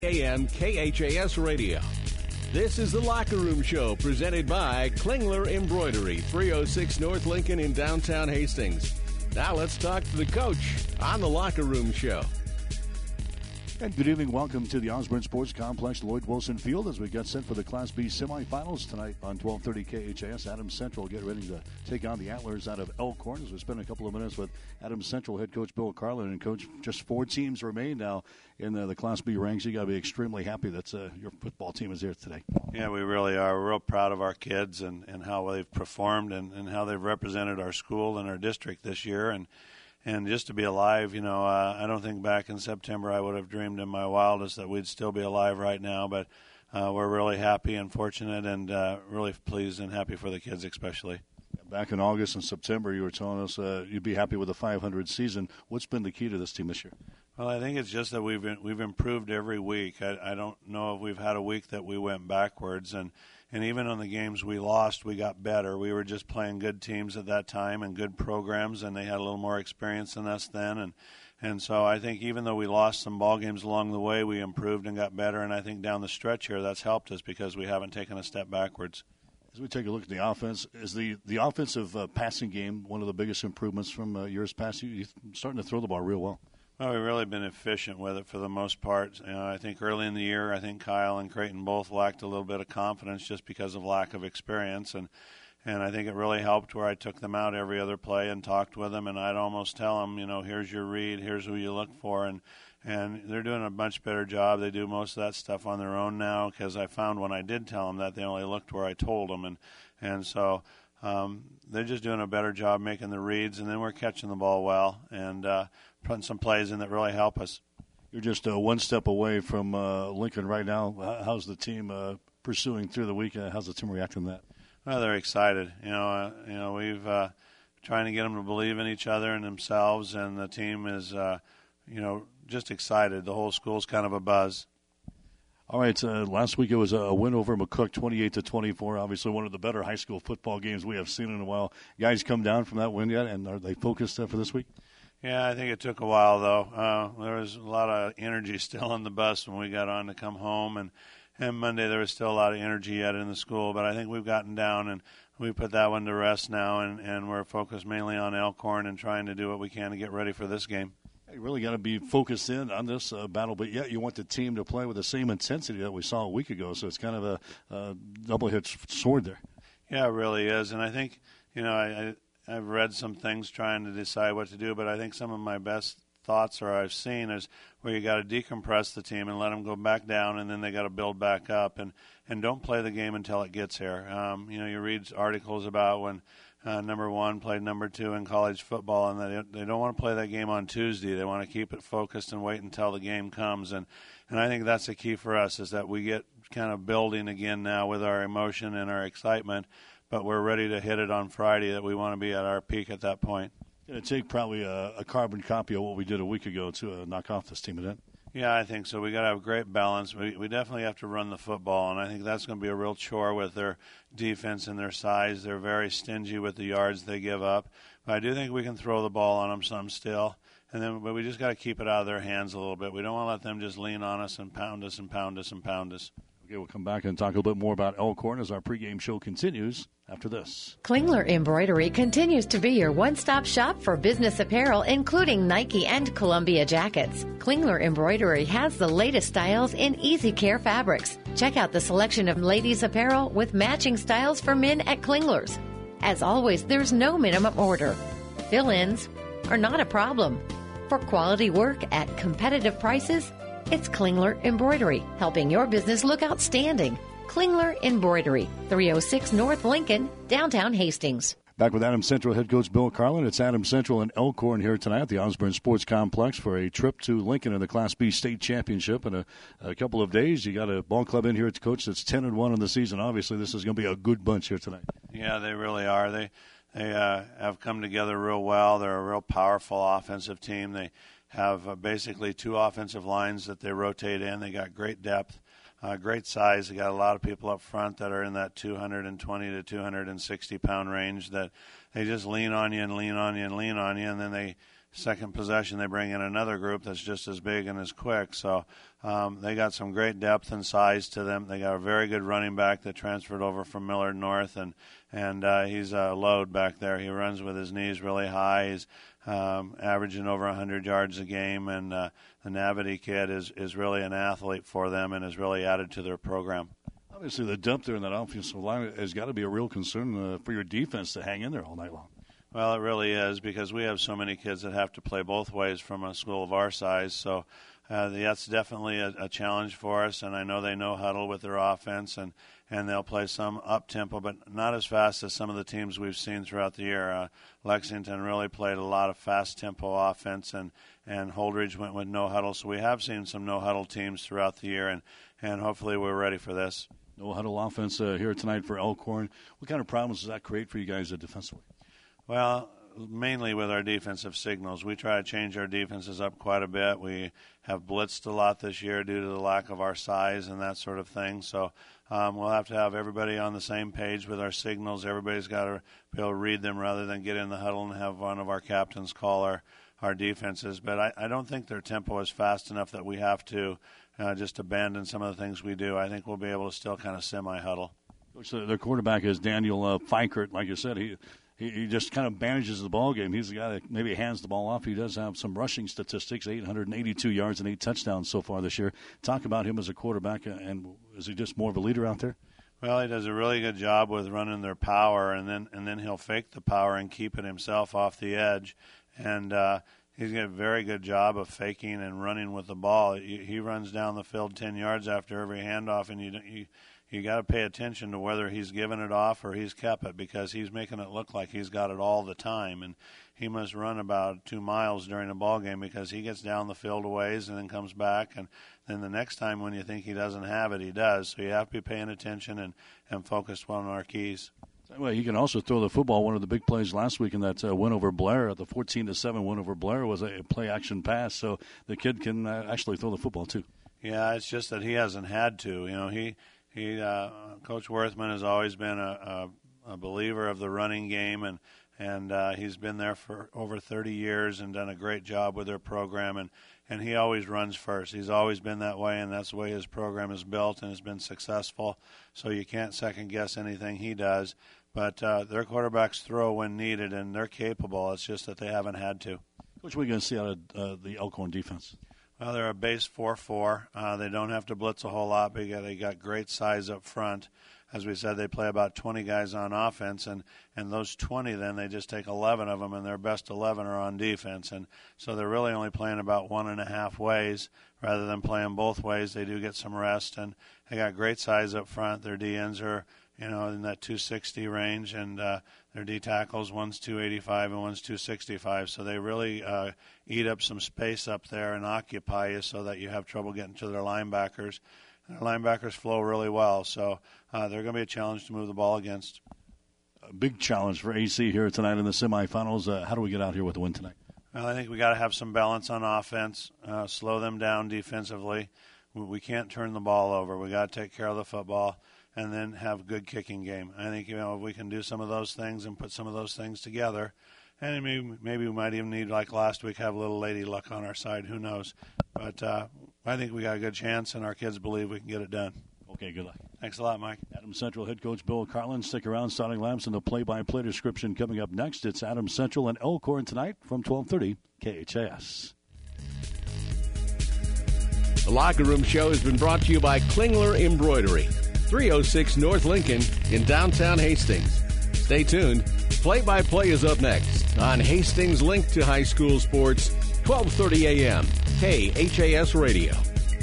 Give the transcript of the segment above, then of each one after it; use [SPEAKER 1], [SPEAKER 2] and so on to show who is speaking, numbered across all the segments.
[SPEAKER 1] AM KHAS Radio. This is the Locker Room Show presented by Klingler Embroidery, 306 North Lincoln in downtown Hastings. Now let's talk to the coach on the Locker Room Show.
[SPEAKER 2] And good evening. Welcome to the Osborne Sports Complex, Lloyd Wilson Field, as we get set for the Class B semifinals tonight on 1230 KHAS. Adams Central get ready to take on the Antlers out of Elkhorn, as we spend a couple of minutes with Adams Central head coach Bill Carlin. And, Coach, just 4 teams remain now in the Class B ranks. You got to be extremely happy that your football team is here today.
[SPEAKER 3] Yeah, we really are. We're real proud of our kids and how they've performed and how they've represented our school and our district this year. And just to be alive, I don't think back in September I would have dreamed in my wildest that we'd still be alive right now. But we're really happy and fortunate and really pleased and happy for the kids especially.
[SPEAKER 2] Back in August and September, you were telling us you'd be happy with a 500 season. What's been the key to this team this year?
[SPEAKER 3] Well, I think it's just that we've improved every week. I don't know if we've had a week that we went backwards. And even on the games we lost, we got better. We were just playing good teams at that time and good programs, and they had a little more experience than us then. And so I think even though we lost some ball games along the way, we improved and got better. And I think down the stretch here, that's helped us because we haven't taken a step backwards.
[SPEAKER 2] As we take a look at the offense, is the offensive passing game one of the biggest improvements from years past? You're starting to throw the ball real well.
[SPEAKER 3] Well, we've really been efficient with it for the most part. I think early in the year, I think Kyle and Creighton both lacked a little bit of confidence just because of lack of experience. And I think it really helped where I took them out every other play and talked with them. And I'd almost tell them, here's your read, here's who you look for. And they're doing a much better job. They do most of that stuff on their own now because I found when I did tell them that, they only looked where I told them. And so they're just doing a better job making the reads. And then we're catching the ball well and putting some plays in that really help us.
[SPEAKER 2] You're just one step away from Lincoln right now. How's the team pursuing through the week? How's the team reacting to that?
[SPEAKER 3] Well, they're excited. We've trying to get them to believe in each other and themselves, and the team is, just excited. The whole school's kind of a buzz.
[SPEAKER 2] All right, last week it was a win over McCook, 28-24. Obviously, one of the better high school football games we have seen in a while. Guys come down from that win yet, and are they focused for this week?
[SPEAKER 3] Yeah, I think it took a while, though. There was a lot of energy still on the bus when we got on to come home, and Monday there was still a lot of energy yet in the school. But I think we've gotten down, and we put that one to rest now, and we're focused mainly on Elkhorn and trying to do what we can to get ready for this game.
[SPEAKER 2] You really got to be focused in on this battle, but yet you want the team to play with the same intensity that we saw a week ago, so it's kind of a double-edged sword there.
[SPEAKER 3] Yeah, it really is, and I think, I've read some things trying to decide what to do, but I think some of my best thoughts or I've seen is where you got to decompress the team and let them go back down, and then they got to build back up, and don't play the game until it gets here. You read articles about when number 1 played number 2 in college football, and they don't want to play that game on Tuesday. They want to keep it focused and wait until the game comes, and I think that's the key for us is that we get kind of building again now with our emotion and our excitement, but we're ready to hit it on Friday that we want to be at our peak at that point.
[SPEAKER 2] It's going to take probably a carbon copy of what we did a week ago to knock off this team today.
[SPEAKER 3] Yeah, I think so. We got to have great balance. We definitely have to run the football, and I think that's going to be a real chore with their defense and their size. They're very stingy with the yards they give up. But I do think we can throw the ball on them some still. But we just got to keep it out of their hands a little bit. We don't want to let them just lean on us and pound us and pound us and pound us.
[SPEAKER 2] Okay, we'll come back and talk a little bit more about Elkhorn as our pregame show continues after this.
[SPEAKER 4] Klingler Embroidery continues to be your one-stop shop for business apparel, including Nike and Columbia jackets. Klingler Embroidery has the latest styles in easy care fabrics. Check out the selection of ladies' apparel with matching styles for men at Klingler's. As always, there's no minimum order. Fill-ins are not a problem. For quality work at competitive prices, it's Klingler Embroidery, helping your business look outstanding. Klingler Embroidery, 306 North Lincoln, downtown Hastings.
[SPEAKER 2] Back with Adams Central head coach Bill Carlin. It's Adams Central and Elkhorn here tonight at the Osborne Sports Complex for a trip to Lincoln in the Class B state championship. In a couple of days, you got a ball club in here at the coach that's 10-1 in the season. Obviously, this is going to be a good bunch here tonight.
[SPEAKER 3] Yeah, they really are. They have come together real well. They're a real powerful offensive team. They have basically 2 offensive lines that they rotate in. They got great depth, great size. They got a lot of people up front that are in that 220 to 260-pound range that they just lean on you and lean on you and lean on you, and then second possession they bring in another group that's just as big and as quick. So they got some great depth and size to them. They got a very good running back that transferred over from Millard North, and he's a load back there. He runs with his knees really high. He's averaging over 100 yards a game, and the Navity kid is really an athlete for them and has really added to their program.
[SPEAKER 2] Obviously, the depth there in that offensive line has got to be a real concern for your defense to hang in there all night long.
[SPEAKER 3] Well, it really is, because we have so many kids that have to play both ways from a school of our size. So that's definitely a challenge for us, and I know they know huddle with their offense, and they'll play some up-tempo, but not as fast as some of the teams we've seen throughout the year. Lexington really played a lot of fast-tempo offense, and Holdridge went with no huddle. So we have seen some no-huddle teams throughout the year, and hopefully we're ready for this.
[SPEAKER 2] No huddle offense here tonight for Elkhorn. What kind of problems does that create for you guys defensively?
[SPEAKER 3] Well, mainly with our defensive signals. We try to change our defenses up quite a bit. We have blitzed a lot this year due to the lack of our size and that sort of thing. So we'll have to have everybody on the same page with our signals. Everybody's got to be able to read them rather than get in the huddle and have one of our captains call our defenses. But I don't think their tempo is fast enough that we have to just abandon some of the things we do. I think we'll be able to still kind of semi-huddle. Coach,
[SPEAKER 2] their quarterback is Daniel Fikert. Like you said, he just kind of manages the ball game. He's the guy that maybe hands the ball off. He does have some rushing statistics, 882 yards and 8 touchdowns so far this year. Talk about him as a quarterback, and is he just more of a leader out there?
[SPEAKER 3] Well, he does a really good job with running their power, and then he'll fake the power and keep it himself off the edge. And he's got a very good job of faking and running with the ball. He runs down the field 10 yards after every handoff, and you got to pay attention to whether he's given it off or he's kept it, because he's making it look like he's got it all the time. And he must run about 2 miles during a ball game, because he gets down the field a ways and then comes back. And then the next time when you think he doesn't have it, he does. So you have to be paying attention and focused on our keys.
[SPEAKER 2] Well, he can also throw the football. One of the big plays last week in that win over Blair, the 14-7 win over Blair, was a play-action pass. So the kid can actually throw the football too.
[SPEAKER 3] Yeah, it's just that he hasn't had to. You know, Coach Worthman has always been a believer of the running game, and he's been there for over 30 years and done a great job with their program, and he always runs first. He's always been that way, and that's the way his program is built and has been successful, so you can't second-guess anything he does. But their quarterbacks throw when needed, and they're capable. It's just that they haven't had to.
[SPEAKER 2] What are we going to see out of the Elkhorn defense?
[SPEAKER 3] Well, they're a base 4-4. They don't have to blitz a whole lot, but they got great size up front. As we said, they play about 20 guys on offense, and those 20, then they just take 11 of them, and their best 11 are on defense. And so they're really only playing about 1.5 ways rather than playing both ways. They do get some rest, and they got great size up front. Their DNs are, in that 260 range, and their D tackles, one's 285 and one's 265. So they really eat up some space up there and occupy you so that you have trouble getting to their linebackers. Their linebackers flow really well, so they're going to be a challenge to move the ball against.
[SPEAKER 2] A big challenge for AC here tonight in the semifinals. How do we get out here with the win tonight?
[SPEAKER 3] Well, I think we got to have some balance on offense, slow them down defensively. We can't turn the ball over. We got to take care of the football, and then have a good kicking game. I think if we can do some of those things and put some of those things together, and maybe we might even need, like last week, have a little lady luck on our side. Who knows? But I think we got a good chance, and our kids believe we can get it done.
[SPEAKER 2] Okay, good luck.
[SPEAKER 3] Thanks a lot, Mike.
[SPEAKER 2] Adams Central head coach Bill Carlin. Stick around. Starting Lamps and the play-by-play description coming up next. It's Adams Central and Elkhorn tonight from 1230 KHAS.
[SPEAKER 1] The Locker Room Show has been brought to you by Klingler Embroidery, 306 North Lincoln in downtown Hastings. Stay tuned. Play-by-play is up next on Hastings' link to high school sports, 1230 a.m. KHAS Radio.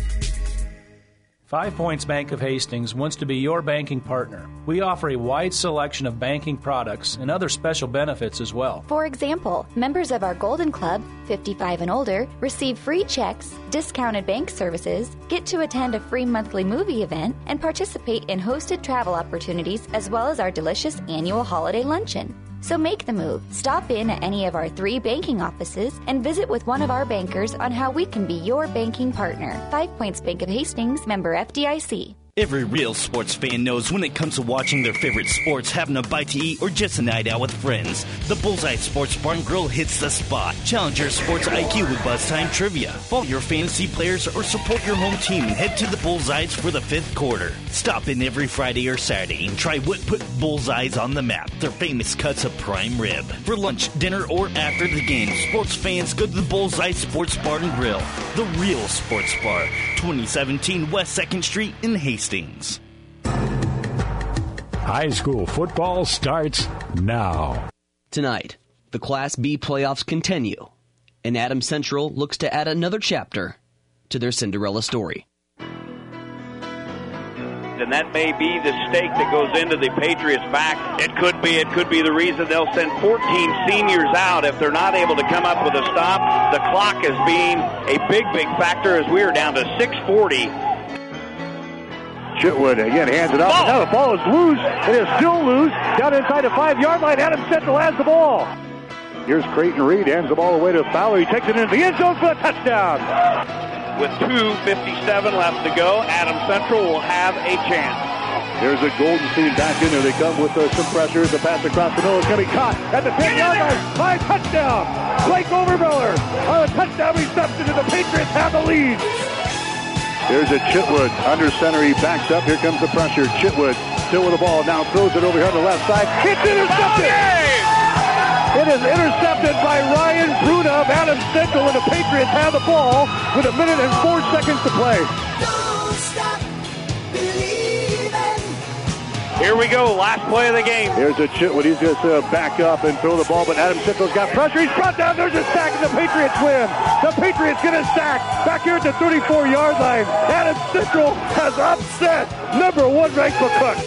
[SPEAKER 5] 5 Points Bank of Hastings wants to be your banking partner. We offer a wide selection of banking products and other special benefits as well.
[SPEAKER 6] For example, members of our Golden Club, 55 and older, receive free checks, discounted bank services, get to attend a free monthly movie event, and participate in hosted travel opportunities as well as our delicious annual holiday luncheon. So make the move. Stop in at any of our 3 banking offices and visit with one of our bankers on how we can be your banking partner. 5 Points Bank of Hastings, member FDIC.
[SPEAKER 7] Every real sports fan knows when it comes to watching their favorite sports, having a bite to eat, or just a night out with friends, the Bullseye Sports Bar and Grill hits the spot. Challenge your sports IQ with Buzz Time Trivia. Follow your fantasy players or support your home team and head to the Bullseyes for the 5th quarter. Stop in every Friday or Saturday and try what put Bullseyes on the map, their famous cuts of prime rib. For lunch, dinner, or after the game, sports fans go to the Bullseye Sports Bar and Grill, the real sports bar, 2017 West 2nd Street in Hastings.
[SPEAKER 8] High school football starts now.
[SPEAKER 9] Tonight, the Class B playoffs continue, and Adams Central looks to add another chapter to their Cinderella story.
[SPEAKER 10] And that may be the stake that goes into the Patriots' back. It could be the reason they'll send 14 seniors out if they're not able to come up with a stop. The clock is being a big factor as we are down to 6:40.
[SPEAKER 11] Chitwood again hands it up. And now the ball is loose. It is still loose. Down inside the 5-yard line. Adams Central has the ball. Here's Creighton Reed. Hands the ball away to Fowler. He takes it into the end zone for a touchdown.
[SPEAKER 10] With 2:57 left to go, Adams Central will have a chance.
[SPEAKER 11] There's a Goldenstein back in there. They come with some pressure. The pass across the middle is going to be caught at the 10-yard line. By touchdown. Blake Overmiller on a touchdown reception, and the Patriots have the lead. There's a Chitwood under center. He backs up. Here comes the pressure. Chitwood still with the ball. Now throws it over here on the left side. It's intercepted. It is intercepted by Ryan Bruda of Adams Central, and the Patriots have the ball with 1 minute and 4 seconds to play.
[SPEAKER 12] Don't stop believing.
[SPEAKER 10] Here we go. Last play of the game.
[SPEAKER 11] There's a Chitwood. He's going to back up and throw the ball, but Adams Central's got pressure. He's brought down. There's a sack, and the Patriots win. The Patriots get a sack back here at the 34-yard line. Adams Central has upset number 1 ranked McCook.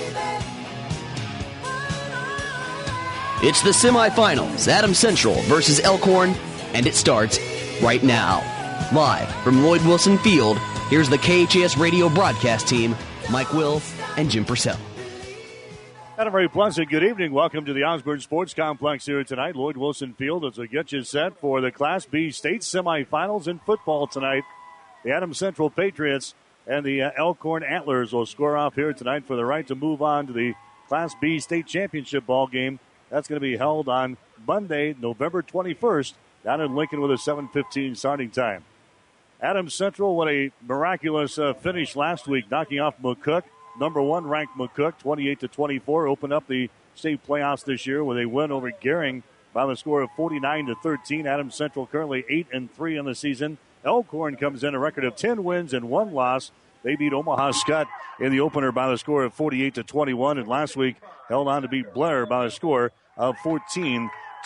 [SPEAKER 9] It's the semifinals, Adams Central versus Elkhorn, and it starts right now. Live from Lloyd Wilson Field, here's the KHAS radio broadcast team, Mike Will and Jim Purcell.
[SPEAKER 2] And a very pleasant good evening. Welcome to the Osborne Sports Complex here tonight. Lloyd Wilson Field as we get you set for the Class B state semifinals in football tonight. The Adams Central Patriots and the Elkhorn Antlers will score off here tonight for the right to move on to the Class B state championship ball game. That's going to be held on Monday, November 21st, down in Lincoln with a 7:15 starting time. Adams Central, what a miraculous finish last week, knocking off McCook. Number 1 ranked McCook, 28-24, opened up the state playoffs this year with a win over Gering by the score of 49-13. Adams Central currently 8-3 in the season. Elkhorn comes in a record of 10 wins and 1 loss. They beat Omaha Skutt in the opener by the score of 48-21, and last week held on to beat Blair by the score of 14-7.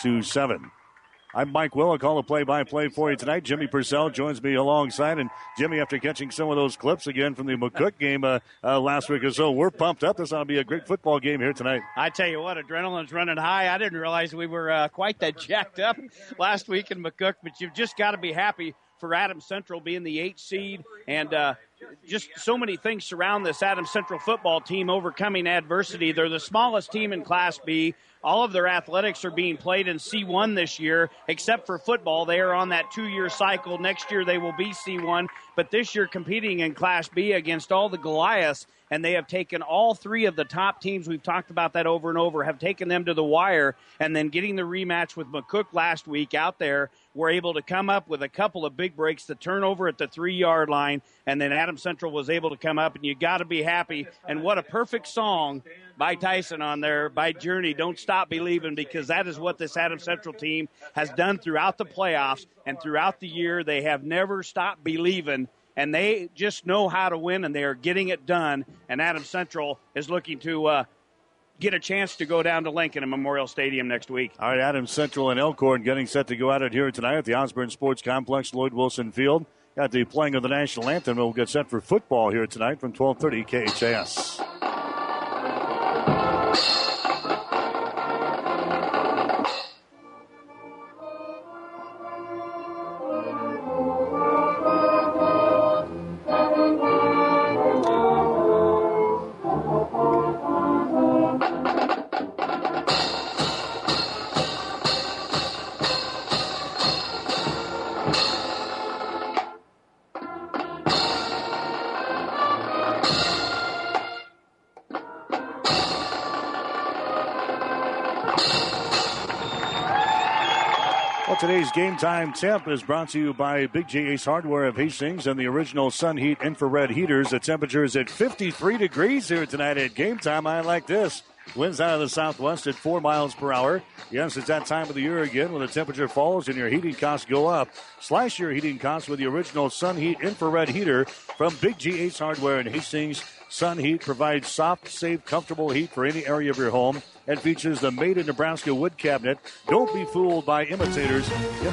[SPEAKER 2] I'm Mike Will. I'll call the play-by-play for you tonight. Jimmy Purcell joins me alongside. And, Jimmy, after catching some of those clips again from the McCook game last week or so, we're pumped up. This ought to be a great football game here tonight.
[SPEAKER 13] I tell you what, adrenaline's running high. I didn't realize we were quite that jacked up last week in McCook, but you've just got to be happy for Adams Central being the 8th seed. And just so many things surround this Adams Central football team overcoming adversity. They're the smallest team in Class B. All of their athletics are being played in C1 this year, except for football. They are on that 2-year cycle. Next year they will be C1, but this year competing in Class B against all the Goliaths, and they have taken all 3 of the top teams. We've talked about that over and over, have taken them to the wire, and then getting the rematch with McCook last week out there, were able to come up with a couple of big breaks, the turnover at the 3-yard line, and then Adams Central was able to come up, and you got to be happy. And what a perfect song by Tyson on there, by Journey, Don't Stop Believing, because that is what this Adams Central team has done throughout the playoffs and throughout the year. They have never stopped believing, and they just know how to win, and they are getting it done. And Adams Central is looking to get a chance to go down to Lincoln and Memorial Stadium next week.
[SPEAKER 2] All right, Adams Central and Elkhorn getting set to go at it here tonight at the Osborne Sports Complex, Lloyd Wilson Field. Got the playing of the national anthem. We'll get set for football here tonight from 12:30 KHAS. Well, today's Game Time Temp is brought to you by Big J Ace Hardware of Hastings and the original Sun Heat infrared heaters. The temperature is at 53 degrees here tonight at Game Time. I like this. Winds out of the southwest at 4 miles per hour. Yes, it's that time of the year again when the temperature falls and your heating costs go up. Slash your heating costs with the original Sun Heat infrared heater from Big G Ace Hardware in Hastings. Sun Heat provides soft, safe, comfortable heat for any area of your home and features the Made in Nebraska wood cabinet. Don't be fooled by imitators.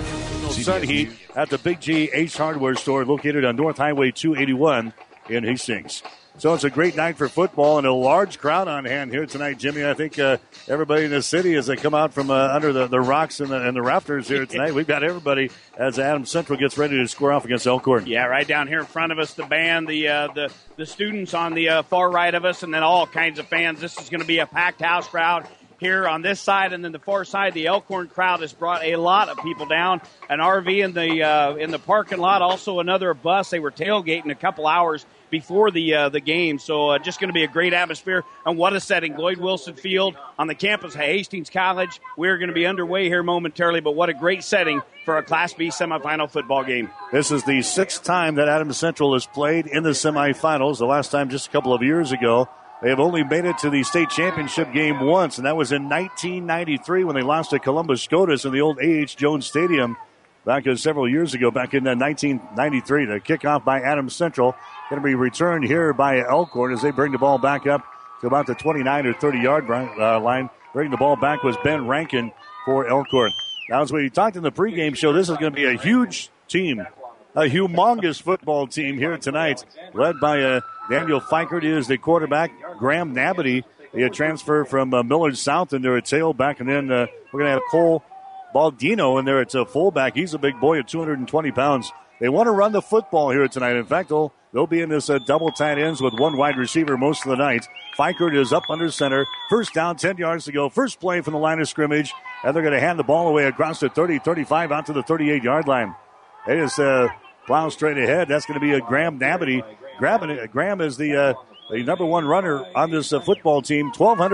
[SPEAKER 2] Sun Heat at the Big G Ace Hardware store located on North Highway 281 in Hastings. So it's a great night for football and a large crowd on hand here tonight, Jimmy. I think everybody in the city as they come out from under the rocks and the rafters here tonight. We've got everybody as Adams Central gets ready to square off against Elkhorn.
[SPEAKER 13] Yeah, right down here in front of us, the band, the students on the far right of us, and then all kinds of fans. This is going to be a packed house crowd here on this side, and then the far side, the Elkhorn crowd has brought a lot of people down. An RV in the parking lot, also another bus. They were tailgating a couple hours before the game, so just going to be a great atmosphere. And what a setting, Lloyd Wilson Field on the campus of Hastings College. We're going to be underway here momentarily, but what a great setting for a Class B semifinal football game.
[SPEAKER 2] This is the 6th time that Adams Central has played in the semifinals. The last time just a couple of years ago. They have only made it to the state championship game once, and that was in 1993 when they lost to Columbus SCOTUS in the old A.H. Jones Stadium back several years ago, back in 1993. The kickoff by Adams Central going to be returned here by Elkhorn as they bring the ball back up to about the 29 or 30-yard line. Bringing the ball back was Ben Rankin for Elkhorn. Now, as we talked in the pregame show, this is going to be a huge team, a humongous football team here tonight, led by Daniel Fikert is the quarterback. Graham Nabity, a transfer from Millard South, and they're a tailback. And then we're going to have Cole Baldino in there at fullback. He's a big boy at 220 pounds. They want to run the football here tonight. In fact, they'll be in this double tight ends with one wide receiver most of the night. Fikert is up under center. First down, 10 yards to go. First play from the line of scrimmage. And they're going to hand the ball away across the 30, 35 out to the 38-yard line. They just plow straight ahead. That's going to be a Graham Nabity. Graham is the number one runner on this football team.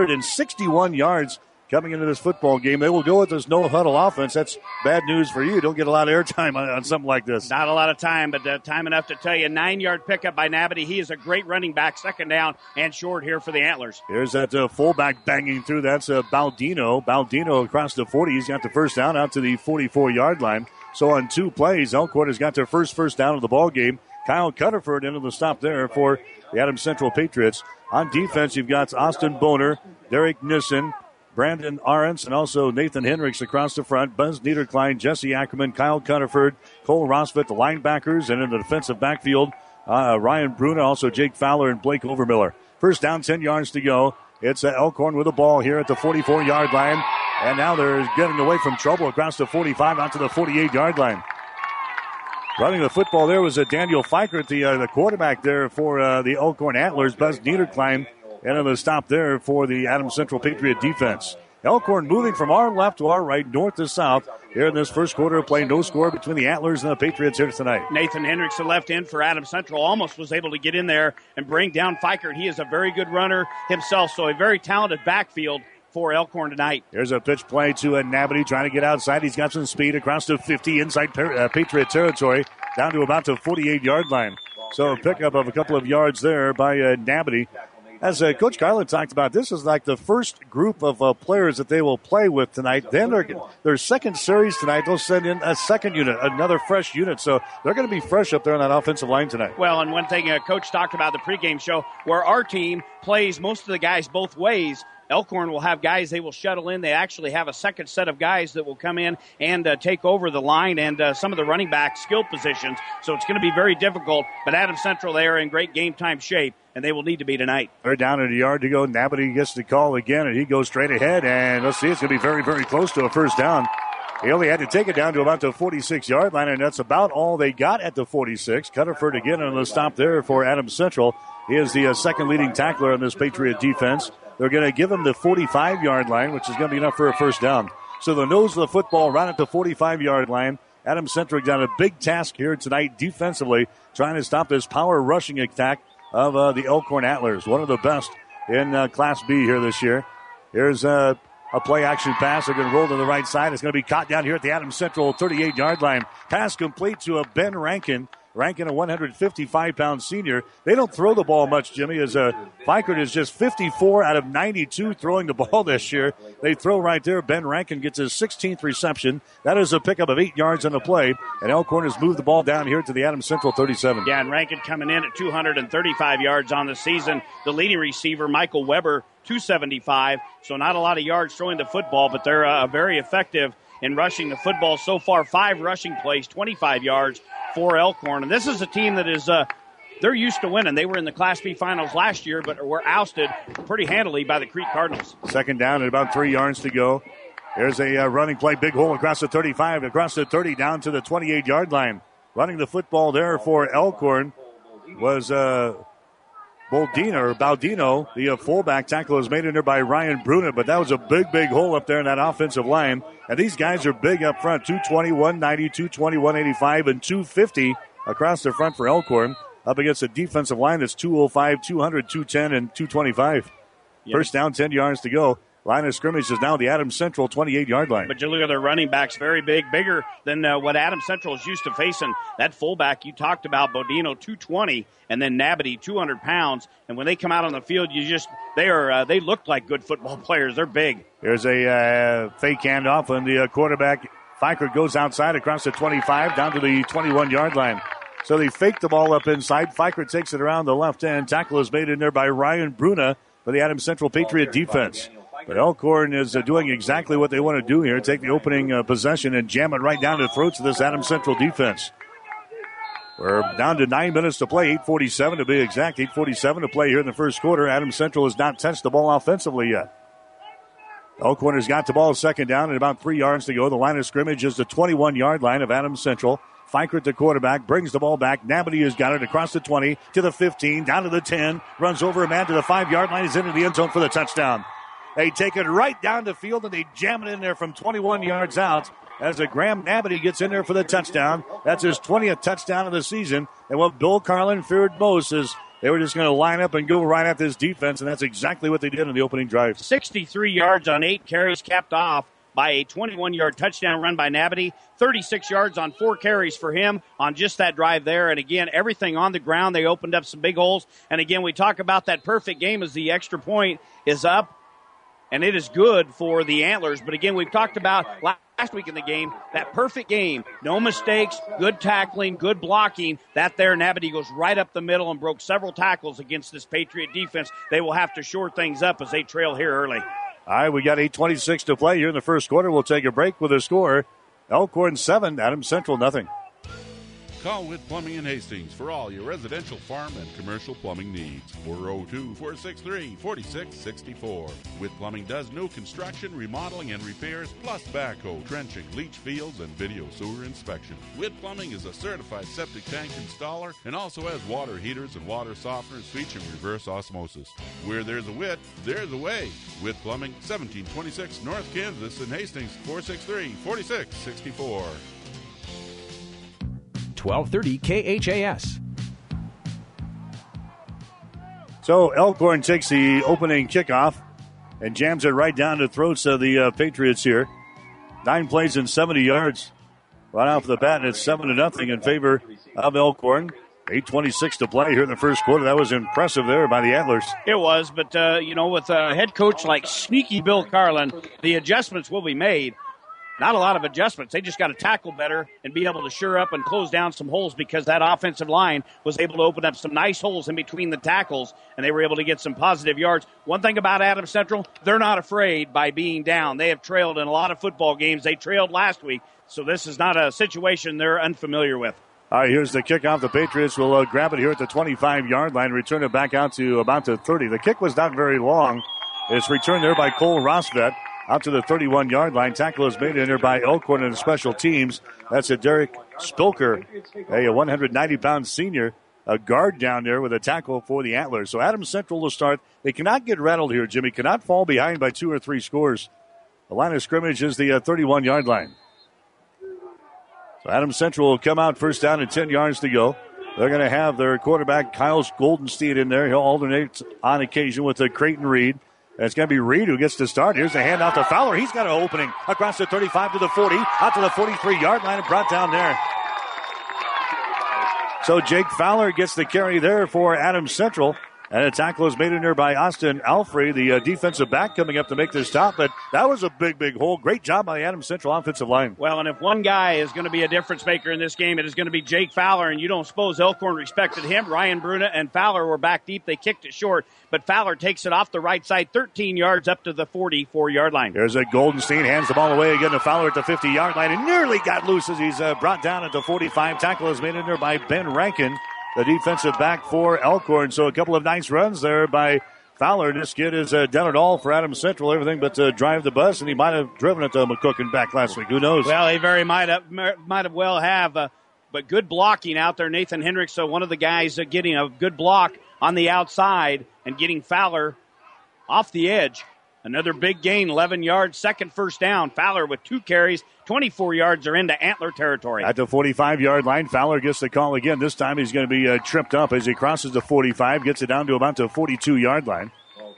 [SPEAKER 2] 1,261 yards coming into this football game. They will go with this no-huddle offense. That's bad news for you. Don't get a lot of airtime on something like this.
[SPEAKER 13] Not a lot of time, but time enough to tell you. 9-yard pickup by Nabity. He is a great running back. Second down and short here for the Antlers.
[SPEAKER 2] Here's that fullback banging through. That's Baldino. Baldino across the 40. He's got the first down out to the 44-yard line. So on 2 plays, Elkhorn has got their first down of the ball game. Kyle Cutterford into the stop there for the Adams Central Patriots. On defense, you've got Austin Boner, Derek Nissen, Brandon Arentz, and also Nathan Hendricks across the front. Buzz Niederklein, Jesse Ackerman, Kyle Cutterford, Cole Rosfit, the linebackers, and in the defensive backfield, Ryan Bruna, also Jake Fowler and Blake Overmiller. First down, 10 yards to go. It's Elkhorn with the ball here at the 44-yard line. And now they're getting away from trouble across the 45 out to the 48-yard line. Running the football there was Daniel Fikert, the quarterback there for the Elkhorn Antlers. Buzz Niederklein, and on the stop there for the Adams Central Patriot defense. Elkhorn moving from our left to our right, north to south. Here in this first quarter of play, no score between the Antlers and the Patriots here tonight.
[SPEAKER 13] Nathan Hendricks, the left end for Adams Central, almost was able to get in there and bring down Fikert. He is a very good runner himself, so a very talented backfield for Elkhorn tonight.
[SPEAKER 2] Here's a pitch play to Nabity trying to get outside. He's got some speed across the 50 inside Patriot territory down to about the 48-yard line. So a pickup of a couple of yards there by Nabity. As Coach Carlin talked about, this is like the first group of players that they will play with tonight. Then their second series tonight, they'll send in a second unit, another fresh unit. So they're going to be fresh up there on that offensive line tonight.
[SPEAKER 13] Well, and one thing Coach talked about the pregame show, where our team plays most of the guys both ways. Elkhorn will have guys they will shuttle in. They actually have a second set of guys that will come in and take over the line and some of the running back skill positions. So it's going to be very difficult. But Adams Central, they are in great game time shape, and they will need to be tonight.
[SPEAKER 2] They're down at a yard to go. Nabity gets the call again, and he goes straight ahead. And let's see, it's going to be very, very close to a first down. He only had to take it down to about the 46-yard line, and that's about all they got at the 46. Cutterford again on the stop there for Adams Central. He is the second leading tackler on this Patriot defense. They're going to give him the 45-yard line, which is going to be enough for a first down. So the nose of the football right at the 45-yard line. Adams Central got a big task here tonight defensively, trying to stop this power rushing attack of the Elkhorn Antlers, one of the best in Class B here this year. Here's A play-action pass. They're going to roll to the right side. It's going to be caught down here at the Adams Central 38-yard line. Pass complete to a Ben Rankin. Rankin, a 155-pound senior. They don't throw the ball much, Jimmy, as Fikert is just 54 out of 92 throwing the ball this year. They throw right there. Ben Rankin gets his 16th reception. That is a pickup of 8 yards on the play. And Elkhorn has moved the ball down here to the Adams Central 37.
[SPEAKER 13] Yeah, and Rankin coming in at 235 yards on the season. The leading receiver, Michael Weber, 275. So not a lot of yards throwing the football, but they're very effective in rushing the football. So far, 5 rushing plays, 25 yards for Elkhorn. And this is a team that is, they're used to winning. They were in the Class B finals last year, but were ousted pretty handily by the Crete Cardinals.
[SPEAKER 2] Second down and about 3 yards to go. There's a running play, big hole across the 35, across the 30, down to the 28-yard line. Running the football there for Elkhorn was Baldino, the fullback. Tackle was made in there by Ryan Brunet, but that was a big, big hole up there in that offensive line. And these guys are big up front, 220, 190, 220, 185, and 250 across the front for Elkhorn, up against a defensive line that's 205, 200, 210, and 225. Yep. First down, 10 yards to go. Line of scrimmage is now the Adams Central 28-yard line.
[SPEAKER 13] But you look at their running backs, very big, bigger than what Adams Central is used to facing. That fullback you talked about, Bodino, 220, and then Nabity, 200 pounds. And when they come out on the field, they look like good football players. They're big.
[SPEAKER 2] There's a fake handoff, and the quarterback, Fikert, goes outside across the 25 down to the 21-yard line. So they fake the ball up inside. Fikert takes it around the left end. Tackle is made in there by Ryan Bruna for the Adams Central Patriot defense. But Elkhorn is doing exactly what they want to do here. Take the opening possession and jam it right down the throats of this Adams Central defense. We're down to 9 minutes to play, 8:47 to be exact, 8:47 to play here in the first quarter. Adams Central has not touched the ball offensively yet. Elkhorn has got the ball second down and about 3 yards to go. The line of scrimmage is the 21-yard line of Adams Central. Fikert, the quarterback, brings the ball back. Nabity has got it across the 20 to the 15, down to the 10, runs over a man to the 5-yard line. He's into the end zone for the touchdown. They take it right down the field, and they jam it in there from 21 yards out as Graham Nabity gets in there for the touchdown. That's his 20th touchdown of the season. And what Bill Carlin feared most is they were just going to line up and go right at this defense, and that's exactly what they did in the opening drive.
[SPEAKER 13] 63 yards on 8 carries, capped off by a 21-yard touchdown run by Nabity. 36 yards on 4 carries for him on just that drive there. And again, everything on the ground. They opened up some big holes. And again, we talk about that perfect game as the extra point is up. And it is good for the Antlers. But again, we've talked about last week in the game, that perfect game. No mistakes, good tackling, good blocking. That there, Nabity goes right up the middle and broke several tackles against this Patriot defense. They will have to shore things up as they trail here early.
[SPEAKER 2] All right, we got 8:26 to play here in the first quarter. We'll take a break with a score. Elkhorn 7, Adams Central nothing.
[SPEAKER 14] Call Witt Plumbing in Hastings for all your residential, farm, and commercial plumbing needs. 402-463-4664. Witt Plumbing does new construction, remodeling, and repairs, plus backhoe, trenching, leach fields, and video sewer inspection. Witt Plumbing is a certified septic tank installer and also has water heaters and water softeners featuring reverse osmosis. Where there's a Witt, there's a way. Witt Plumbing, 1726 North Kansas in Hastings, 463-4664.
[SPEAKER 15] 1230 KHAS.
[SPEAKER 2] So Elkhorn takes the opening kickoff and jams it right down the throats of the Patriots here. 9 plays and 70 yards. Right off the bat, and it's 7-0 in favor of Elkhorn. 8:26 to play here in the first quarter. That was impressive there by the Antlers.
[SPEAKER 13] It was, but, with a head coach like sneaky Bill Carlin, the adjustments will be made. Not a lot of adjustments. They just got to tackle better and be able to shore up and close down some holes because that offensive line was able to open up some nice holes in between the tackles, and they were able to get some positive yards. One thing about Adams Central, they're not afraid by being down. They have trailed in a lot of football games. They trailed last week, so this is not a situation they're unfamiliar with.
[SPEAKER 2] All right, here's the kickoff. The Patriots will grab it here at the 25-yard line, return it back out to about the 30. The kick was not very long. It's returned there by Cole Rosvet. Out to the 31-yard line. Tackle is made in there by Elkhorn and the special teams. That's a Derek Spilker, a 190-pound senior, a guard down there with a tackle for the Antlers. So Adams Central will start. They cannot get rattled here, Jimmy. Cannot fall behind by 2 or 3 scores. The line of scrimmage is the 31-yard line. So Adams Central will come out first down and 10 yards to go. They're going to have their quarterback, Kyle Goldenstein, in there. He'll alternate on occasion with Creighton Reed. And it's going to be Reed who gets to start. Here's the handoff to Fowler. He's got an opening across the 35 to the 40, out to the 43-yard line and brought down there. So Jake Fowler gets the carry there for Adams Central. And a tackle is made in there by Austin Alfrey, the defensive back, coming up to make this stop. But that was a big, big hole. Great job by the Adams Central offensive line.
[SPEAKER 13] Well, and if one guy is going to be a difference maker in this game, it is going to be Jake Fowler. And you don't suppose Elkhorn respected him. Ryan Bruna and Fowler were back deep. They kicked it short. But Fowler takes it off the right side, 13 yards up to the 44-yard line.
[SPEAKER 2] There's a Goldenstein, hands the ball away again to Fowler at the 50-yard line. And nearly got loose as he's brought down at the 45. Tackle is made in there by Ben Rankin, the defensive back for Elkhorn. So a couple of nice runs there by Fowler. This kid has done it all for Adams Central, everything but drive the bus, and he might have driven it to McCook and back last week. Who knows?
[SPEAKER 13] Well, he very might have well have, but good blocking out there. Nathan Hendricks, so one of the guys getting a good block on the outside and getting Fowler off the edge. Another big gain, 11 yards, second first down. Fowler with 2 carries, 24 yards are into Antler territory.
[SPEAKER 2] At the 45-yard line, Fowler gets the call again. This time he's going to be tripped up as he crosses the 45, gets it down to about the 42-yard line.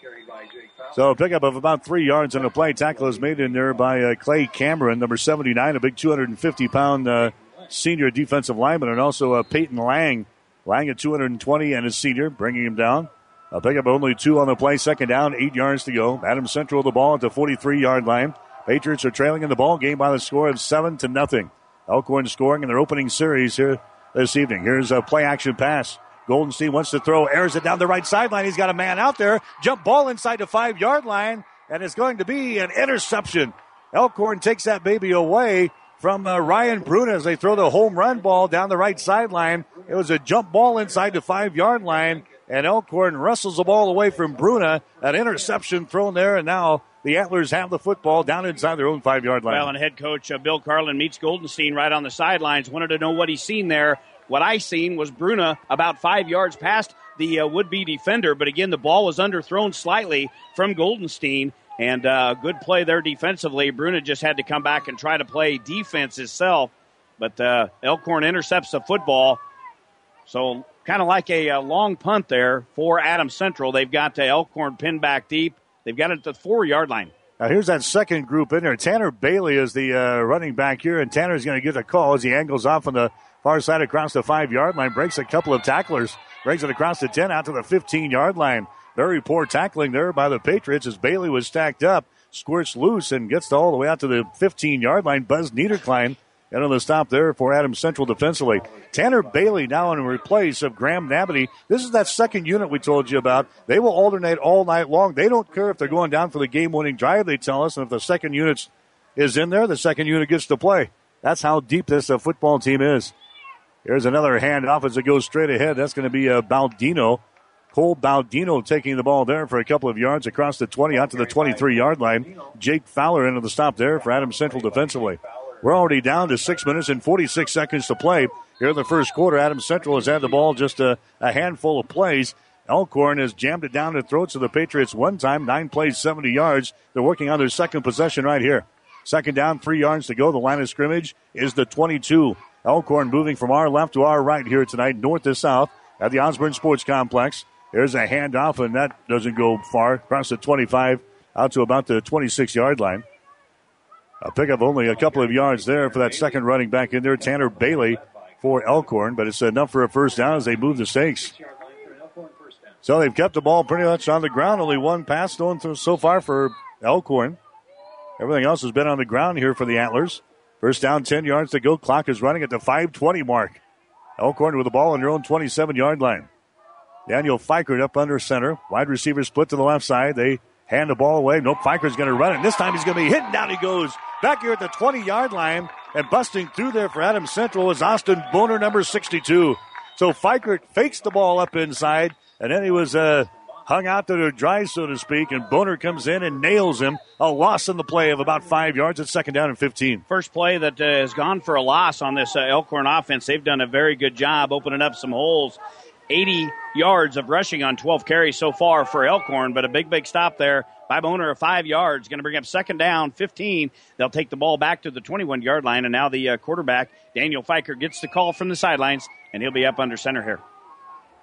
[SPEAKER 2] So a pickup of about 3 yards on the play. Tackle is made in there by Clay Cameron, number 79, a big 250-pound senior defensive lineman, and also Peyton Lang. Lang at 220 and a senior, bringing him down. A pickup only 2 on the play. Second down, 8 yards to go. Adams Central the ball at the 43-yard line. Patriots are trailing in the ball game by the score of 7-0. Elkhorn scoring in their opening series here this evening. Here's a play-action pass. Goldenstein wants to throw, airs it down the right sideline. He's got a man out there. Jump ball inside the 5-yard line, and it's going to be an interception. Elkhorn takes that baby away from Ryan Bruna as they throw the home run ball down the right sideline. It was a jump ball inside the 5-yard line, and Elkhorn wrestles the ball away from Bruna. An interception thrown there, and now the Antlers have the football down inside their own 5-yard line.
[SPEAKER 13] Well, and head coach Bill Carlin meets Goldenstein right on the sidelines. Wanted to know what he's seen there. What I seen was Bruna about 5 yards past the would-be defender, but again, the ball was underthrown slightly from Goldenstein, and good play there defensively. Bruna just had to come back and try to play defense himself, but Elkhorn intercepts the football. So kind of like a long punt there for Adams Central. They've got Elkhorn pinned back deep. They've got it at the 4-yard line.
[SPEAKER 2] Now here's that second group in there. Tanner Bailey is the running back here, and Tanner's going to get a call as he angles off on the far side across the 5-yard line, breaks a couple of tacklers, brings it across the 10 out to the 15-yard line. Very poor tackling there by the Patriots as Bailey was stacked up, squirts loose, and gets all the way out to the 15-yard line. Buzz Niederklein in on the stop there for Adams Central defensively. Tanner Bailey now in replace of Graham Nabity. This is that second unit we told you about. They will alternate all night long. They don't care if they're going down for the game-winning drive, they tell us, and if the second unit is in there, the second unit gets to play. That's how deep this football team is. Here's another handoff as it goes straight ahead. That's going to be Baldino. Cole Baldino taking the ball there for a couple of yards across the 20 out to the 23-yard line. Jake Fowler into the stop there for Adams Central defensively. We're already down to 6 minutes and 46 seconds to play. Here in the first quarter, Adams Central has had the ball just a handful of plays. Elkhorn has jammed it down the throats of the Patriots one time, 9 plays, 70 yards. They're working on their second possession right here. Second down, 3 yards to go. The line of scrimmage is the 22. Elkhorn moving from our left to our right here tonight, north to south at the Osborne Sports Complex. There's a handoff, and that doesn't go far. Across the 25 out to about the 26-yard line. A pickup only a couple of yards there for that second running back in there, Tanner Bailey for Elkhorn, but it's enough for a first down as they move the stakes. So they've kept the ball pretty much on the ground. Only one pass thrown through so far for Elkhorn. Everything else has been on the ground here for the Antlers. First down, 10 yards to go. Clock is running at the 5:20 mark. Elkhorn with the ball on their own 27-yard line. Daniel Fikert up under center. Wide receiver split to the left side. They hand the ball away. Nope, Fikert's going to run it. This time he's going to be hit, and down he goes. Back here at the 20-yard line, and busting through there for Adams Central is Austin Boner, number 62. So Fikert fakes the ball up inside, and then he was hung out to the dry, so to speak, and Boner comes in and nails him. A loss in the play of about 5 yards at second down and 15.
[SPEAKER 13] First play that has gone for a loss on this Elkhorn offense. They've done a very good job opening up some holes. 80 yards of rushing on 12 carries so far for Elkhorn, but a big stop there by Boner of 5 yards. Going to bring up second down, 15. They'll take the ball back to the 21-yard line, and now the quarterback, Daniel Fikert, gets the call from the sidelines, and he'll be up under center here.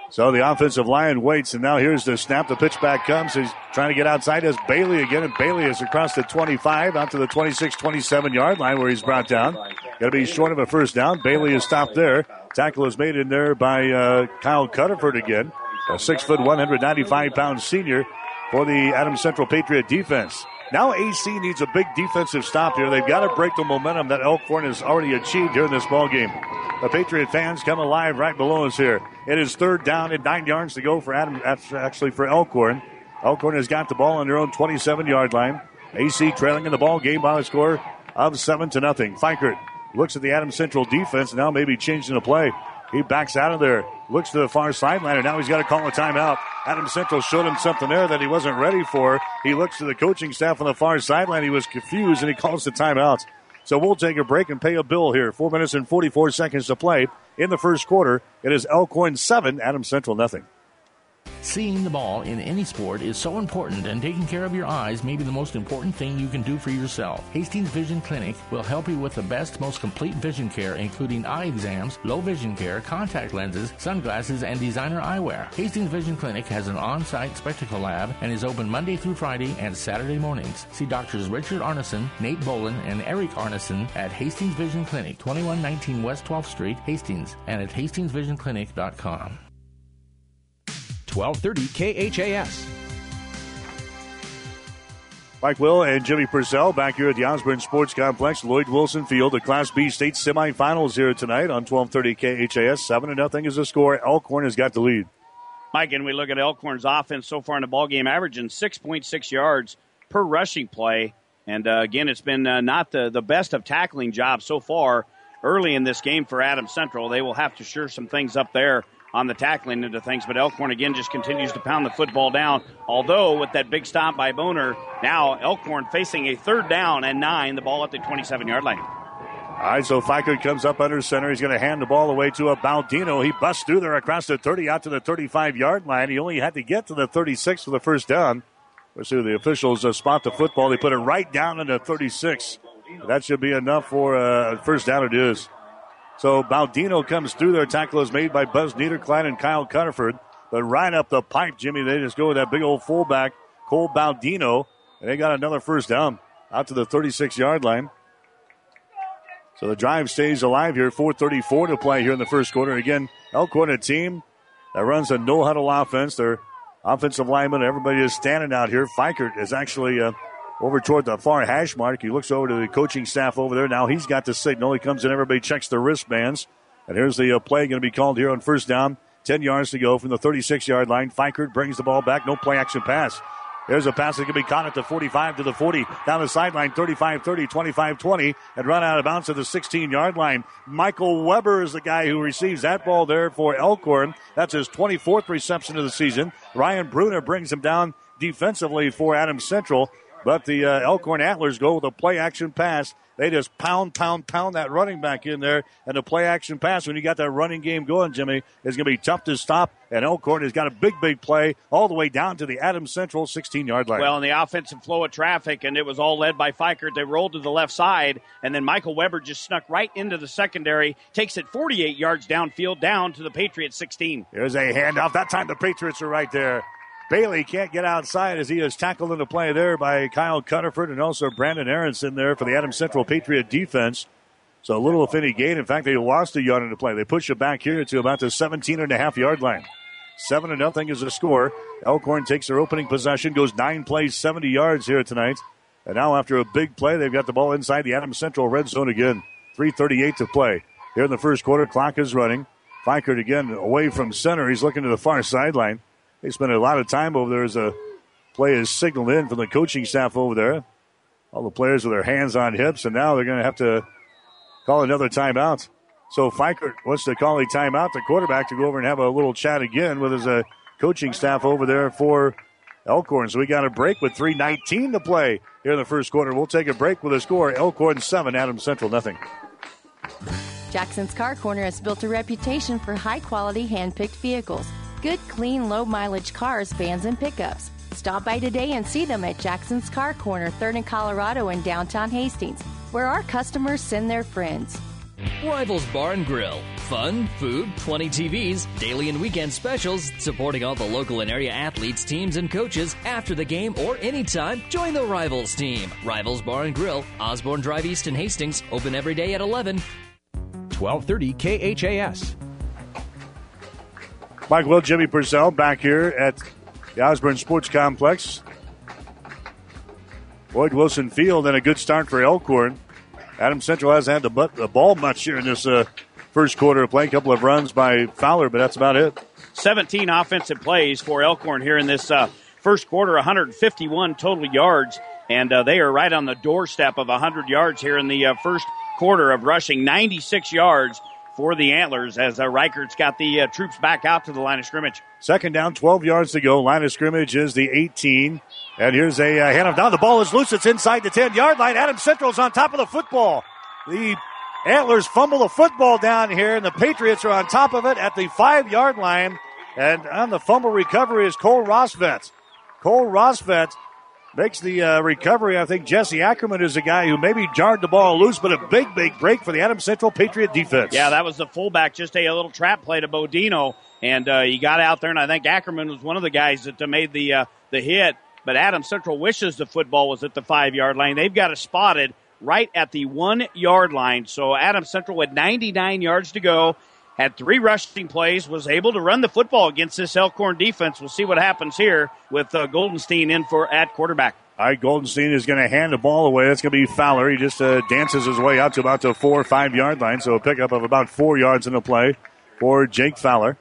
[SPEAKER 2] So the offensive line waits, and now here's the snap. The pitch back comes. He's trying to get outside. As Bailey again, and Bailey is across the 25 out to the 26, 27-yard line where he's brought down. Got to be short of a first down. Bailey is stopped there. Tackle is made in there by Kyle Cutterford again, a 6', 195-pound senior for the Adams Central Patriot defense. Now AC needs a big defensive stop here. They've got to break the momentum that Elkhorn has already achieved here in this ball game. The Patriot fans come alive right below us here. It is 3rd down and 9 yards to go for Elkhorn. Elkhorn has got the ball on their own 27-yard line. AC trailing in the ball game by a score of 7-0. Fikert looks at the Adams Central defense, now maybe changing the play. He backs out of there, looks to the far sideline, and now he's got to call a timeout. Adams Central showed him something there that he wasn't ready for. He looks to the coaching staff on the far sideline. He was confused, and he calls the timeout. So we'll take a break and pay a bill here. 4 minutes and 44 seconds to play in the first quarter. It is Elkhorn 7, Adams Central nothing.
[SPEAKER 16] Seeing the ball in any sport is so important, and taking care of your eyes may be the most important thing you can do for yourself. Hastings Vision Clinic will help you with the best, most complete vision care, including eye exams, low vision care, contact lenses, sunglasses, and designer eyewear. Hastings Vision Clinic has an on-site spectacle lab and is open Monday through Friday and Saturday mornings. See Doctors Richard Arneson, Nate Bolin, and Eric Arneson at Hastings Vision Clinic, 2119 West 12th Street, Hastings, and at HastingsVisionClinic.com.
[SPEAKER 15] 1230 KHAS.
[SPEAKER 2] Mike Will and Jimmy Purcell back here at the Osborne Sports Complex, Lloyd Wilson Field. The Class B state semifinals here tonight on 1230 KHAS. 7-0 is the score. Elkhorn has got the lead.
[SPEAKER 13] Mike, and we look at Elkhorn's offense so far in the ballgame, averaging 6.6 yards per rushing play. And, again, it's been not the best of tackling jobs so far early in this game for Adams Central. They will have to sure some things up there on the tackling into things, but Elkhorn again just continues to pound the football down. Although with that big stop by Boner, now Elkhorn facing a 3rd down and 9, the ball at the 27-yard line.
[SPEAKER 2] All right, so Fikert comes up under center. He's going to hand the ball away to a Baldino. He busts through there across the 30 out to the 35-yard line. He only had to get to the 36 for the first down. Let's see, the officials spot the football. They put it right down in the 36. That should be enough for a first down. It is. So Baldino comes through there. Tackle is made by Buzz Niederklein and Kyle Cutterford. But right up the pipe, Jimmy, they just go with that big old fullback, Cole Baldino. And they got another first down out to the 36-yard line. So the drive stays alive here. 4:34 to play here in the first quarter. Again, Elkhorn, a team that runs a no-huddle offense. Their offensive linemen, everybody is standing out here. Fikert is actually over toward the far hash mark. He looks over to the coaching staff over there. Now he's got the signal. He comes in. Everybody checks their wristbands. And here's the play going to be called here on first down. 10 yards to go from the 36-yard line. Fikert brings the ball back. No play-action pass. There's a pass that can be caught at the 45 to the 40. Down the sideline, 35-30, 25-20, and run out of bounds at the 16-yard line. Michael Weber is the guy who receives that ball there for Elkhorn. That's his 24th reception of the season. Ryan Bruner brings him down defensively for Adams Central. But the Elkhorn Antlers go with a play-action pass. They just pound that running back in there. And the play-action pass, when you got that running game going, Jimmy, is going to be tough to stop. And Elkhorn has got a big play all the way down to the Adams Central 16-yard line.
[SPEAKER 13] Well, in the offensive flow of traffic, and it was all led by Fikert. They rolled to the left side, and then Michael Weber just snuck right into the secondary, takes it 48 yards downfield down to the Patriots 16.
[SPEAKER 2] Here's a handoff. That time the Patriots are right there. Bailey can't get outside as he is tackled into play there by Kyle Cutterford and also Brandon Aronson there for the Adams Central Patriot defense. So a little of any gain. In fact, they lost a yard into play. They push it back here to about the 17.5-yard line. 7-0 is the score. Elkhorn takes their opening possession, goes 9 plays, 70 yards here tonight. And now after a big play, they've got the ball inside the Adams Central red zone again. 3:38 to play. Here in the first quarter, clock is running. Fikert again away from center. He's looking to the far sideline. They spent a lot of time over there as a play is signaled in from the coaching staff over there. All the players with their hands on hips, and now they're going to have to call another timeout. So Fikert wants to call a timeout, the quarterback, to go over and have a little chat again with his coaching staff over there for Elkhorn. So we got a break with 3:19 to play here in the first quarter. We'll take a break with a score. Elkhorn 7, Adams Central nothing.
[SPEAKER 17] Jackson's Car Corner has built a reputation for high-quality hand-picked vehicles. Good, clean, low-mileage cars, vans, and pickups. Stop by today and see them at Jackson's Car Corner, 3rd and Colorado in downtown Hastings, where our customers send their friends.
[SPEAKER 18] Rivals Bar and Grill, Fun, food, 20 TVs, daily and weekend specials, supporting all the local and area athletes, teams, and coaches. After the game or anytime, join the Rivals team. Rivals Bar and Grill, Osborne Drive East in Hastings, open every day at 11.
[SPEAKER 15] 1230 KHAS.
[SPEAKER 2] Mike Will, Jimmy Purcell back here at the Osborne Sports Complex. Lloyd Wilson Field, and a good start for Elkhorn. Adams Central hasn't had the ball much here in this first quarter of play. A couple of runs by Fowler, but that's about it.
[SPEAKER 13] 17 offensive plays for Elkhorn here in this first quarter, 151 total yards, and they are right on the doorstep of 100 yards here in the first quarter of rushing. 96 yards for the Antlers as Reichert's got the troops back out to the line of scrimmage.
[SPEAKER 2] Second down, 12 yards to go. Line of scrimmage is the 18. And here's a handoff down. The ball is loose. It's inside the 10-yard line. Adams Central's on top of the football. The Antlers fumble the football down here, and the Patriots are on top of it at the 5-yard line. And on the fumble recovery is Cole Rosvet. Cole Rosvet makes the recovery. I think Jesse Ackerman is the guy who maybe jarred the ball loose, but a big, big break for the Adams Central Patriot defense.
[SPEAKER 13] Yeah, that was the fullback, just a little trap play to Bodino, and he got out there, and I think Ackerman was one of the guys that made the hit. But Adams Central wishes the football was at the 5-yard line. They've got it spotted right at the 1-yard line. So Adams Central with 99 yards to go, had 3 rushing plays, was able to run the football against this Elkhorn defense. We'll see what happens here with Goldenstein in at quarterback.
[SPEAKER 2] All right, Goldenstein is going to hand the ball away. That's going to be Fowler. He just dances his way out to about the 4 or 5-yard line. So a pickup of about 4 yards in the play for Jake Fowler.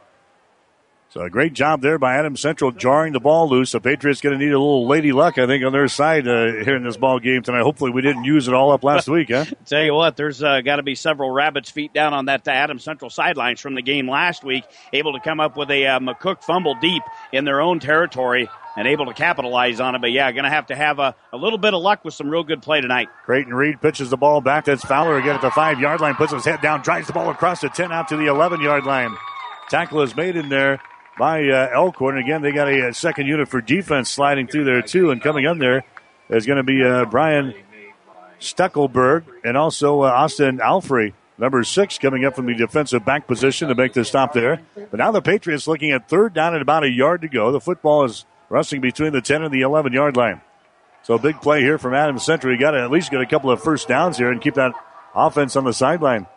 [SPEAKER 2] So a great job there by Adams Central jarring the ball loose. The Patriots going to need a little lady luck, I think, on their side here in this ball game tonight. Hopefully we didn't use it all up last week, huh?
[SPEAKER 13] Tell you what, there's got to be several rabbits' feet down on that Adams Central sidelines from the game last week, able to come up with a McCook fumble deep in their own territory and able to capitalize on it. But, yeah, going to have a little bit of luck with some real good play tonight.
[SPEAKER 2] Creighton Reed pitches the ball back. That's Fowler again at the 5-yard line, puts his head down, drives the ball across the 10 out to the 11-yard line. Tackle is made in there by Elkhorn. Again, they got a second unit for defense sliding through there, too. And coming in there is going to be Brian Stuckelberg and also Austin Alfrey, number 6, coming up from the defensive back position to make the stop there. But now the Patriots looking at third down and about a yard to go. The football is rushing between the 10 and the 11-yard line. So big play here from Adams Central. You got to at least get a couple of first downs here and keep that offense on the sideline.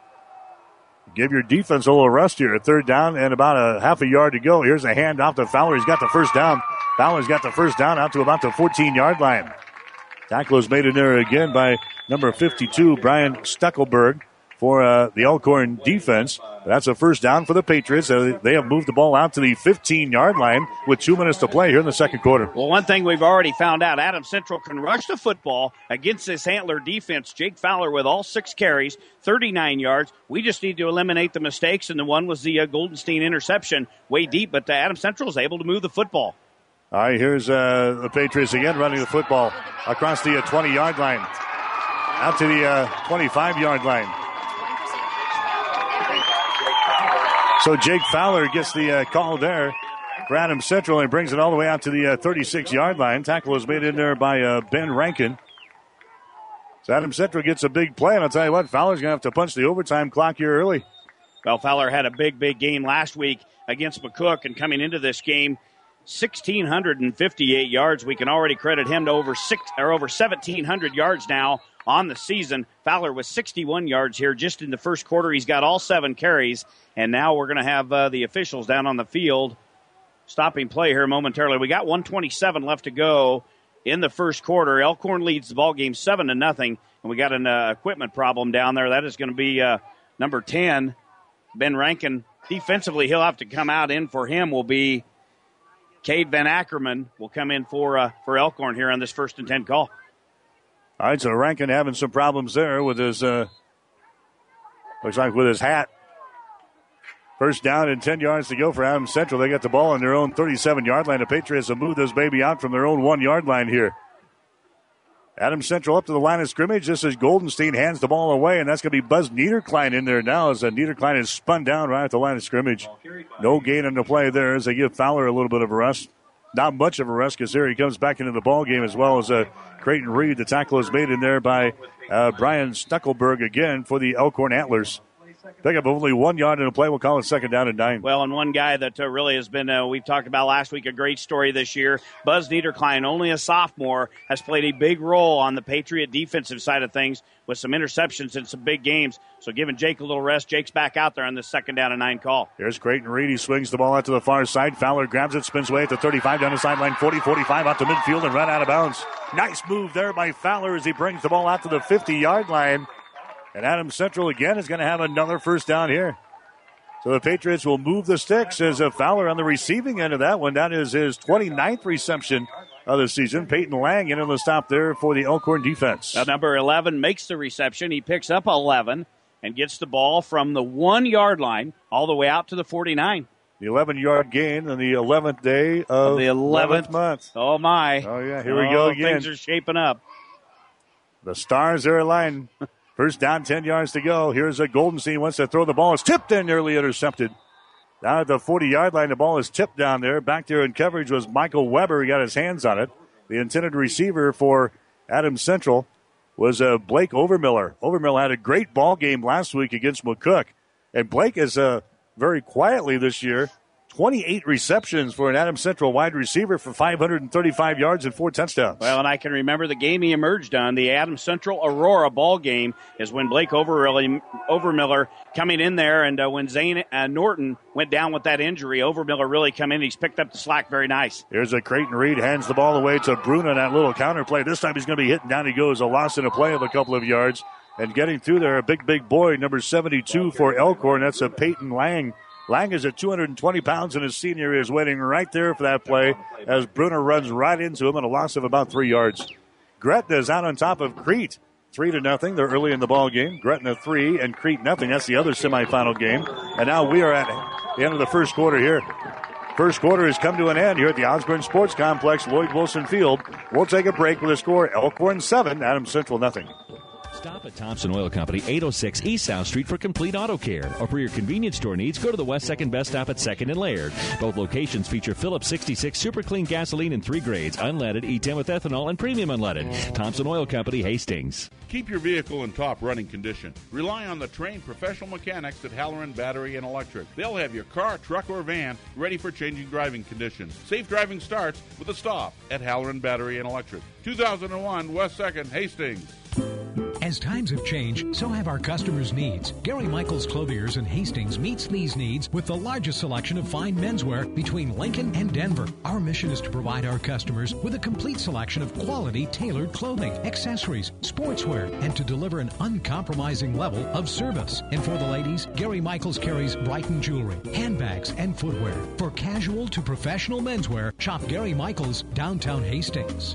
[SPEAKER 2] Give your defense a little rest here. Third down and about a half a yard to go. Here's a handoff to Fowler. He's got the first down. Fowler's got the first down out to about the 14-yard line. Tackle is made in there again by number 52, Brian Stuckelberg, for the Elkhorn defense. That's a first down for the Patriots. They have moved the ball out to the 15-yard line with 2 minutes to play here in the second quarter.
[SPEAKER 13] Well, one thing we've already found out, Adams Central can rush the football against this Antler defense. Jake Fowler with all 6 carries, 39 yards. We just need to eliminate the mistakes, and the one was the Goldenstein interception way deep, but Adams Central is able to move the football.
[SPEAKER 2] All right, here's the Patriots again running the football across the 20-yard line, out to the 25-yard line. So Jake Fowler gets the call there for Adams Central and brings it all the way out to the 36-yard line. Tackle was made in there by Ben Rankin. So Adams Central gets a big play, and I'll tell you what, Fowler's going to have to punch the overtime clock here early.
[SPEAKER 13] Well, Fowler had a big game last week against McCook, and coming into this game, 1,658 yards. We can already credit him to over 1,700 yards now on the season. Fowler with 61 yards here just in the first quarter. He's got all 7 carries, and now we're going to have the officials down on the field stopping play here momentarily. We got 1:27 left to go in the first quarter. Elkhorn leads the ball game 7-0, and we got an equipment problem down there. That is going to be number 10, Ben Rankin. Defensively, he'll have to come out. In for him will be Cade Van Ackerman. Will come in for Elkhorn here on this 1st and 10 call.
[SPEAKER 2] All right, so Rankin having some problems there with his, looks like with his hat. First down and 10 yards to go for Adams Central. They got the ball on their own 37-yard line. The Patriots have moved this baby out from their own 1-yard line here. Adams Central up to the line of scrimmage. This is Goldenstein hands the ball away, and that's going to be Buzz Niederklein in there now as Niederklein is spun down right at the line of scrimmage. No gain on the play there as they give Fowler a little bit of a rest. Not much of a rest because here he comes back into the ball game as well as Creighton Reed. The tackle is made in there by Brian Stuckelberg again for the Elkhorn Antlers. Pick up only 1 yard in the play. We'll call it 2nd down and 9.
[SPEAKER 13] Well, and one guy that really has been, we've talked about last week, a great story this year, Buzz Niederklein, only a sophomore, has played a big role on the Patriot defensive side of things with some interceptions in some big games. So giving Jake a little rest. Jake's back out there on the 2nd down and 9 call.
[SPEAKER 2] Here's Creighton Reed. He swings the ball out to the far side. Fowler grabs it, spins away at the 35, down the sideline, 40, 45, out to midfield and run out of bounds. Nice move there by Fowler as he brings the ball out to the 50-yard line. And Adams Central again is going to have another first down here. So the Patriots will move the sticks as a Fowler on the receiving end of that one. That is his 29th reception of the season. Peyton Lang in on the stop there for the Elkhorn defense.
[SPEAKER 13] Now, number 11 makes the reception. He picks up 11 and gets the ball from the 1-yard line all the way out to the 49.
[SPEAKER 2] The 11-yard gain on the 11th day of
[SPEAKER 13] the 11th
[SPEAKER 2] month.
[SPEAKER 13] Oh, my.
[SPEAKER 2] Oh, yeah, here we go again.
[SPEAKER 13] Things are shaping up.
[SPEAKER 2] The Stars are aligned. First down, 10 yards to go. Here's a Goldenstein wants to throw the ball. It's tipped and nearly intercepted. Down at the 40-yard line, the ball is tipped down there. Back there in coverage was Michael Weber. He got his hands on it. The intended receiver for Adams Central was Blake Overmiller. Overmiller had a great ball game last week against McCook. And Blake is very quietly this year 28 receptions for an Adams Central wide receiver for 535 yards and 4 touchdowns.
[SPEAKER 13] Well, and I can remember the game he emerged on, the Adams Central Aurora ball game, is when Blake Overmiller coming in there, and when Zane Norton went down with that injury, Overmiller really come in. He's picked up the slack very nice.
[SPEAKER 2] Here's a Creighton Reed, hands the ball away to Bruna, that little counter play. This time he's going to be hitting down. He goes, a loss in a play of a couple of yards. And getting through there, a big boy, number 72 for Elkhorn. That's a Peyton Lang. Lang is at 220 pounds, and his senior is waiting right there for that play as Bruner runs right into him and a loss of about 3 yards. Gretna is out on top of Crete, 3-0. They're early in the ball game. Gretna 3 and Crete 0. That's the other semifinal game. And now we are at the end of the first quarter here. First quarter has come to an end here at the Osborne Sports Complex, Lloyd Wilson Field. We'll take a break with a score: Elkhorn 7, Adams Central 0.
[SPEAKER 15] Stop at Thompson Oil Company, 806 East South Street for complete auto care. Or for your convenience store needs, go to the West 2nd Best Stop at 2nd and Laird. Both locations feature Phillips 66 Super Clean gasoline in 3 grades, unleaded, E10 with ethanol, and premium unleaded. Thompson Oil Company, Hastings.
[SPEAKER 14] Keep your vehicle in top running condition. Rely on the trained professional mechanics at Halloran Battery and Electric. They'll have your car, truck, or van ready for changing driving conditions. Safe driving starts with a stop at Halloran Battery and Electric. 2001 West 2nd, Hastings.
[SPEAKER 19] As times have changed, so have our customers' needs. Gary Michaels Clothiers in Hastings meets these needs with the largest selection of fine menswear between Lincoln and Denver. Our mission is to provide our customers with a complete selection of quality tailored clothing, accessories, sportswear, and to deliver an uncompromising level of service. And for the ladies, Gary Michaels carries Brighton jewelry, handbags, and footwear. For casual to professional menswear, shop Gary Michaels, downtown Hastings.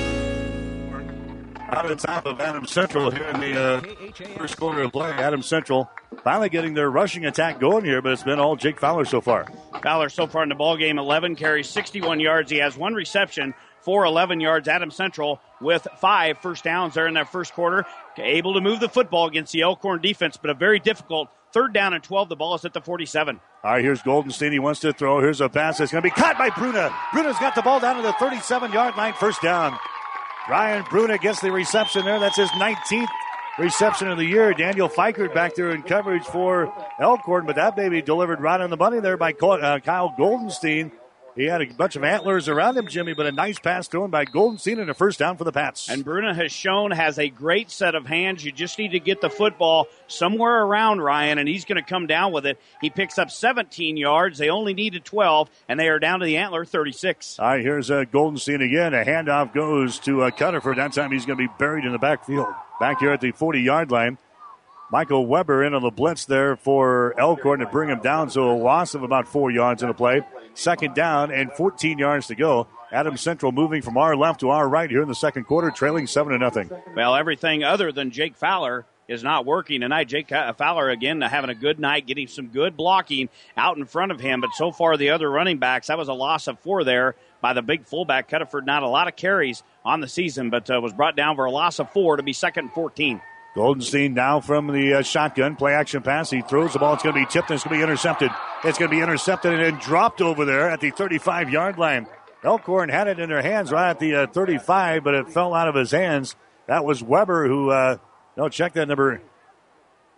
[SPEAKER 2] Out of the top of Adams Central here in the first quarter of play. Adams Central finally getting their rushing attack going here, but it's been all Jake Fowler so far.
[SPEAKER 13] Fowler so far in the ball game, 11 carries, 61 yards. He has 1 reception for 11 yards. Adams Central with 5 first downs there in that first quarter. Able to move the football against the Elkhorn defense, but a very difficult 3rd down and 12. The ball is at the 47.
[SPEAKER 2] All right, here's Goldenstein. He wants to throw. Here's a pass that's going to be caught by Bruna. Bruna's got the ball down to the 37-yard line. First down. Ryan Bruna gets the reception there. That's his 19th reception of the year. Daniel Fikert back there in coverage for Elkhorn, but that baby delivered right on the money there by Kyle Goldenstein. He had a bunch of antlers around him, Jimmy, but a nice pass thrown by Goldenstein and a first down for the Pats.
[SPEAKER 13] And Bruna has a great set of hands. You just need to get the football somewhere around Ryan, and he's going to come down with it. He picks up 17 yards. They only needed 12, and they are down to the antler 36.
[SPEAKER 2] All right, here's Goldenstein again. A handoff goes to Cutterford. That time he's going to be buried in the backfield. Back here at the 40-yard line. Michael Weber in on the blitz there for Elkhorn to bring him down, so a loss of about 4 yards in the play. 2nd down and 14 yards to go. Adams Central moving from our left to our right here in the second quarter, trailing 7-0.
[SPEAKER 13] Well, everything other than Jake Fowler is not working tonight. Jake Fowler, again, having a good night, getting some good blocking out in front of him. But so far, the other running backs, that was a loss of 4 there by the big fullback, Cutterford. Not a lot of carries on the season, but was brought down for a loss of 4 to be 2nd and 14.
[SPEAKER 2] Goldenstein now from the shotgun, play action pass. He throws the ball. It's going to be tipped and it's going to be intercepted. It's going to be intercepted and then dropped over there at the 35-yard line. Elkhorn had it in their hands right at the 35, but it fell out of his hands. That was Weber who, check that number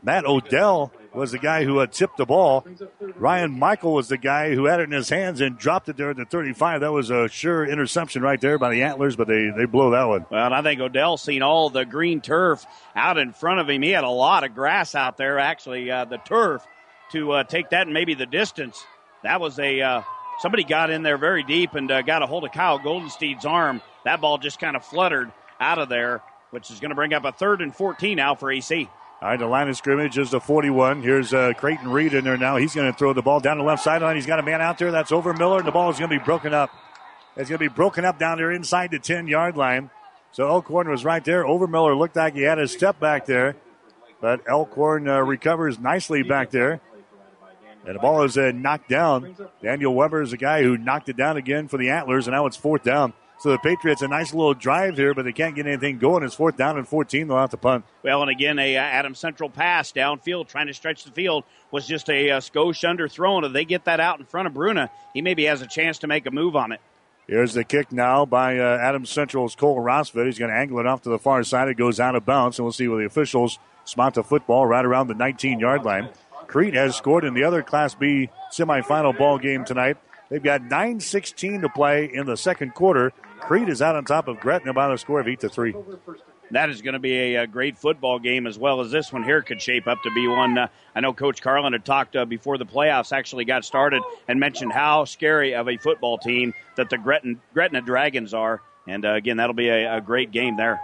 [SPEAKER 2] Matt Odell was the guy who had tipped the ball. Ryan Michael was the guy who had it in his hands and dropped it there at the 35. That was a sure interception right there by the Antlers, but they blow that one.
[SPEAKER 13] Well, and I think Odell's seen all the green turf out in front of him. He had a lot of grass out there, actually, the turf, to take that and maybe the distance. That was somebody got in there very deep and got a hold of Kyle Goldensteed's arm. That ball just kind of fluttered out of there, which is going to bring up a 3rd and 14 now for AC.
[SPEAKER 2] All right, the line of scrimmage is the 41. Here's Creighton Reed in there now. He's going to throw the ball down the left sideline. He's got a man out there. That's over Miller, and the ball is going to be broken up. It's going to be broken up down there inside the 10-yard line. So Elkhorn was right there. Overmiller looked like he had a step back there, but Elkhorn recovers nicely back there. And the ball is knocked down. Daniel Weber is the guy who knocked it down again for the Antlers, and now it's 4th down. So the Patriots, a nice little drive here, but they can't get anything going. It's 4th down and 14. They'll have to punt.
[SPEAKER 13] Well, and again, a Adams Central pass downfield, trying to stretch the field, was just a skosh underthrown. If they get that out in front of Bruna, he maybe has a chance to make a move on it.
[SPEAKER 2] Here's the kick now by Adams Central's Cole Rosford. He's going to angle it off to the far side. It goes out of bounds, and we'll see where the officials spot the football right around the 19-yard line. Crete has scored in the other Class B semifinal ball game tonight. They've got 9:16 to play in the second quarter. Crete is out on top of Gretna by a score of 8-3.
[SPEAKER 13] That is going to be a great football game, as well as this one here could shape up to be one. I know Coach Carlin had talked before the playoffs actually got started and mentioned how scary of a football team that the Gretna Dragons are. And, again, that'll be a great game there.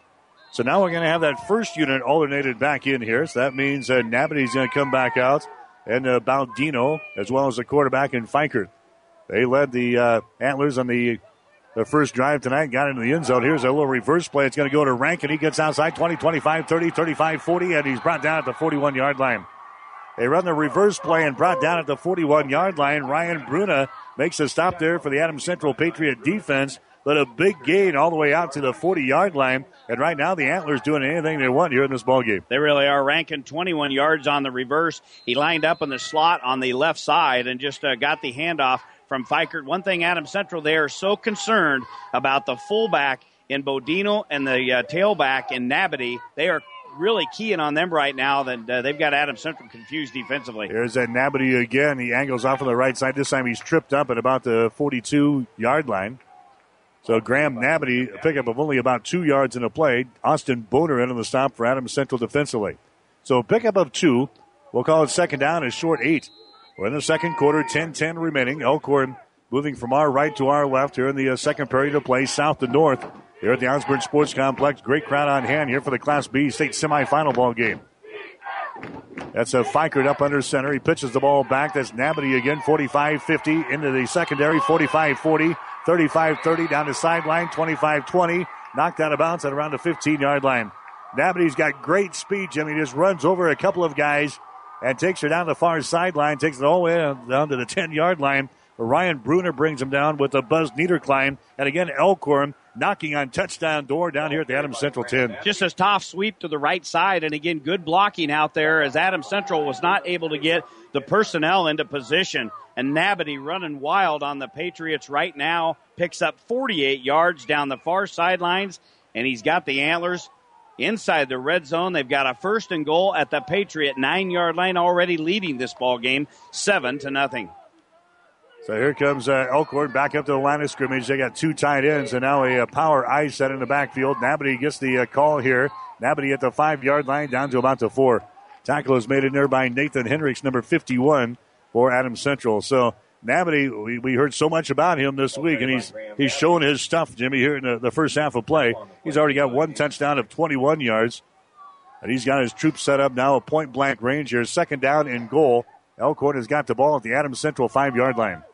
[SPEAKER 2] So now we're going to have that first unit alternated back in here. So that means Nabate's going to come back out, and Baldino, as well as the quarterback in Fikert. They led the Antlers on the first drive tonight, got into the end zone. Here's a little reverse play. It's going to go to Rankin. He gets outside 20, 25, 30, 35, 40, and he's brought down at the 41-yard line. They run the reverse play and brought down at the 41-yard line. Ryan Bruna makes a stop there for the Adams Central Patriot defense, but a big gain all the way out to the 40-yard line. And right now the Antlers doing anything they want here in this ballgame.
[SPEAKER 13] They really are. Rankin 21 yards on the reverse. He lined up in the slot on the left side and just got the handoff from Fikert. One thing, Adams Central, they are so concerned about the fullback in Bodino and the tailback in Nabity. They are really keying on them right now that they've got Adams Central confused defensively.
[SPEAKER 2] Here's that Nabity again. He angles off on the right side. This time he's tripped up at about the 42-yard line. So Graham Nabity, a pickup of only about 2 yards in a play. Austin Boner in on the stop for Adams Central defensively. So pickup of 2. We'll call it second down, a short 8. We're in the second quarter, 10-10 remaining. Elkhorn moving from our right to our left here in the second period of play, south to north here at the Osborne Sports Complex. Great crowd on hand here for the Class B state semifinal ball game. That's a Fikert up under center. He pitches the ball back. That's Nabity again, 45-50 into the secondary, 45-40, 35-30 down the sideline, 25-20. Knocked out of bounds at around the 15-yard line. Nabity's got great speed, Jimmy. He just runs over a couple of guys and takes her down the far sideline, takes it all the way down to the 10-yard line. Ryan Bruner brings him down with a Buzz Niederklein. And again, Elkhorn knocking on touchdown door down here at the Adams Central 10.
[SPEAKER 13] Just a tough sweep to the right side. And again, good blocking out there as Adams Central was not able to get the personnel into position. And Nabity running wild on the Patriots right now. Picks up 48 yards down the far sidelines. And he's got the Antlers inside the red zone. They've got a 1st and goal at the Patriot 9-yard line, already leading this ball game 7-0.
[SPEAKER 2] So here comes Elkhorn back up to the line of scrimmage. They got 2 tight ends and now a power I set in the backfield. Nabity gets the call here. Nabity at the 5-yard line down to about the 4. Tackle is made in there by Nathan Hendricks, number 51 for Adams Central. So Nabity, we heard so much about him this week, and he's showing his stuff, Jimmy, here in the first half of play. He's already got 1 touchdown of 21 yards, and he's got his troops set up now at point-blank range here. Second down and goal. Elkhorn has got the ball at the Adams Central 5-yard line.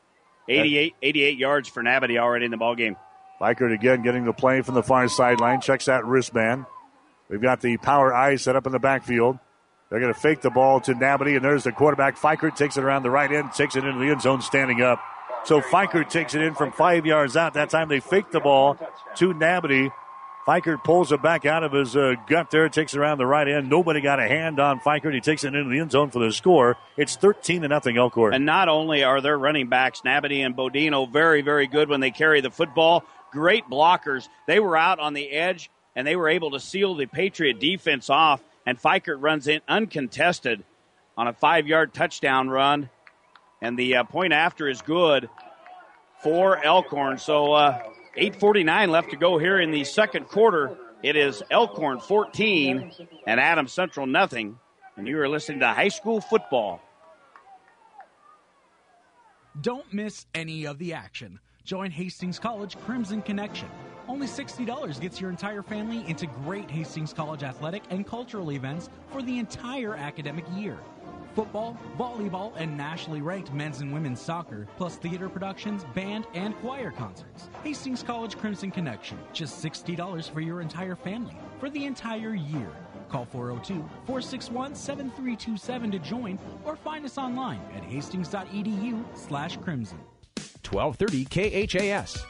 [SPEAKER 13] 88 yards for Nabity already in the ball game.
[SPEAKER 2] Fikert again getting the play from the far sideline. Checks that wristband. We've got the power I set up in the backfield. They're going to fake the ball to Nabity, and there's the quarterback. Fikert takes it around the right end, takes it into the end zone standing up. So Fikert takes it in from 5 yards out. That time they fake the ball to Nabity. Fikert pulls it back out of his gut there, takes it around the right end. Nobody got a hand on Fikert. He takes it into the end zone for the score. It's 13-0 Elkhorn.
[SPEAKER 13] And not only are their running backs, Nabity and Bodino, very, very good when they carry the football. Great blockers. They were out on the edge, and they were able to seal the Patriot defense off and Fikert runs in uncontested on a 5-yard touchdown run. And the point after is good for Elkhorn. So 8:49 left to go here in the second quarter. It is Elkhorn 14 and Adams Central nothing. And you are listening to high school football.
[SPEAKER 20] Don't miss any of the action. Join Hastings College Crimson Connection. Only $60 gets your entire family into great Hastings College athletic and cultural events for the entire academic year. Football, volleyball, and nationally ranked men's and women's soccer, plus theater productions, band, and choir concerts. Hastings College Crimson Connection. Just $60 for your entire family for the entire year. Call 402-461-7327 to join or find us online at hastings.edu/crimson.
[SPEAKER 19] 1230 KHAS.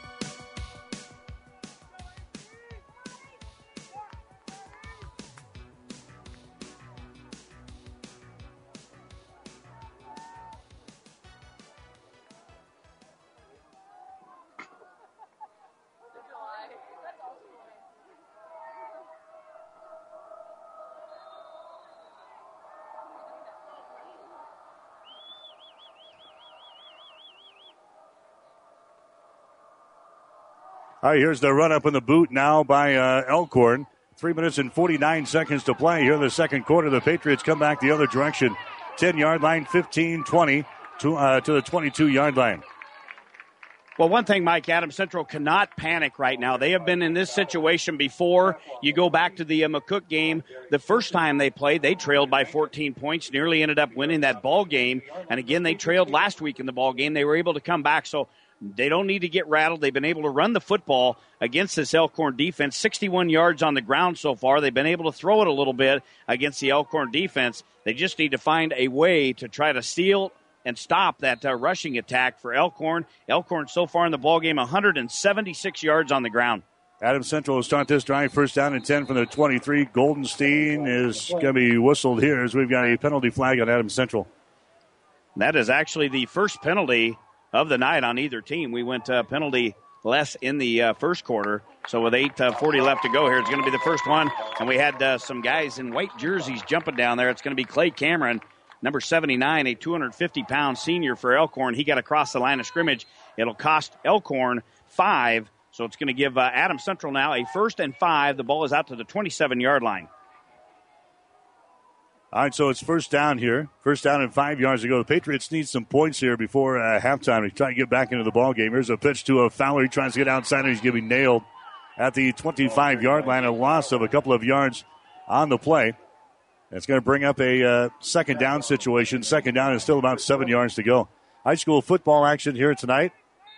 [SPEAKER 2] All right, here's the run-up in the boot now by Elkhorn. 3 minutes and 49 seconds to play here in the second quarter. The Patriots come back the other direction. 10-yard line, 15-20 to the 22-yard line.
[SPEAKER 13] Well, one thing, Mike, Adams Central cannot panic right now. They have been in this situation before. You go back to the McCook game. The first time they played, they trailed by 14 points, nearly ended up winning that ball game. And again, they trailed last week in the ball game. They were able to come back. So they don't need to get rattled. They've been able to run the football against this Elkhorn defense. 61 yards on the ground so far. They've been able to throw it a little bit against the Elkhorn defense. They just need to find a way to try to steal and stop that rushing attack for Elkhorn. Elkhorn so far in the ballgame, 176 yards on the ground.
[SPEAKER 2] Adams Central will start this drive. First down and 10 from the 23. Goldenstein is going to be whistled here as we've got a penalty flag on Adams Central.
[SPEAKER 13] That is actually the first penalty of the night on either team. We went penalty less in the first quarter. So with 8:40 left to go here, it's going to be the first one. And we had some guys in white jerseys jumping down there. It's going to be Clay Cameron, number 79, a 250-pound senior for Elkhorn. He got across the line of scrimmage. It'll cost Elkhorn 5. So it's going to give Adams Central now a 1st and 5. The ball is out to the 27-yard line.
[SPEAKER 2] All right, so it's first down here. First down and 5 yards to go. The Patriots need some points here before halftime to try to get back into the ball game. Here's a pitch to Fowler. He tries to get outside, and he's going to be nailed at the 25-yard line. A loss of a couple of yards on the play. That's going to bring up a second down situation. Second down is still about 7 yards to go. High school football action here tonight.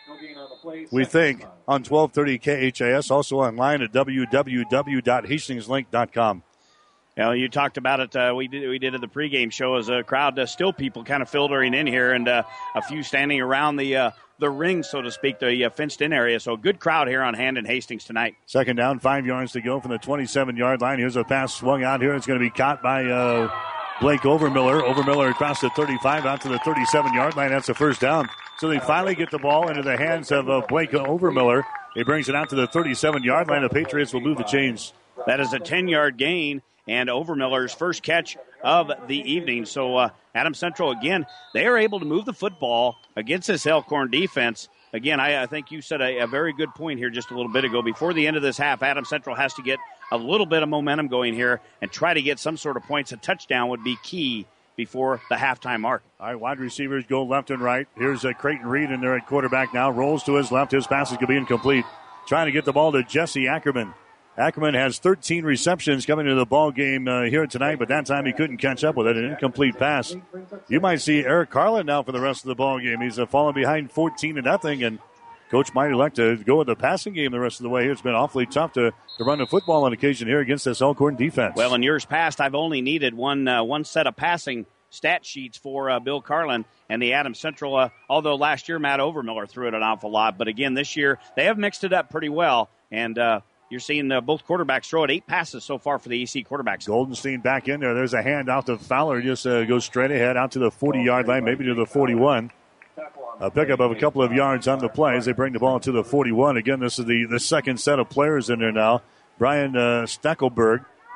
[SPEAKER 2] We think on 1230 KHAS, also online at www.hastingslink.com.
[SPEAKER 13] You know, you talked about it. We did at the pregame show as a crowd. Still people kind of filtering in here, and a few standing around the ring, so to speak, the fenced-in area. So a good crowd here on hand in Hastings tonight.
[SPEAKER 2] Second down, 5 yards to go from the 27-yard line. Here's a pass swung out here. It's going to be caught by Blake Overmiller. Overmiller across the 35 out to the 37-yard line. That's a first down. So they finally get the ball into the hands of Blake Overmiller. He brings it out to the 37-yard line. The Patriots will move the chains.
[SPEAKER 13] That is a 10-yard gain. And Overmiller's first catch of the evening. So Adams Central, again, they are able to move the football against this Elkhorn defense. Again, I think you said a very good point here just a little bit ago. Before the end of this half, Adams Central has to get a little bit of momentum going here and try to get some sort of points. A touchdown would be key before the halftime mark.
[SPEAKER 2] All right, wide receivers go left and right. Here's Creighton Reed in there at quarterback now. Rolls to his left. His pass is going to be incomplete. Trying to get the ball to Jesse Ackerman. Ackerman has 13 receptions coming into the ball game here tonight, but that time he couldn't catch up with it. An incomplete pass. You might see Eric Carlin now for the rest of the ball game. He's fallen behind 14-0, and Coach might elect to go with the passing game the rest of the way. It's been awfully tough to run the football on occasion here against this Elkhorn defense.
[SPEAKER 13] Well, in years past, I've only needed one set of passing stat sheets for Bill Carlin and the Adams Central, although last year Matt Overmiller threw it an awful lot. But again, this year they have mixed it up pretty well, and you're seeing both quarterbacks throw it 8 passes so far for the EC quarterbacks.
[SPEAKER 2] Goldenstein back in there. There's a handout to Fowler. Just goes straight ahead out to the 40-yard line, maybe to the 41. A pickup of a couple of yards on the play as they bring the ball to the 41. Again, this is the second set of players in there now. Brian Steckelberg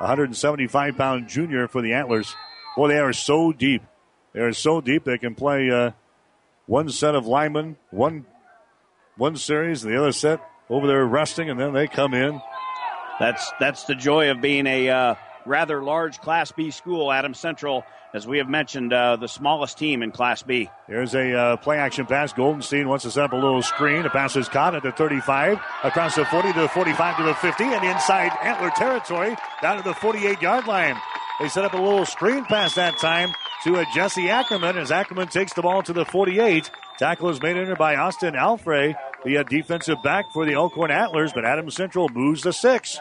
[SPEAKER 2] 175-pound junior for the Antlers. Boy, they are so deep. They are so deep they can play one set of linemen, one series, and the other set over there resting, and then they come in.
[SPEAKER 13] That's the joy of being a rather large Class B school, Adams Central. As we have mentioned, the smallest team in Class B.
[SPEAKER 2] Here's a play-action pass. Goldenstein wants to set up a little screen. The pass is caught at the 35, across the 40 to the 45 to the 50, and inside Antler territory, down to the 48-yard line. They set up a little screen pass that time to Jesse Ackerman, as Ackerman takes the ball to the 48. Tackle is made in there by Austin Alfrey, the defensive back for the Elkhorn Antlers, but Adams Central moves to 6.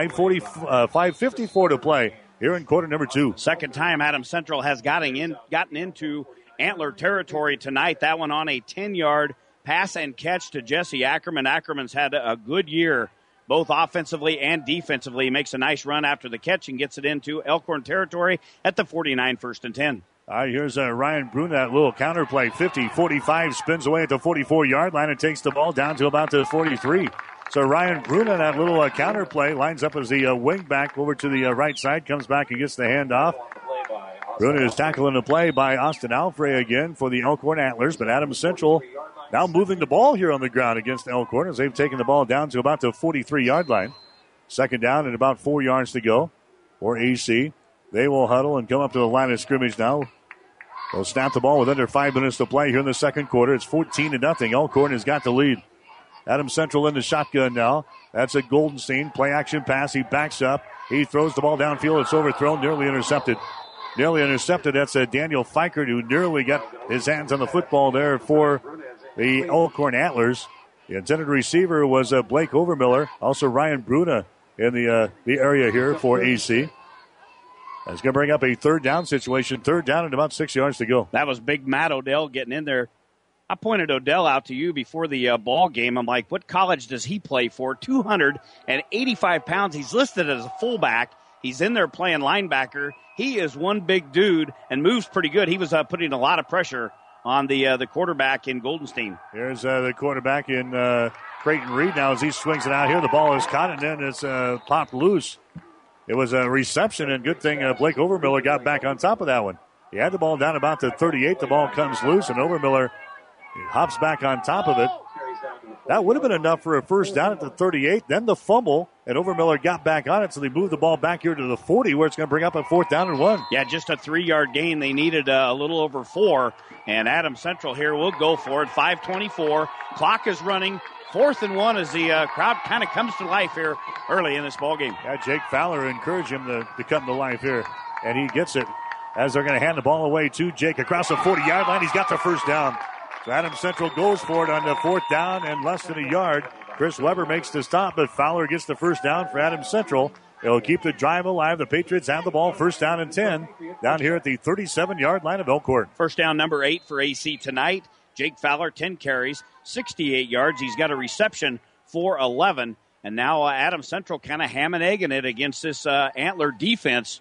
[SPEAKER 2] 5:54 to play here in quarter number 2.
[SPEAKER 13] Second time Adams Central has gotten into Antler territory tonight. That one on a 10-yard pass and catch to Jesse Ackerman. Ackerman's had a good year, both offensively and defensively. He makes a nice run after the catch and gets it into Elkhorn territory at the 49, 1st and 10.
[SPEAKER 2] All right, here's Ryan Bruna, that little counter play. 50-45, spins away at the 44-yard line and takes the ball down to about the 43. So Ryan Bruna, that little counter play, lines up as the wing back over to the right side, comes back and gets the handoff. Bruna is tackled in the play by Austin Alfrey again for the Elkhorn Antlers, but Adams Central now moving the ball here on the ground against Elkhorn as they've taken the ball down to about the 43-yard line. Second down and about 4 yards to go for AC. They will huddle and come up to the line of scrimmage now. They'll snap the ball with under 5 minutes to play here in the second quarter. It's 14-0. Elkhorn has got the lead. Adams Central in the shotgun now. That's a Goldenstein. Play action pass. He backs up. He throws the ball downfield. It's overthrown. Nearly intercepted. That's Daniel Fikert, who nearly got his hands on the football there for the Elkhorn Antlers. The intended receiver was Blake Overmiller. Also Ryan Bruna in the area here for AC. That's going to bring up a third down situation. Third down and about 6 yards to go.
[SPEAKER 13] That was big Matt Odell getting in there. I pointed Odell out to you before the ball game. I'm like, what college does he play for? 285 pounds. He's listed as a fullback. He's in there playing linebacker. He is one big dude and moves pretty good. He was putting a lot of pressure on the quarterback in Goldenstein.
[SPEAKER 2] Here's the quarterback in Creighton Reed now as he swings it out here. The ball is caught and then it's popped loose. It was a reception, and good thing Blake Overmiller got back on top of that one. He had the ball down about the 38. The ball comes loose, and Overmiller hops back on top of it. That would have been enough for a first down at the 38. Then the fumble, and Overmiller got back on it, so they moved the ball back here to the 40, where it's going to bring up a 4th down and 1.
[SPEAKER 13] Yeah, just a 3-yard gain. They needed a little over 4, and Adams Central here will go for it. 5:24. Clock is running. 4th and 1 as the crowd kind of comes to life here early in this ball game.
[SPEAKER 2] Yeah, Jake Fowler encouraged him to come to life here, and he gets it as they're going to hand the ball away to Jake across the 40-yard line. He's got the first down. So Adams Central goes for it on the 4th down and less than a yard. Chris Weber makes the stop, but Fowler gets the first down for Adams Central. It'll keep the drive alive. The Patriots have the ball, first down and 10, down here at the 37-yard line of Elkhorn.
[SPEAKER 13] First down number 8 for AC tonight. Jake Fowler, 10 carries, 68 yards. He's got a reception for 11. And now Adams Central kind of ham and egging it against this Antler defense.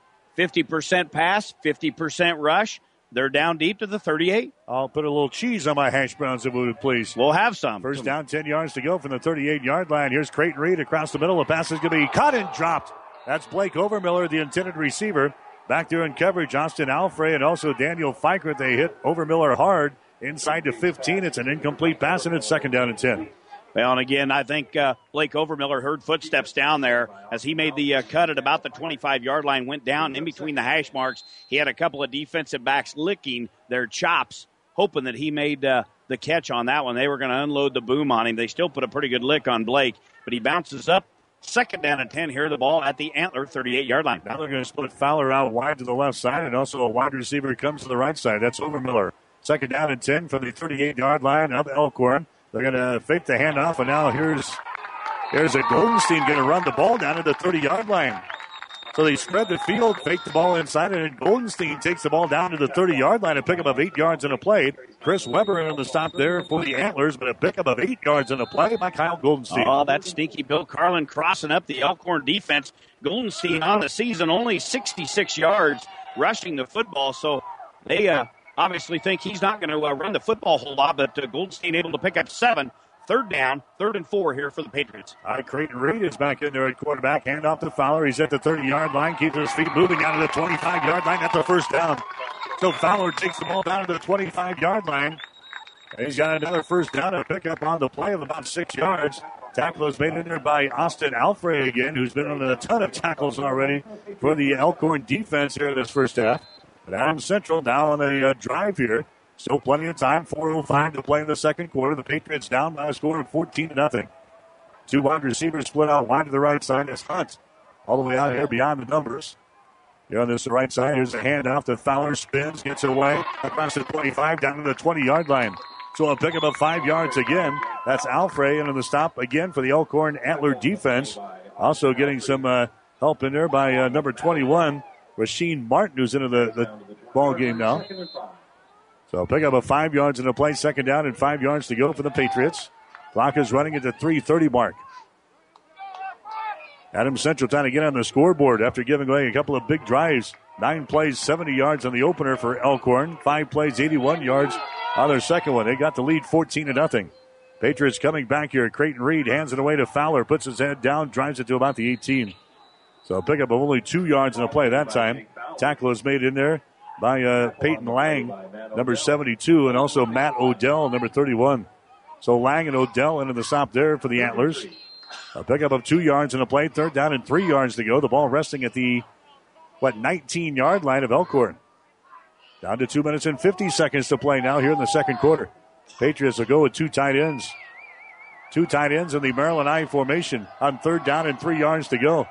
[SPEAKER 13] 50% pass, 50% rush. They're down deep to the 38.
[SPEAKER 2] I'll put a little cheese on my hash browns if we would please.
[SPEAKER 13] We'll have some.
[SPEAKER 2] First down, 10 yards to go from the 38-yard line. Here's Creighton Reed across the middle. The pass is going to be caught and dropped. That's Blake Overmiller, the intended receiver. Back there in coverage, Austin Alfrey and also Daniel Fikert. They hit Overmiller hard inside the 15. It's an incomplete pass, and it's second down and 10.
[SPEAKER 13] Well, and again, I think Blake Overmiller heard footsteps down there as he made the cut at about the 25-yard line, went down in between the hash marks. He had a couple of defensive backs licking their chops, hoping that he made the catch on that one. They were going to unload the boom on him. They still put a pretty good lick on Blake, but he bounces up. Second down and 10 here, the ball at the Antler 38-yard line.
[SPEAKER 2] Now they're going to split Fowler out wide to the left side, and also a wide receiver comes to the right side. That's Overmiller. Second down and 10 from the 38-yard line of Elkhorn. They're going to fake the handoff, and now here's a Goldenstein going to run the ball down to the 30-yard line. So they spread the field, fake the ball inside, and Goldenstein takes the ball down to the 30-yard line, a pickup of 8 yards in a play. Chris Weber on the stop there for the Antlers, but a pickup of 8 yards in a play by Kyle Goldenstein.
[SPEAKER 13] Oh, that's sneaky. Bill Carlin crossing up the Elkhorn defense. Goldenstein on the season, only 66 yards rushing the football, so they obviously think he's not going to run the football a whole lot, but Goldenstein able to pick up 7. third down, 3rd and 4 here for the Patriots.
[SPEAKER 2] All right, Creighton Reed is back in there at quarterback. Hand off to Fowler. He's at the 30-yard line. Keeps his feet moving out of the 25-yard line. That's a first down. So Fowler takes the ball down to the 25-yard line. And he's got another first down to pick up on the play of about 6 yards. Tackle is made in there by Austin Alfrey again, who's been on a ton of tackles already for the Elkhorn defense here in this first half. But Adams Central now on a drive here. Still plenty of time. 4:05 to play in the second quarter. The Patriots down by a score of 14-0. 2 wide receivers split out wide to the right side. It's Hunt all the way out here beyond the numbers. Here on this right side, here's a handoff to Fowler. Spins, gets away across the 25 down to the 20-yard line. So a pickup of 5 yards again. That's Alfrey into the stop again for the Elkhorn Antler defense. Also getting some help in there by number 21, Rasheen Martin, who's into the ball game now. So pick up of 5 yards in the play. Second down and 5 yards to go for the Patriots. Clock is running at the 3:30 mark. Adams Central trying to get on the scoreboard after giving away a couple of big drives. 9 plays, 70 yards on the opener for Elkhorn. 5 plays, 81 yards on their second one. They got the lead 14-0. Patriots coming back here. Creighton Reed hands it away to Fowler. Puts his head down, drives it to about the 18. So a pickup of only 2 yards in the play that time. Tackle is made in there by Peyton Lang, number 72, and also Matt Odell, number 31. So Lang and Odell into the stop there for the Antlers. A pickup of 2 yards in the play. 3rd down and 3 yards to go. The ball resting at the, 19-yard line of Elkhorn. Down to 2 minutes and 50 seconds to play now here in the second quarter. Patriots will go with 2 tight ends. 2 tight ends in the Maryland I formation on 3rd down and 3 yards to go.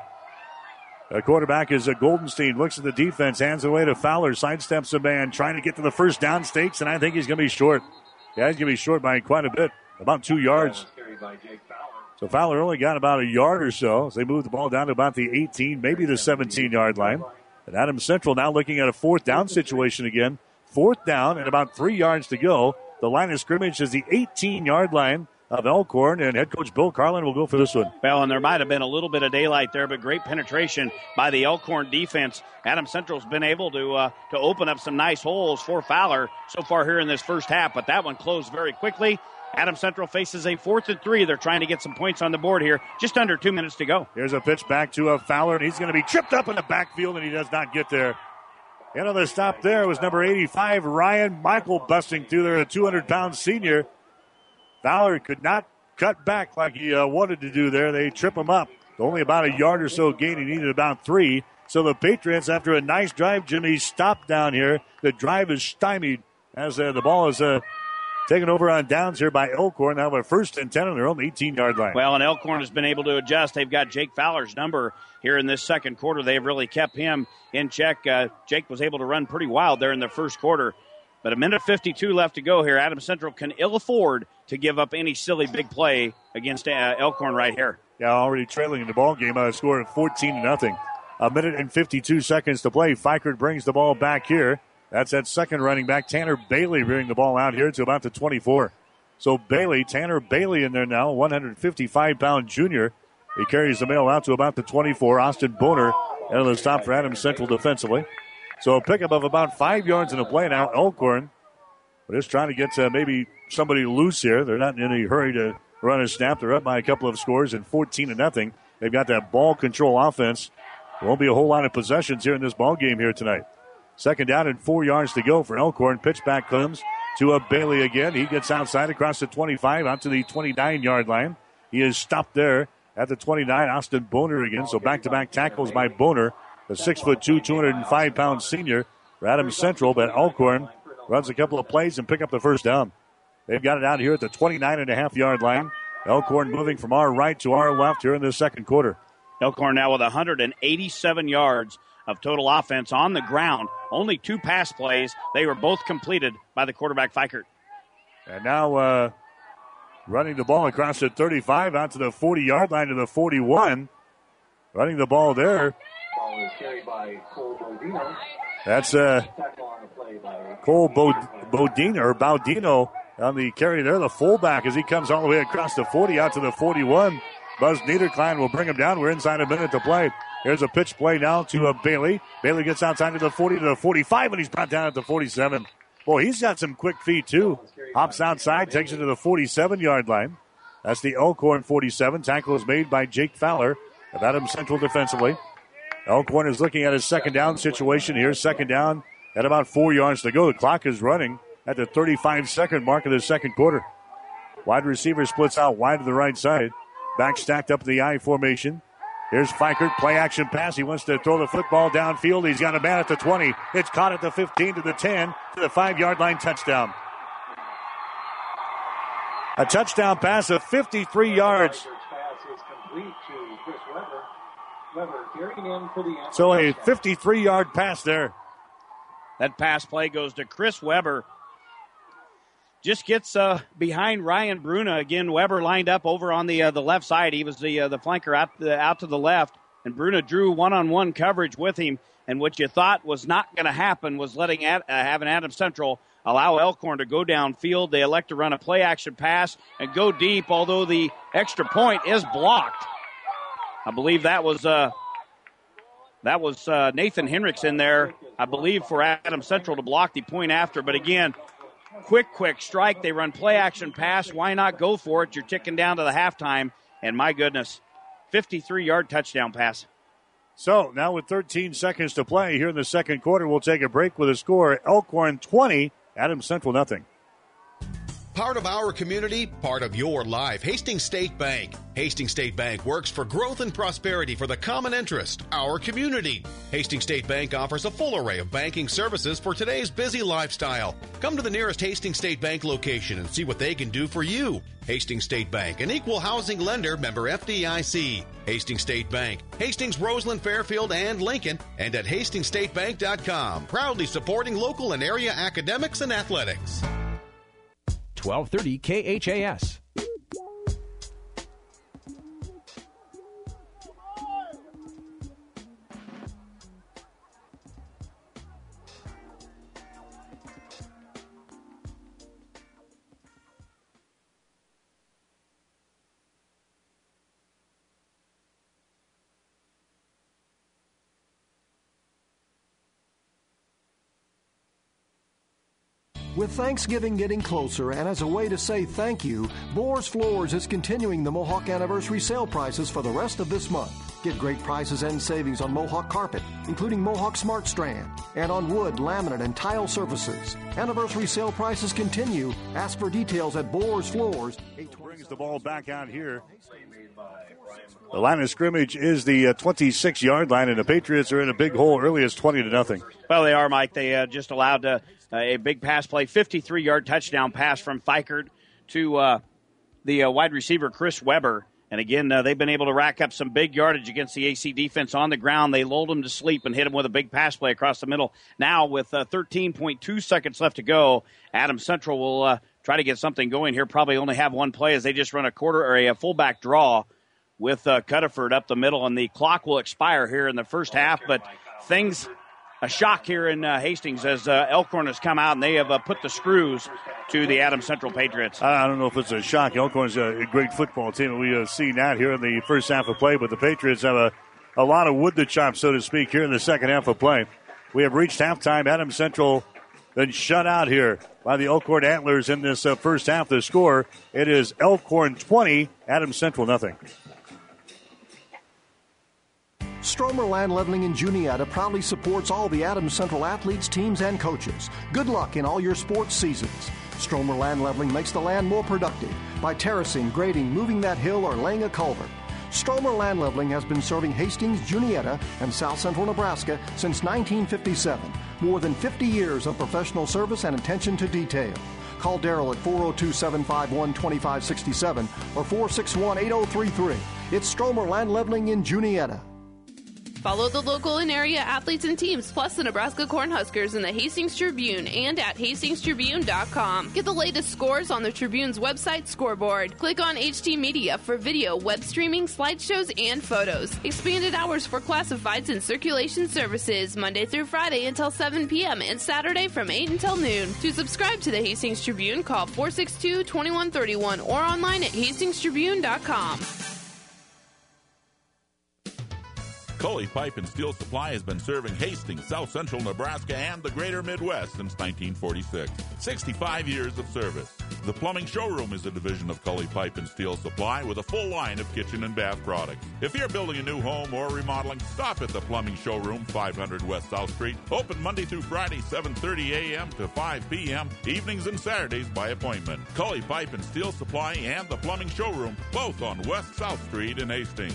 [SPEAKER 2] The quarterback is Goldenstein. Looks at the defense, hands it away to Fowler, sidesteps a man, trying to get to the first down stakes, and I think he's going to be short. Yeah, he's going to be short by quite a bit, about 2 yards. So Fowler only got about a yard or so as they move the ball down to about the 18, maybe the 17-yard line. And Adams Central now looking at a 4th down situation again. 4th down and about 3 yards to go. The line of scrimmage is the 18-yard line of Elkhorn, and head coach Bill Carlin will go for this one.
[SPEAKER 13] Well, and there might have been a little bit of daylight there, but great penetration by the Elkhorn defense. Adams Central's been able to open up some nice holes for Fowler so far here in this first half, but that one closed very quickly. Adams Central faces a 4th and 3. They're trying to get some points on the board here. Just under 2 minutes to go.
[SPEAKER 2] Here's a pitch back to Fowler, and he's going to be tripped up in the backfield, and he does not get there. And on the stop there was number 85, Ryan Michael, busting through there, a 200-pound senior. Fowler could not cut back like he wanted to do there. They trip him up. Only about a yard or so gain. He needed about 3. So the Patriots, after a nice drive, Jimmy, stopped down here. The drive is stymied as the ball is taken over on downs here by Elkhorn. Now a 1st and 10 on their own 18-yard line.
[SPEAKER 13] Well, and Elkhorn has been able to adjust. They've got Jake Fowler's number here in this second quarter. They've really kept him in check. Jake was able to run pretty wild there in the first quarter. But 1:52 left to go here. Adams Central can ill afford to give up any silly big play against Elkhorn right here.
[SPEAKER 2] Yeah, already trailing in the ball game. A score of 14-0. 1:52 seconds to play. Fikert brings the ball back here. That's that second running back, Tanner Bailey, bringing the ball out here to about the 24. So Tanner Bailey in there now, 155-pound junior. He carries the mail out to about the 24. Austin Boner out of the stop for Adams Central defensively. So a pickup of about 5 yards in the play now. Elkhorn, we're just trying to get maybe somebody loose here. They're not in any hurry to run a snap. They're up by a couple of scores and 14-0. They've got that ball control offense. There won't be a whole lot of possessions here in this ball game here tonight. 2nd down and 4 yards to go for Elkhorn. Pitch back comes to Bailey again. He gets outside across the 25 out to the 29-yard line. He is stopped there at the 29. Austin Boner again. So back-to-back tackles by Boner, the 6'2", 205-pound senior for Adams Central. But Elkhorn runs a couple of plays and pick up the first down. They've got it out here at the 29.5-yard line. Elkhorn moving from our right to our left here in the second quarter.
[SPEAKER 13] Elkhorn now with 187 yards of total offense on the ground. Only 2 pass plays. They were both completed by the quarterback, Fikert.
[SPEAKER 2] And now running the ball across the 35 out to the 40-yard line to the 41. Running the ball there.
[SPEAKER 12] Ball is carried by Cole Bodino.
[SPEAKER 2] That's Cole Baudino on the carry there, the fullback, as he comes all the way across the 40 out to the 41. Buzz Niederklein will bring him down. We're inside a minute to play. Here's a pitch play now to Bailey. Bailey gets outside to the 40 to the 45, and he's brought down at the 47. Boy, he's got some quick feet, too. Hops outside, takes it to the 47-yard line. That's the Elkhorn 47. Tackle is made by Jake Fowler of Adams Central defensively. Elkhorn is looking at his second down situation here. Second down at about 4 yards to go. The clock is running at the 35-second mark of the second quarter. Wide receiver splits out wide to the right side. Back stacked up the I formation. Here's Fikert, play action pass. He wants to throw the football downfield. He's got a man at the 20. It's caught at the 15 to the 10 to the 5-yard line, touchdown. A touchdown pass of 53 yards. So a 53-yard pass there.
[SPEAKER 13] That pass play goes to Chris Weber. Just gets behind Ryan Bruna. Again, Weber lined up over on the left side. He was the flanker out to the left. And Bruna drew one-on-one coverage with him. And what you thought was not going to happen was having Adams Central allow Elkhorn to go downfield. They elect to run a play-action pass and go deep, although the extra point is blocked. I believe that was Nathan Henricks in there, I believe, for Adams Central to block the point after. But again, quick strike. They run play-action pass. Why not go for it? You're ticking down to the halftime. And my goodness, 53-yard touchdown pass.
[SPEAKER 2] So now with 13 seconds to play here in the second quarter, we'll take a break with a score. Elkhorn 20, Adams Central nothing.
[SPEAKER 21] Part of our community, part of your life. Hastings State Bank. Hastings State Bank works for growth and prosperity for the common interest, our community. Hastings State Bank offers a full array of banking services for today's busy lifestyle. Come to the nearest Hastings State Bank location and see what they can do for you. Hastings State Bank, an equal housing lender, member FDIC. Hastings State Bank, Hastings, Roseland, Fairfield, and Lincoln, and at HastingsStateBank.com. Proudly supporting local and area academics and athletics.
[SPEAKER 19] 1230 KHAS.
[SPEAKER 22] With Thanksgiving getting closer and as a way to say thank you, Boers Floors is continuing the Mohawk Anniversary sale prices for the rest of this month. Get great prices and savings on Mohawk carpet, including Mohawk Smart Strand, and on wood, laminate, and tile surfaces. Anniversary sale prices continue. Ask for details at Boers Floors.
[SPEAKER 2] Brings the ball back out here. The line of scrimmage is the 26-yard line, and the Patriots are in a big hole early as 20-0.
[SPEAKER 13] Well, they are, Mike. They just allowed a big pass play, 53-yard touchdown pass from Fikert to the wide receiver, Chris Weber. And again, they've been able to rack up some big yardage against the AC defense on the ground. They lulled them to sleep and hit them with a big pass play across the middle. Now, with 13.2 seconds left to go, Adams Central will try to get something going here. Probably only have one play as they just run a fullback draw with Cuttaford up the middle, and the clock will expire here in the first half. But a shock here in Hastings as Elkhorn has come out and they have put the screws to the Adams Central Patriots.
[SPEAKER 2] I don't know if it's a shock. Elkhorn's a great football team, and we have seen that here in the first half of play, but the Patriots have a lot of wood to chop, so to speak, here in the second half of play. We have reached halftime. Adams Central been shut out here by the Elkhorn Antlers in this first half. The score, it is Elkhorn 20, Adams Central nothing.
[SPEAKER 22] Stromer Land Leveling in Juniata proudly supports all the Adams Central athletes, teams, and coaches. Good luck in all your sports seasons. Stromer Land Leveling makes the land more productive by terracing, grading, moving that hill, or laying a culvert. Stromer Land Leveling has been serving Hastings, Juniata, and South Central Nebraska since 1957. More than 50 years of professional service and attention to detail. Call Darrell at 402-751-2567 or 461-8033. It's Stromer Land Leveling in Juniata.
[SPEAKER 23] Follow the local and area athletes and teams, plus the Nebraska Cornhuskers in the Hastings Tribune and at hastingstribune.com. Get the latest scores on the Tribune's website scoreboard. Click on HT Media for video, web streaming, slideshows, and photos. Expanded hours for classifieds and circulation services, Monday through Friday until 7 p.m. and Saturday from 8 until noon. To subscribe to the Hastings Tribune, call 462-2131 or online at hastingstribune.com.
[SPEAKER 14] Cully Pipe and Steel Supply has been serving Hastings, South Central Nebraska, and the greater Midwest since 1946. 65 years of service. The Plumbing Showroom is a division of Cully Pipe and Steel Supply with a full line of kitchen and bath products. If you're building a new home or remodeling, stop at the Plumbing Showroom, 500 West South Street. Open Monday through Friday, 7:30 a.m. to 5 p.m., evenings and Saturdays by appointment. Cully Pipe and Steel Supply and the Plumbing Showroom, both on West South Street in Hastings.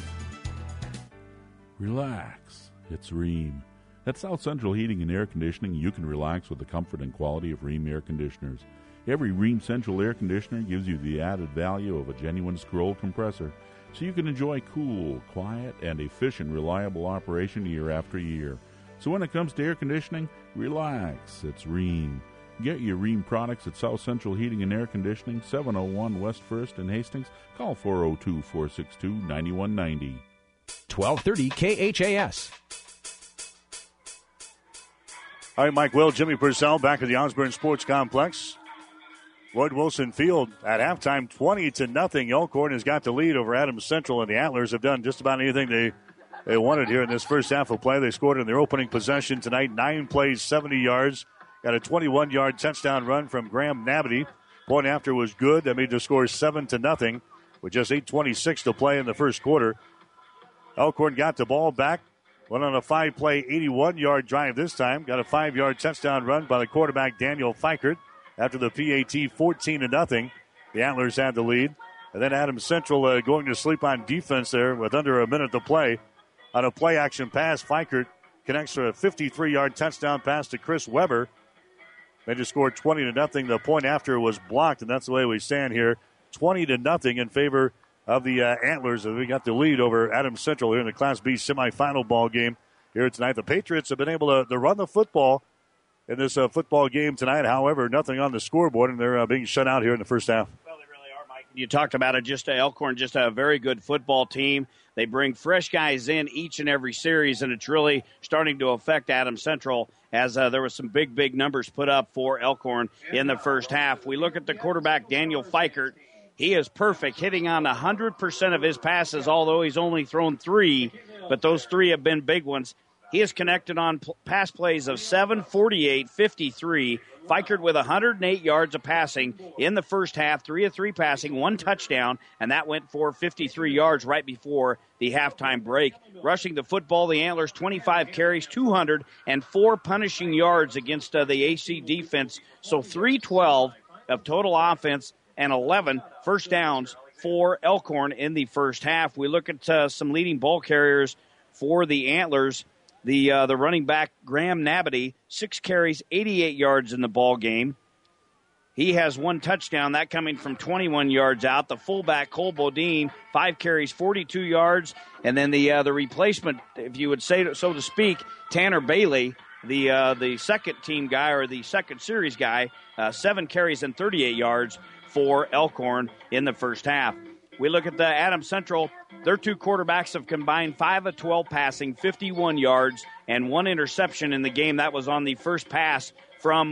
[SPEAKER 14] Relax. It's Rheem. At South Central Heating and Air Conditioning, you can relax with the comfort and quality of Rheem air conditioners. Every Rheem Central air conditioner gives you the added value of a genuine scroll compressor, so you can enjoy cool, quiet, and efficient, reliable operation year after year. So when it comes to air conditioning, relax. It's Rheem. Get your Rheem products at South Central Heating and Air Conditioning, 701 West 1st in Hastings. Call 402-462-9190.
[SPEAKER 19] 1230 KHAS.
[SPEAKER 2] All right, Mike Will, Jimmy Purcell back at the Osborne Sports Complex. Lloyd Wilson Field at halftime, 20-0. Elkhorn has got the lead over Adams Central, and the Antlers have done just about anything they wanted here in this first half of play. They scored in their opening possession tonight, 9 plays, 70 yards. Got a 21-yard touchdown run from Graham Nabity. Point after was good. That made the score 7-0 with just 8:26 to play in the first quarter. Elkhorn got the ball back. Went on a 5-play, 81-yard drive this time. Got a 5-yard touchdown run by the quarterback, Daniel Fikert. After the PAT, 14-0. The Antlers had the lead. And then Adams Central going to sleep on defense there with under a minute to play. On a play-action pass, Fikert connects for a 53-yard touchdown pass to Chris Weber. They just scored 20-0. The point after was blocked, and that's the way we stand here. 20-0 in favor of the Antlers. We got the lead over Adams Central here in the Class B semifinal ball game here tonight. The Patriots have been able to run the football in this football game tonight. However, nothing on the scoreboard, and they're being shut out here in the first half.
[SPEAKER 13] Well, they really are, Mike. You talked about it. Elkhorn, just a very good football team. They bring fresh guys in each and every series, and it's really starting to affect Adams Central as there was some big numbers put up for Elkhorn in the first half. We look at the quarterback, Daniel Fikert. He is perfect, hitting on 100% of his passes, although he's only thrown 3, but those 3 have been big ones. He is connected on pass plays of 7, 48, 53. Fikert with 108 yards of passing in the first half, 3 of 3 passing, 1 touchdown, and that went for 53 yards right before the halftime break. Rushing the football, the Antlers 25 carries, 204 punishing yards against the AC defense, so 312 of total offense and 11 first downs for Elkhorn in the first half. We look at some leading ball carriers for the Antlers. The running back, Graham Nabity, 6 carries, 88 yards in the ball game. He has 1 touchdown, that coming from 21 yards out. The fullback, Cole Bodine, 5 carries, 42 yards. And then the replacement, if you would say so to speak, Tanner Bailey, the second team guy or the second series guy, 7 carries and 38 yards for Elkhorn in the first half. We look at the Adams Central. Their 2 quarterbacks have combined 5 of 12 passing, 51 yards, and 1 interception in the game. That was on the first pass from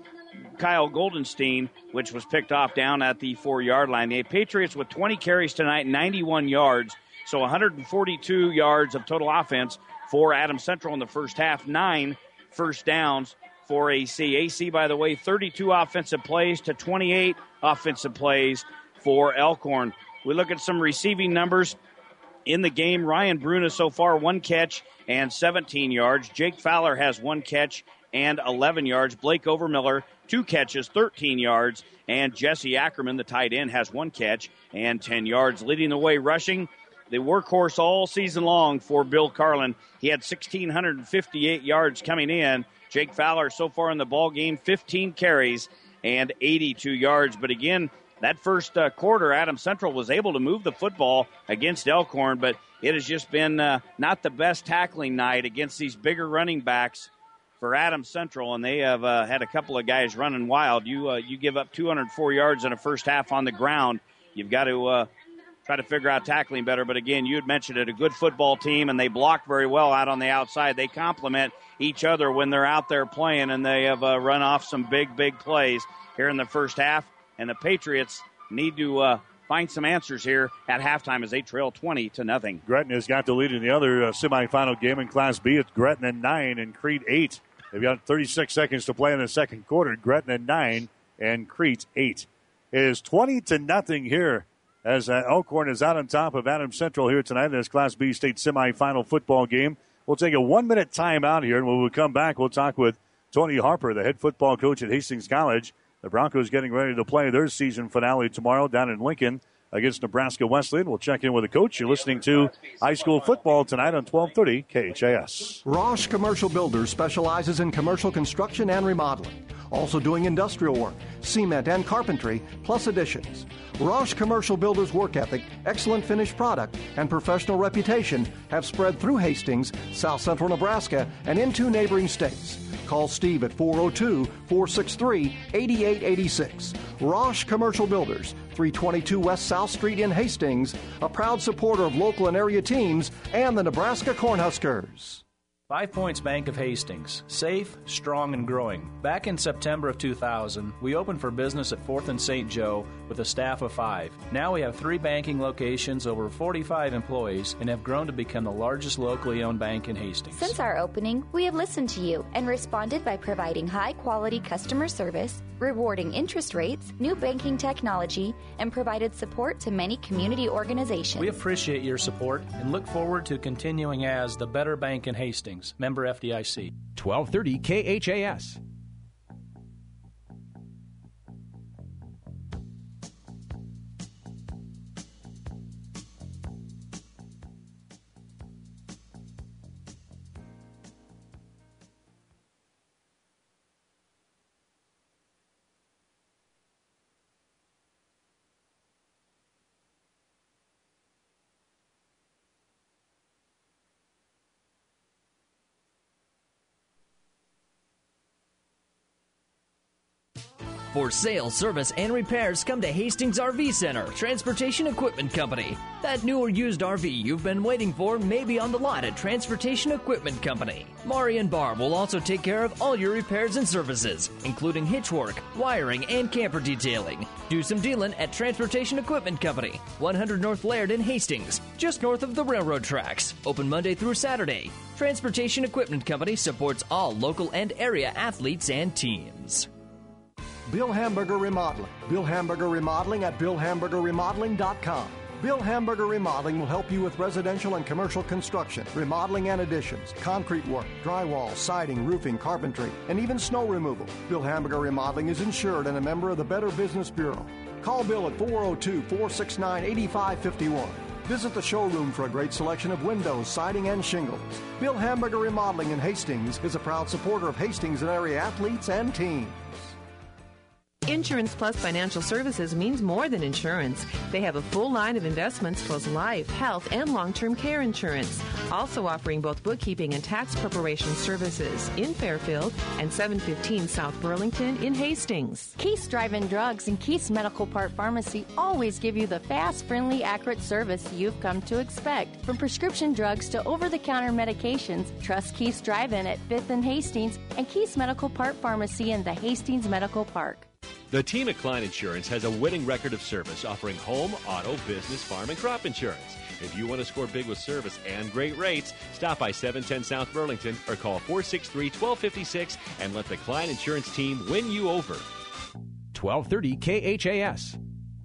[SPEAKER 13] Kyle Goldenstein, which was picked off down at the 4-yard line. The Patriots with 20 carries tonight, 91 yards, so 142 yards of total offense for Adams Central in the first half, 9 first downs for AC. AC, by the way, 32 offensive plays to 28 offensive plays for Elkhorn. We look at some receiving numbers in the game. Ryan Bruna so far 1 catch and 17 yards. Jake Fowler has 1 catch and 11 yards. Blake Overmiller, 2 catches, 13 yards. And Jesse Ackerman, the tight end, has 1 catch and 10 yards. Leading the way rushing, the workhorse all season long for Bill Carlin. He had 1,658 yards coming in. Jake Fowler so far in the ball game, 15 carries and 82 yards. But again, that first quarter, Adams Central was able to move the football against Elkhorn, but it has just been not the best tackling night against these bigger running backs for Adams Central, and they have had a couple of guys running wild. You give up 204 yards in a first half on the ground. You've got to try to figure out tackling better. But again, you had mentioned it, a good football team, and they block very well out on the outside. They complement each other when they're out there playing, and they have run off some big plays here in the first half. And the Patriots need to find some answers here at halftime as they trail 20-0.
[SPEAKER 2] Gretna has got the lead in the other semifinal game in Class B. It's Gretna 9 and Crete 8. They've got 36 seconds to play in the second quarter. Gretna 9 and Crete 8. It is 20-0 here as Elkhorn is out on top of Adams Central here tonight in this Class B state semifinal football game. We'll take a 1-minute timeout here, and when we come back, we'll talk with Tony Harper, the head football coach at Hastings College. The Broncos getting ready to play their season finale tomorrow down in Lincoln against Nebraska Wesleyan. We'll check in with the coach. You're listening to high school football tonight on 1230 KHAS.
[SPEAKER 22] Roche Commercial Builders specializes in commercial construction and remodeling. Also doing industrial work, cement and carpentry, plus additions. Roche Commercial Builders' work ethic, excellent finished product, and professional reputation have spread through Hastings, South Central Nebraska, and into neighboring states. Call Steve at 402-463-8886. Roche Commercial Builders, 322 West South Street in Hastings, a proud supporter of local and area teams and the Nebraska Cornhuskers.
[SPEAKER 5] 5 Points Bank of Hastings. Safe, strong, and growing. Back in September of 2000, we opened for business at 4th and St. Joe with a staff of 5. Now we have 3 banking locations, over 45 employees, and have grown to become the largest locally owned bank in Hastings.
[SPEAKER 6] Since our opening, we have listened to you and responded by providing high-quality customer service, rewarding interest rates, new banking technology, and provided support to many community organizations.
[SPEAKER 5] We appreciate your support and look forward to continuing as the better bank in Hastings. Member FDIC.
[SPEAKER 1] 1230 KHAS.
[SPEAKER 18] For sales, service, and repairs, come to Hastings RV Center, Transportation Equipment Company. That new or used RV you've been waiting for may be on the lot at Transportation Equipment Company. Mari and Barb will also take care of all your repairs and services, including hitch work, wiring, and camper detailing. Do some dealing at Transportation Equipment Company, 100 North Laird in Hastings, just north of the railroad tracks. Open Monday through Saturday. Transportation Equipment Company supports all local and area athletes and teams.
[SPEAKER 22] Bill Hamburger Remodeling. Bill Hamburger Remodeling at BillHamburgerRemodeling.com. Bill Hamburger Remodeling will help you with residential and commercial construction, remodeling and additions, concrete work, drywall, siding, roofing, carpentry, and even snow removal. Bill Hamburger Remodeling is insured and a member of the Better Business Bureau. Call Bill at 402-469-8551. Visit the showroom for a great selection of windows, siding, and shingles. Bill Hamburger Remodeling in Hastings is a proud supporter of Hastings and area athletes and teams.
[SPEAKER 3] Insurance Plus Financial Services means more than insurance. They have a full line of investments plus life, health, and long-term care insurance. Also offering both bookkeeping and tax preparation services in Fairfield and 715 South Burlington in Hastings.
[SPEAKER 17] Keith's Drive-In Drugs and Keith's Medical Part Pharmacy always give you the fast, friendly, accurate service you've come to expect. From prescription drugs to over-the-counter medications, trust Keith's Drive-In at 5th and Hastings and Keith's Medical Part Pharmacy in the Hastings Medical Park.
[SPEAKER 15] The team at Klein Insurance has a winning record of service, offering home, auto, business, farm, and crop insurance. If you want to score big with service and great rates, stop by 710 South Burlington or call 463-1256 and let the Klein Insurance team win you over.
[SPEAKER 1] 1230 KHAS.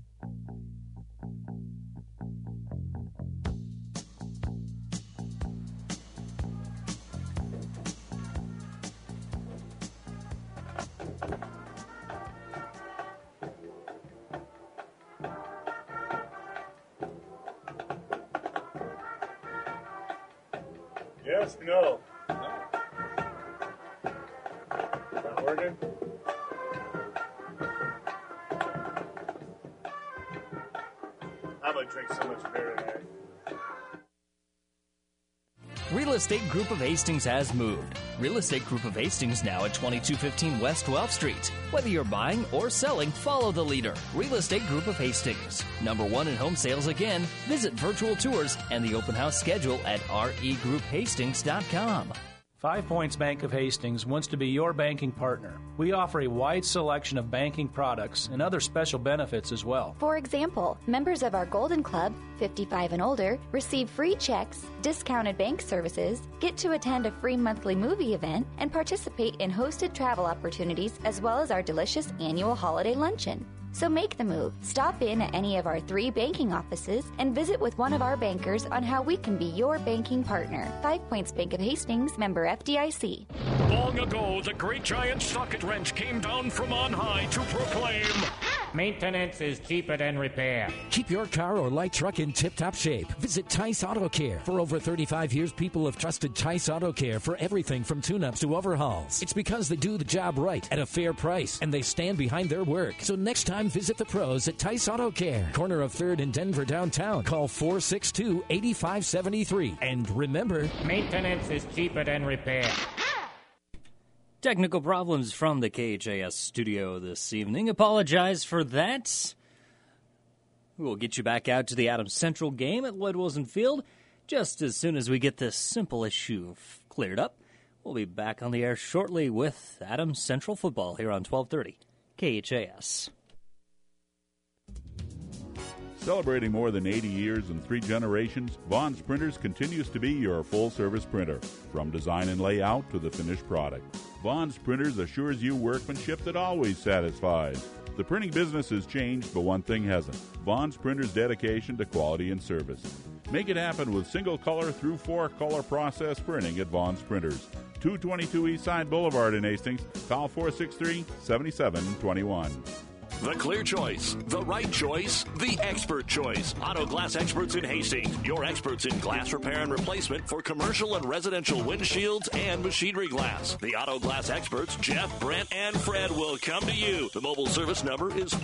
[SPEAKER 2] Yes, no. Not working? I'm going to drink so much beer today.
[SPEAKER 18] Real Estate Group of Hastings has moved. Real Estate Group of Hastings now at 2215 West 12th Street. Whether you're buying or selling, follow the leader. Real Estate Group of Hastings. #1 in home sales again. Visit virtual tours and the open house schedule at regrouphastings.com.
[SPEAKER 5] 5 Points Bank of Hastings wants to be your banking partner. We offer a wide selection of banking products and other special benefits as well.
[SPEAKER 6] For example, members of our Golden Club, 55 and older, receive free checks, discounted bank services, get to attend a free monthly movie event, and participate in hosted travel opportunities as well as our delicious annual holiday luncheon. So make the move. Stop in at any of our 3 banking offices and visit with one of our bankers on how we can be your banking partner. 5 Points Bank of Hastings, member FDIC.
[SPEAKER 4] Long ago, the great giant socket wrench came down from on high to proclaim,
[SPEAKER 7] maintenance is cheaper than repair.
[SPEAKER 8] Keep your car or light truck in tip-top shape. Visit Tice Auto Care. For over 35 years, people have trusted Tice Auto Care for everything from tune-ups to overhauls. It's because they do the job right at a fair price, and they stand behind their work. So next time, visit the pros at Tice Auto Care, corner of 3rd and Denver downtown. Call 462-8573. And remember,
[SPEAKER 7] maintenance is cheaper than repair.
[SPEAKER 18] Technical problems from the KHAS studio this evening. Apologize for that. We'll get you back out to the Adams Central game at Lloyd Wilson Field just as soon as we get this simple issue cleared up. We'll be back on the air shortly with Adams Central football here on 1230 KHAS.
[SPEAKER 14] Celebrating more than 80 years and 3 generations, Vaughn's Printers continues to be your full-service printer, from design and layout to the finished product. Vaughn's Printers assures you workmanship that always satisfies. The printing business has changed, but one thing hasn't: Vaughn's Printers' dedication to quality and service. Make it happen with single-color through 4-color process printing at Vaughn's Printers. 222 Eastside Boulevard in Hastings. Call 463-7721.
[SPEAKER 4] The clear choice, the right choice, the expert choice. Auto Glass Experts in Hastings. Your experts in glass repair and replacement for commercial and residential windshields and machinery glass. The Auto Glass Experts, Jeff, Brent, and Fred, will come to you. The mobile service number is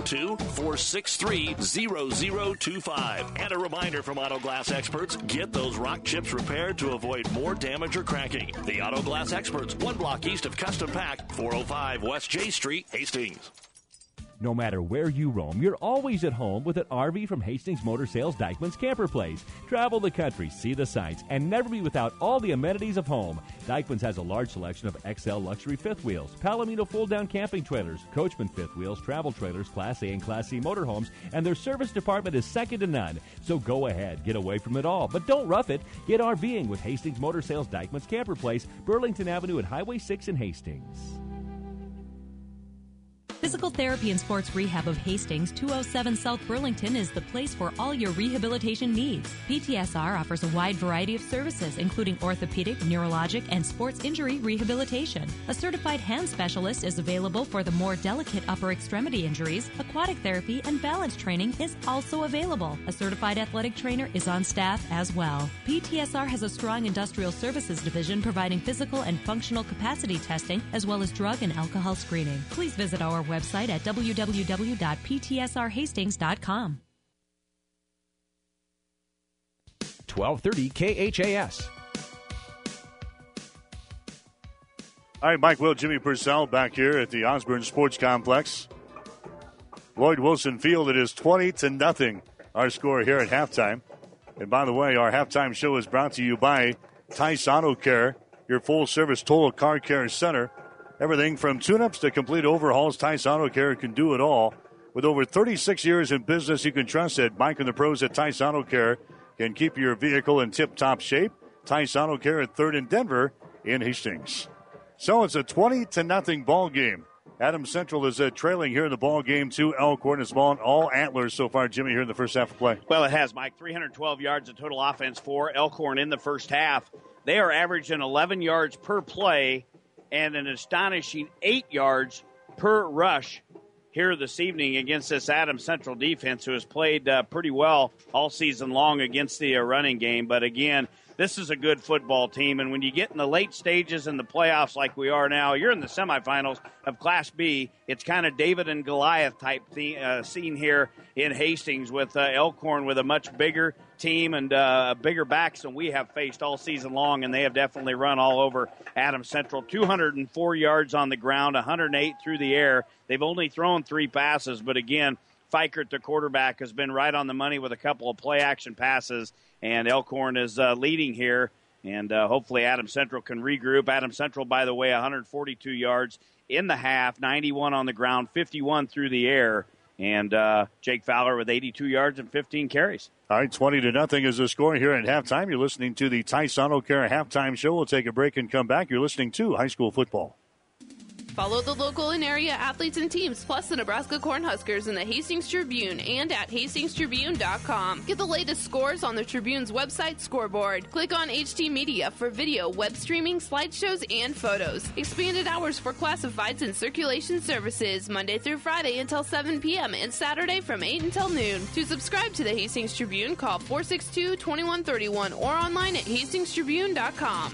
[SPEAKER 4] 402-463-0025. And a reminder from Auto Glass Experts, get those rock chips repaired to avoid more damage or cracking. The Auto Glass Experts, 1 block east of Custom Pack, 405 West J Street, Hastings.
[SPEAKER 15] No matter where you roam, you're always at home with an RV from Hastings Motor Sales Dykeman's Camper Place. Travel the country, see the sights, and never be without all the amenities of home. Dykeman's has a large selection of XL luxury fifth wheels, Palomino fold-down camping trailers, Coachman fifth wheels, travel trailers, Class A and Class C motorhomes, and their service department is second to none. So go ahead, get away from it all, but don't rough it. Get RVing with Hastings Motor Sales Dykeman's Camper Place, Burlington Avenue and Highway 6 in Hastings.
[SPEAKER 24] Physical Therapy and Sports Rehab of Hastings, 207 South Burlington, is the place for all your rehabilitation needs. PTSR offers a wide variety of services, including orthopedic, neurologic, and sports injury rehabilitation. A certified hand specialist is available for the more delicate upper extremity injuries. Aquatic therapy and balance training is also available. A certified athletic trainer is on staff as well. PTSR has a strong industrial services division providing physical and functional capacity testing, as well as drug and alcohol screening. Please visit our website at www.ptsrhastings.com.
[SPEAKER 1] 1230 KHAS.
[SPEAKER 2] All right, Mike Will, Jimmy Purcell back here at the Osborne Sports Complex. Lloyd Wilson Field, it is 20-0, our score here at halftime. And by the way, our halftime show is brought to you by Tice Auto Care, your full-service total car care center. Everything from tune-ups to complete overhauls, Tice Auto Care can do it all. With over 36 years in business, you can trust that Mike and the pros at Tice Auto Care can keep your vehicle in tip-top shape. Tice Auto Care at 3rd and Denver in Hastings. So it's a 20-0 ball game. Adams Central is trailing here in the ball game to Elkhorn. It's ball all Antlers so far, Jimmy, here in the first half of play.
[SPEAKER 13] Well, it has, Mike. 312 yards of total offense for Elkhorn in the first half. They are averaging 11 yards per play and an astonishing 8 yards per rush here this evening against this Adams Central defense, who has played pretty well all season long against the running game. But again, this is a good football team, and when you get in the late stages in the playoffs like we are now, you're in the semifinals of Class B. It's kind of David and Goliath type scene here in Hastings, with Elkhorn with a much bigger team and bigger backs than we have faced all season long, and they have definitely run all over Adams Central. 204 yards on the ground, 108 through the air. They've only thrown 3 passes, but again, Fikert, the quarterback, has been right on the money with a couple of play-action passes, and Elkhorn is leading here And hopefully Adams Central can regroup. Adams Central, by the way, 142 yards in the half, 91 on the ground, 51 through the air. And Jake Fowler with 82 yards and 15 carries.
[SPEAKER 2] All right, 20-0 is the score here at halftime. You're listening to the Tice Auto Care halftime show. We'll take a break and come back. You're listening to high school football.
[SPEAKER 23] Follow the local and area athletes and teams, plus the Nebraska Cornhuskers in the Hastings Tribune and at hastingstribune.com. Get the latest scores on the Tribune's website scoreboard. Click on HT Media for video, web streaming, slideshows, and photos. Expanded hours for classifieds and circulation services, Monday through Friday until 7 p.m. and Saturday from 8 until noon. To subscribe to the Hastings Tribune, call 462-2131 or online at hastingstribune.com.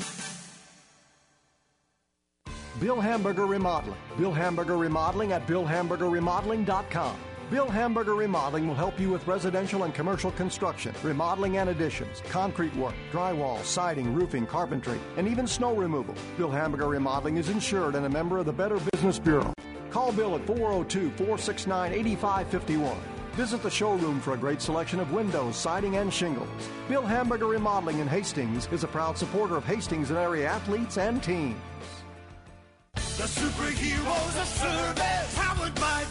[SPEAKER 22] Bill Hamburger Remodeling. Bill Hamburger Remodeling at BillHamburgerRemodeling.com. Bill Hamburger Remodeling will help you with residential and commercial construction, remodeling and additions, concrete work, drywall, siding, roofing, carpentry, and even snow removal. Bill Hamburger Remodeling is insured and a member of the Better Business Bureau. Call Bill at 402-469-8551. Visit the showroom for a great selection of windows, siding, and shingles. Bill Hamburger Remodeling in Hastings is a proud supporter of Hastings and area athletes and teams.
[SPEAKER 9] The superheroes of service, powered by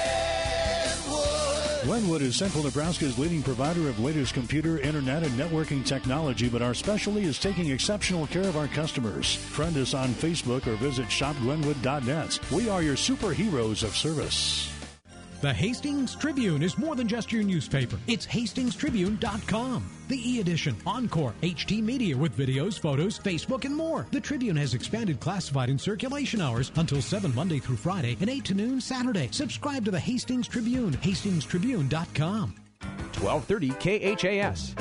[SPEAKER 9] Glenwood.
[SPEAKER 2] Glenwood is Central Nebraska's leading provider of latest computer, internet, and networking technology, but our specialty is taking exceptional care of our customers. Friend us on Facebook or visit shopglenwood.net. We are your superheroes of service.
[SPEAKER 19] The Hastings Tribune is more than just your newspaper. It's hastingstribune.com. The e-edition, Encore, HT Media with videos, photos, Facebook, and more. The Tribune has expanded classified and circulation hours until 7 Monday through Friday and 8 to noon Saturday. Subscribe to the Hastings Tribune, hastingstribune.com.
[SPEAKER 1] 1230 KHAS.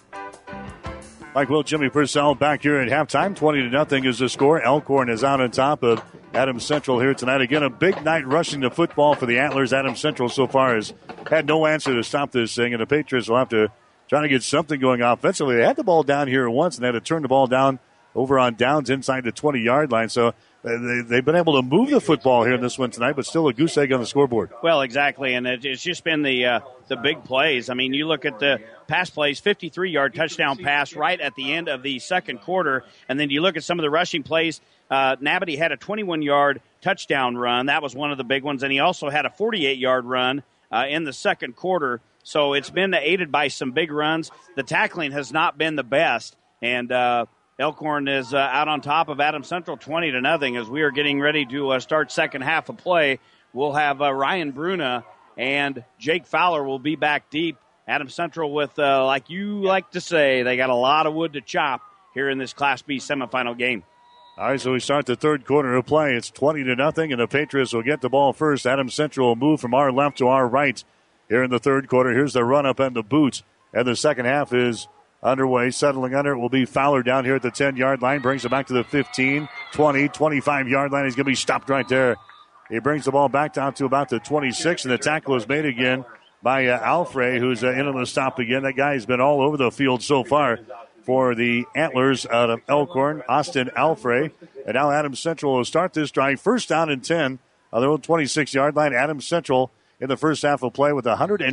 [SPEAKER 2] Mike Will, Jimmy Purcell back here at halftime. 20-0 is the score. Elkhorn is out on top of Adams Central here tonight. Again, a big night rushing the football for the Antlers. Adams Central so far has had no answer to stop this thing, and the Patriots will have to try to get something going offensively. They had the ball down here once, and they had to turn the ball down over on downs inside the 20-yard line. So they've been able to move the football here in this one tonight, but still a goose egg on the scoreboard.
[SPEAKER 13] Well, exactly, and it's just been the big plays. I mean, you look at the pass plays, 53-yard touchdown pass right at the end of the second quarter, and then you look at some of the rushing plays. Nabity had a 21-yard touchdown run. That was one of the big ones, and he also had a 48-yard run in the second quarter. So it's been aided by some big runs. The tackling has not been the best, and Elkhorn is out on top of Adams Central 20-0 as we are getting ready to start second half of play. We'll have Ryan Bruna and Jake Fowler will be back deep. Adams Central with, like you like to say, they got a lot of wood to chop here in this Class B semifinal game.
[SPEAKER 2] All right, so we start the third quarter of play. It's 20-0, and the Patriots will get the ball first. Adams Central will move from our left to our right here in the third quarter. Here's the run-up and the boots, and the second half is underway. Settling under it will be Fowler down here at the 10-yard line. Brings it back to the 15, 20, 25-yard line. He's going to be stopped right there. He brings the ball back down to about the 26, and the tackle is made again by Alfrey, who's in on the stop again. That guy's been all over the field so far for the Antlers out of Elkhorn, Austin Alfrey. And now Adams Central will start this drive. First down and 10 on their own 26-yard line. Adams Central in the first half of play with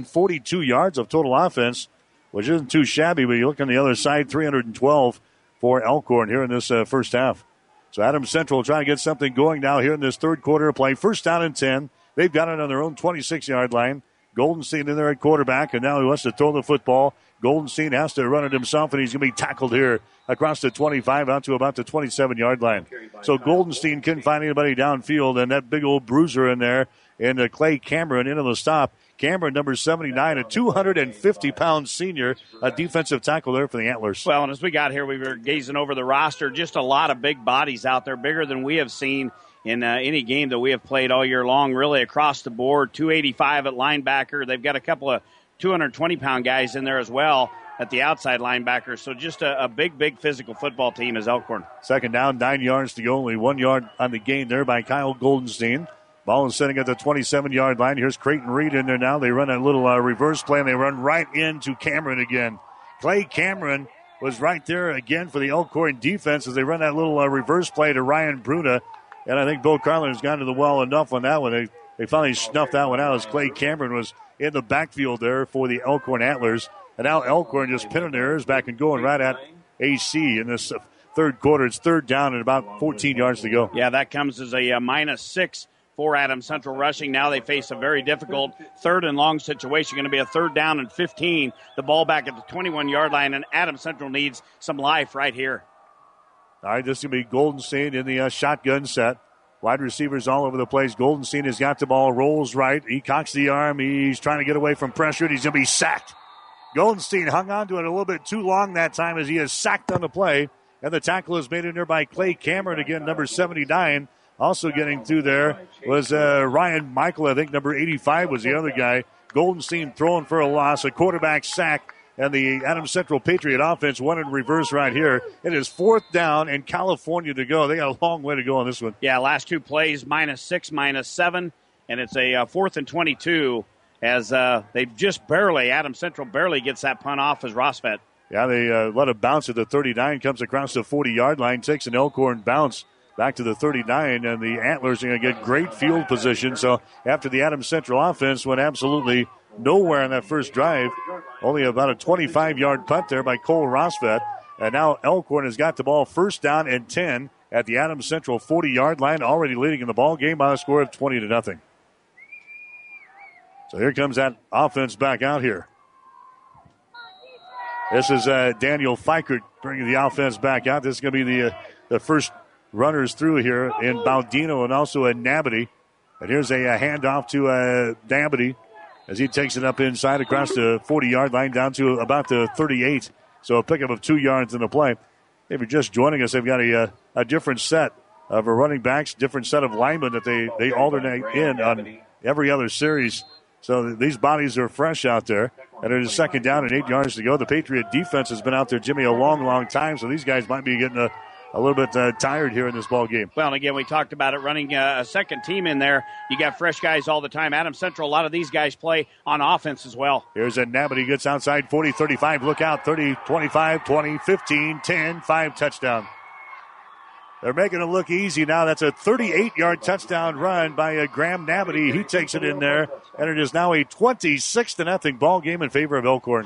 [SPEAKER 2] 142 yards of total offense, which isn't too shabby, but you look on the other side, 312 for Elkhorn here in this first half. So Adams Central trying to get something going now here in this third quarter of play. First down and 10. They've got it on their own 26-yard line. Goldenstein in there at quarterback, and now he wants to throw the football. Goldenstein has to run it himself, and he's going to be tackled here across the 25 out to about the 27-yard line. So Goldenstein couldn't find anybody downfield, and that big old bruiser in there, and Clay Cameron into the stop. Cameron, number 79, a 250-pound senior, a defensive tackle there for the Antlers.
[SPEAKER 13] Well, and as we got here, we were gazing over the roster. Just a lot of big bodies out there, bigger than we have seen in any game that we have played all year long, really across the board. 285 at linebacker. They've got a couple of 220-pound guys in there as well at the outside linebacker. So just a big physical football team is Elkhorn.
[SPEAKER 2] Second down, 9 yards to go. Only 1 yard on the gain there by Kyle Goldenstein. Ball is sitting at the 27-yard line. Here's Creighton Reed in there now. They run a little reverse play, and they run right into Cameron again. Clay Cameron was right there again for the Elkhorn defense as they run that little reverse play to Ryan Bruna. And I think Bo Carlin has gone to the well enough on that one. They finally snuffed that one out as Clay Cameron was in the backfield there for the Elkhorn Antlers. And now Elkhorn just pinning their ears back and going right at AC in this third quarter. It's third down and about 14 yards to go.
[SPEAKER 13] Yeah, that comes as a -6 for Adams Central rushing. Now they face a very difficult third and long situation. Going to be a third down and 15. The ball back at the 21-yard line, and Adams Central needs some life right here.
[SPEAKER 2] All right, this is going to be Goldenstein in the shotgun set. Wide receivers all over the place. Goldenstein has got the ball, rolls right. He cocks the arm. He's trying to get away from pressure, and he's going to be sacked. Goldenstein hung on to it a little bit too long that time as he is sacked on the play. And the tackle is made in there by Clay Cameron, again, number 79. Also getting through there was Ryan Michael, I think number 85 was the other guy. Goldenstein throwing for a loss, a quarterback sack, and the Adams Central Patriot offense won in reverse right here. It is fourth down in California to go. They got a long way to go on this one.
[SPEAKER 13] Yeah, last two plays, -6, -7, and it's a 4th and 22 as they just barely, Adams Central barely gets that punt off as Rosvet.
[SPEAKER 2] Yeah, they let it bounce at the 39, comes across the 40-yard line, takes an Elkhorn bounce back to the 39, and the Antlers are going to get great field position. So after the Adams Central offense went absolutely nowhere on that first drive, only about a 25-yard punt there by Cole Rosvet. And now Elkhorn has got the ball first down and 10 at the Adams Central 40-yard line, already leading in the ball game by a score of 20-0. So here comes that offense back out here. This is Daniel Fikert bringing the offense back out. This is going to be the first runners through here in Baudino and also in Nabity. And here's a handoff to Nabity as he takes it up inside across the 40-yard line down to about the 38. So a pickup of 2 yards in the play. If you're just joining us, they've got a different set of running backs, different set of linemen that they alternate in on every other series. So these bodies are fresh out there. And it is second down and 8 yards to go. The Patriot defense has been out there, Jimmy, a long, long time. So these guys might be getting a little bit tired here in this ball game.
[SPEAKER 13] Well, and again, we talked about it, running a second team in there. You got fresh guys all the time. Adams Central, a lot of these guys play on offense as well.
[SPEAKER 2] Here's a Nabity, gets outside 40, 35. Look out, 30, 25, 20, 15, 10, 5 touchdown. They're making it look easy now. That's a 38-yard touchdown run by Graham Nabity. He takes it in there, and it is now a 26-0 ball game in favor of Elkhorn.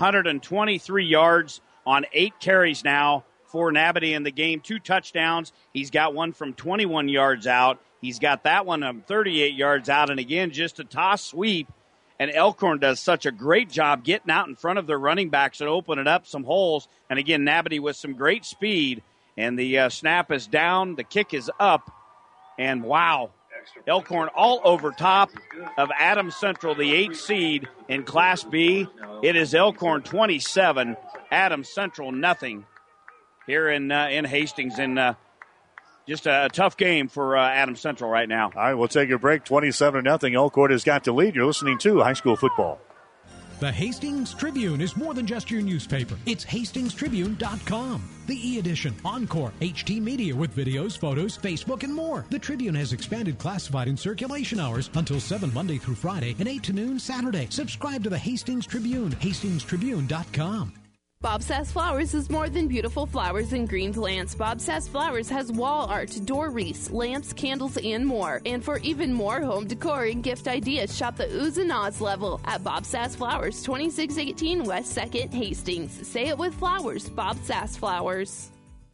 [SPEAKER 13] 123 yards on 8 carries now for Nabity in the game. 2 touchdowns. He's got one from 21 yards out. He's got that one from 38 yards out, and again, just a toss sweep. And Elkhorn does such a great job getting out in front of their running backs and opening up some holes. And again, Nabity with some great speed. And the snap is down, the kick is up, and wow, Elkhorn all over top of Adams Central, the 8th seed in Class B. It is Elkhorn 27, Adams Central nothing here in Hastings, and just a tough game for Adams Central right now.
[SPEAKER 2] All right, we'll take a break. 27-0. Elkhorn has got the lead. You're listening to high school football.
[SPEAKER 19] The Hastings Tribune is more than just your newspaper. It's hastingstribune.com. The e-edition, Encore, HT Media with videos, photos, Facebook, and more. The Tribune has expanded classified and circulation hours until 7 Monday through Friday and 8 to noon Saturday. Subscribe to the Hastings Tribune, hastingstribune.com.
[SPEAKER 23] Bob Sass Flowers is more than beautiful flowers and green plants. Bob Sass Flowers has wall art, door wreaths, lamps, candles, and more. And for even more home decor and gift ideas, shop the Oohs and Ahs level at Bob Sass Flowers, 2618 West 2nd, Hastings. Say it with flowers, Bob Sass Flowers.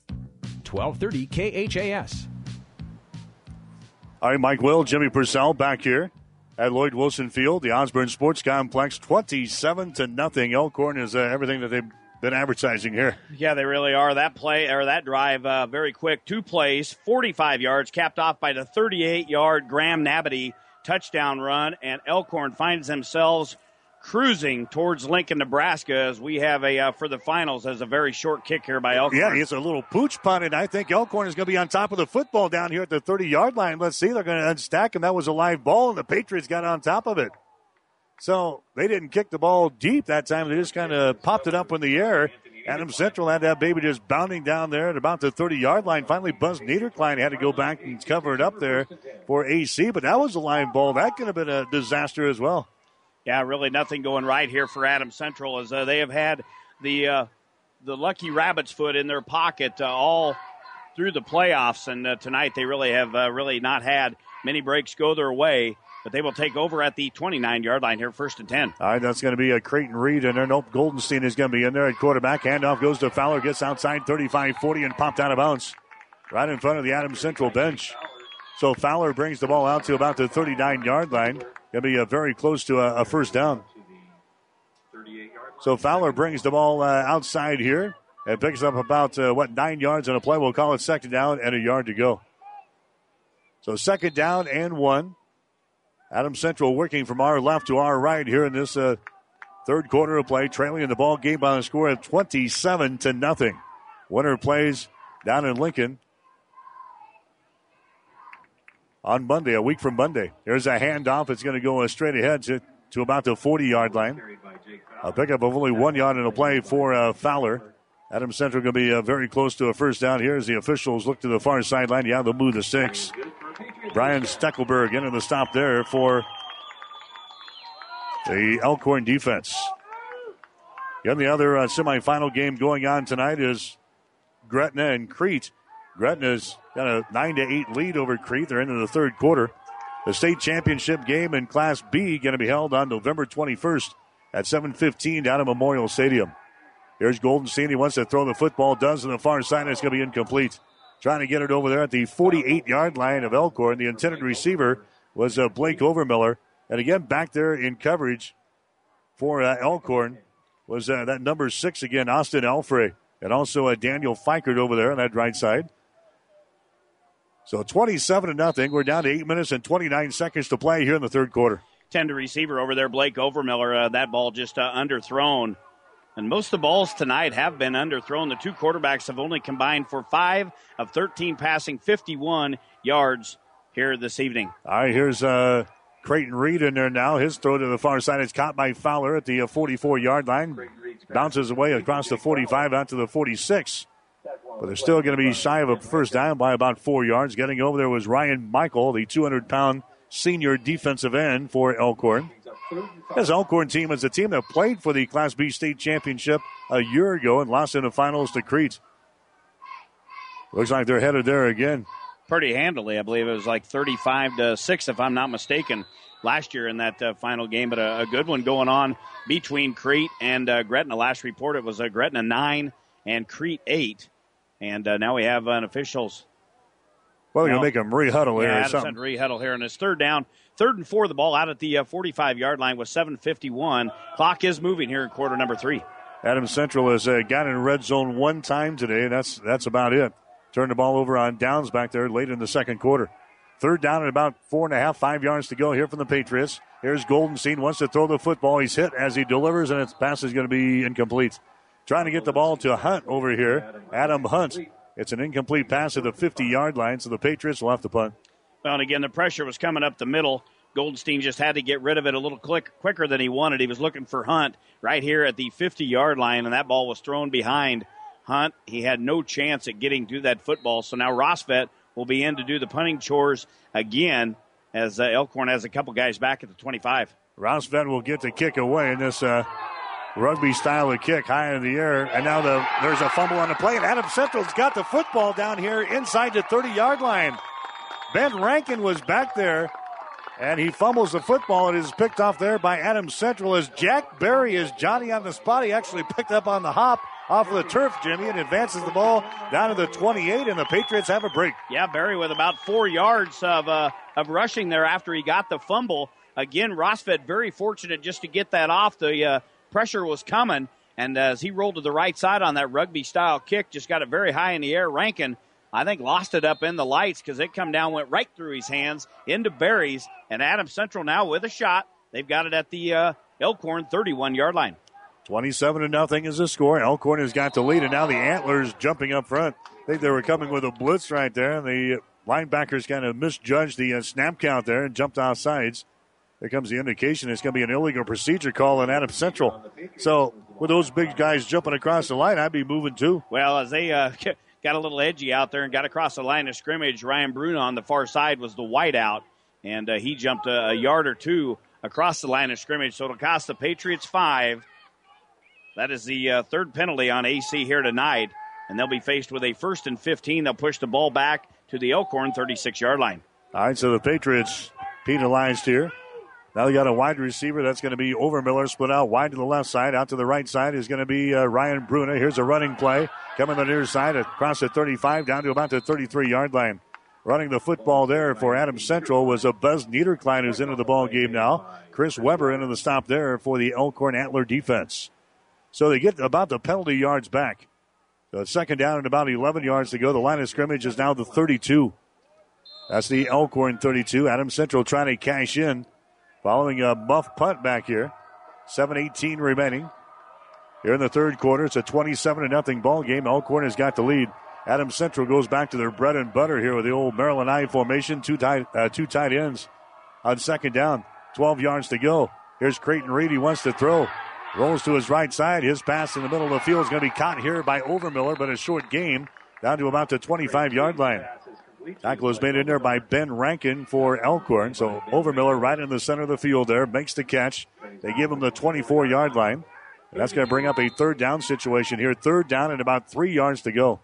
[SPEAKER 1] 1230 KHAS.
[SPEAKER 2] All right, Mike Will, Jimmy Purcell back here at Lloyd Wilson Field, the Osborne Sports Complex, 27-0. Elkhorn is everything that they've been advertising here.
[SPEAKER 13] Yeah, they really are. That play or that drive, very quick. 2 plays, 45 yards, capped off by the 38-yard Graham Nabity touchdown run, and Elkhorn finds themselves cruising towards Lincoln, Nebraska, as we have for the finals as a very short kick here by Elkhorn.
[SPEAKER 2] Yeah, it's a little pooch punt, and I think Elkhorn is going to be on top of the football down here at the 30-yard line. Let's see, they're going to unstack him. That was a live ball, and the Patriots got on top of it. So they didn't kick the ball deep that time. They just kind of popped it up in the air. Adams Central had that baby just bounding down there at about the 30-yard line. Finally, Buzz Niederklein had to go back and cover it up there for AC, but that was a live ball. That could have been a disaster as well.
[SPEAKER 13] Yeah, really nothing going right here for Adams Central, as they have had the lucky rabbit's foot in their pocket all through the playoffs, and tonight they really have really not had many breaks go their way. but they will take over at the 29-yard line here, 1st and 10.
[SPEAKER 2] All right, that's going to be a Creighton Reed in there. Nope, Goldenstein is going to be in there at quarterback. Handoff goes to Fowler, gets outside 35-40 and popped out of bounds right in front of the Adams Central bench. So Fowler brings the ball out to about the 39-yard line. Going to be very close to a first down. So Fowler brings the ball outside here and picks up about, 9 yards on a play. We'll call it second down and a yard to go. So second down and 1. Adams Central working from our left to our right here in this third quarter of play, trailing in the ball game by a score of 27-0. Winner plays down in Lincoln on Monday, a week from Monday. Here's a handoff. It's going to go straight ahead to about the 40-yard line. A pickup of only 1 yard in a play for Fowler. Adams Central going to be very close to a first down here as the officials look to the far sideline. Yeah, they'll move the sticks. Brian Steckelberg into the stop there for the Elkhorn defense. Again, the other semifinal game going on tonight is Gretna and Crete. Gretna's got a 9-8 lead over Crete. They're into the third quarter. The state championship game in Class B going to be held on November 21st at 7:15 down at Memorial Stadium. Here's Goldenstein. He wants to throw the football. Does on the far side. It's going to be incomplete. Trying to get it over there at the 48-yard line of Elkhorn. The intended receiver was Blake Overmiller. And again, back there in coverage for Elkhorn was that number 6 again, Austin Alfrey. And also Daniel Fikert over there on that right side. So 27-0. We're down to 8 minutes and 29 seconds to play here in the third quarter.
[SPEAKER 13] Tender receiver over there, Blake Overmiller. That ball just underthrown. And most of the balls tonight have been underthrown. The two quarterbacks have only combined for 5 of 13 passing, 51 yards here this evening.
[SPEAKER 2] All right, here's Creighton Reed in there now. His throw to the far side is caught by Fowler at the 44-yard line. Bounces away across the 45 out to the 46. But they're still going to be shy of a first down by about 4 yards. Getting over there was Ryan Michael, the 200-pound senior defensive end for Elkhorn. This Elkhorn team is a team that played for the Class B state championship a year ago and lost in the finals to Crete. Looks like they're headed there again.
[SPEAKER 13] Pretty handily, I believe it was like 35-6, if I'm not mistaken, last year in that final game. But a good one going on between Crete and Gretna. Last report it was Gretna 9 and Crete 8. And now we have an officials.
[SPEAKER 2] Well, they're going to make them re-huddle here or something.
[SPEAKER 13] Re-huddle here, and it's third down. 3rd and 4, the ball out at the 45-yard line with 7:51. Clock is moving here in quarter number 3.
[SPEAKER 2] Adams Central has got in red zone one time today, and that's about it. Turned the ball over on downs back there late in the second quarter. Third down and about 4.5, 5 yards to go here from the Patriots. Here's Goldenstein, wants to throw the football. He's hit as he delivers, and its pass is going to be incomplete. Trying to get the ball to Hunt over here. Adam Hunt. It's an incomplete pass at the 50-yard line, so the Patriots will have to punt.
[SPEAKER 13] Well, and again, the pressure was coming up the middle. Goldenstein just had to get rid of it a little quicker than he wanted. He was looking for Hunt right here at the 50-yard line, and that ball was thrown behind Hunt. He had no chance at getting to that football, so now Rosvet will be in to do the punting chores again as Elkhorn has a couple guys back at the 25.
[SPEAKER 2] Rosvet will get the kick away in this rugby style of kick high in the air. And now there's a fumble on the play, and Adams Central's got the football down here inside the 30-yard line. Ben Rankin was back there, and he fumbles the football. It is picked off there by Adams Central as Jack Berry is Johnny on the spot. He actually picked up on the hop off of the turf, Jimmy, and advances the ball down to the 28, and the Patriots have a break.
[SPEAKER 13] Yeah, Berry with about 4 yards of rushing there after he got the fumble. Again, Rosvet very fortunate just to get that off. The pressure was coming, and as he rolled to the right side on that rugby-style kick, just got it very high in the air. Rankin, I think, lost it up in the lights because it come down, went right through his hands into Berry's, and Adams Central now with a shot. They've got it at the Elkhorn 31-yard line.
[SPEAKER 2] 27-0 is the score. Elkhorn has got the lead, and now the Antlers jumping up front. I think they were coming with a blitz right there, and the linebackers kind of misjudged the snap count there and jumped off sides. There comes the indication it's going to be an illegal procedure call on Adams Central. So with those big guys jumping across the line, I'd be moving too.
[SPEAKER 13] Well, as they got a little edgy out there and got across the line of scrimmage, Ryan Bruno on the far side was the wideout, and he jumped a yard or two across the line of scrimmage. So it'll cost the Patriots 5. That is the third penalty on AC here tonight, and they'll be faced with a 1st and 15. They'll push the ball back to the Elkhorn 36-yard line.
[SPEAKER 2] All right, so the Patriots penalized here. Now they got a wide receiver. That's going to be Overmiller, split out wide to the left side. Out to the right side is going to be Ryan Bruna. Here's a running play. Coming to the near side across the 35 down to about the 33-yard line. Running the football there for Adams Central was a Buzz Niederklein, who's into the ball game now. Chris Weber into the stop there for the Elkhorn Antler defense. So they get about the penalty yards back. So second down and about 11 yards to go. The line of scrimmage is now the 32. That's the Elkhorn 32. Adams Central trying to cash in following a muff punt back here. 7:18 remaining. Here in the third quarter, it's a 27-0 ball game. Elkhorn has got the lead. Adams Central goes back to their bread and butter here with the old Maryland I formation. Two tight ends on second down. 12 yards to go. Here's Creighton Reed. He wants to throw. Rolls to his right side. His pass in the middle of the field is going to be caught here by Overmiller, but a short gain down to about the 25-yard line. Tackle is made in there by Ben Rankin for Elkhorn. So Overmiller right in the center of the field there. Makes the catch. They give him the 24-yard line. And that's going to bring up a third down situation here. Third down and about 3 yards to go.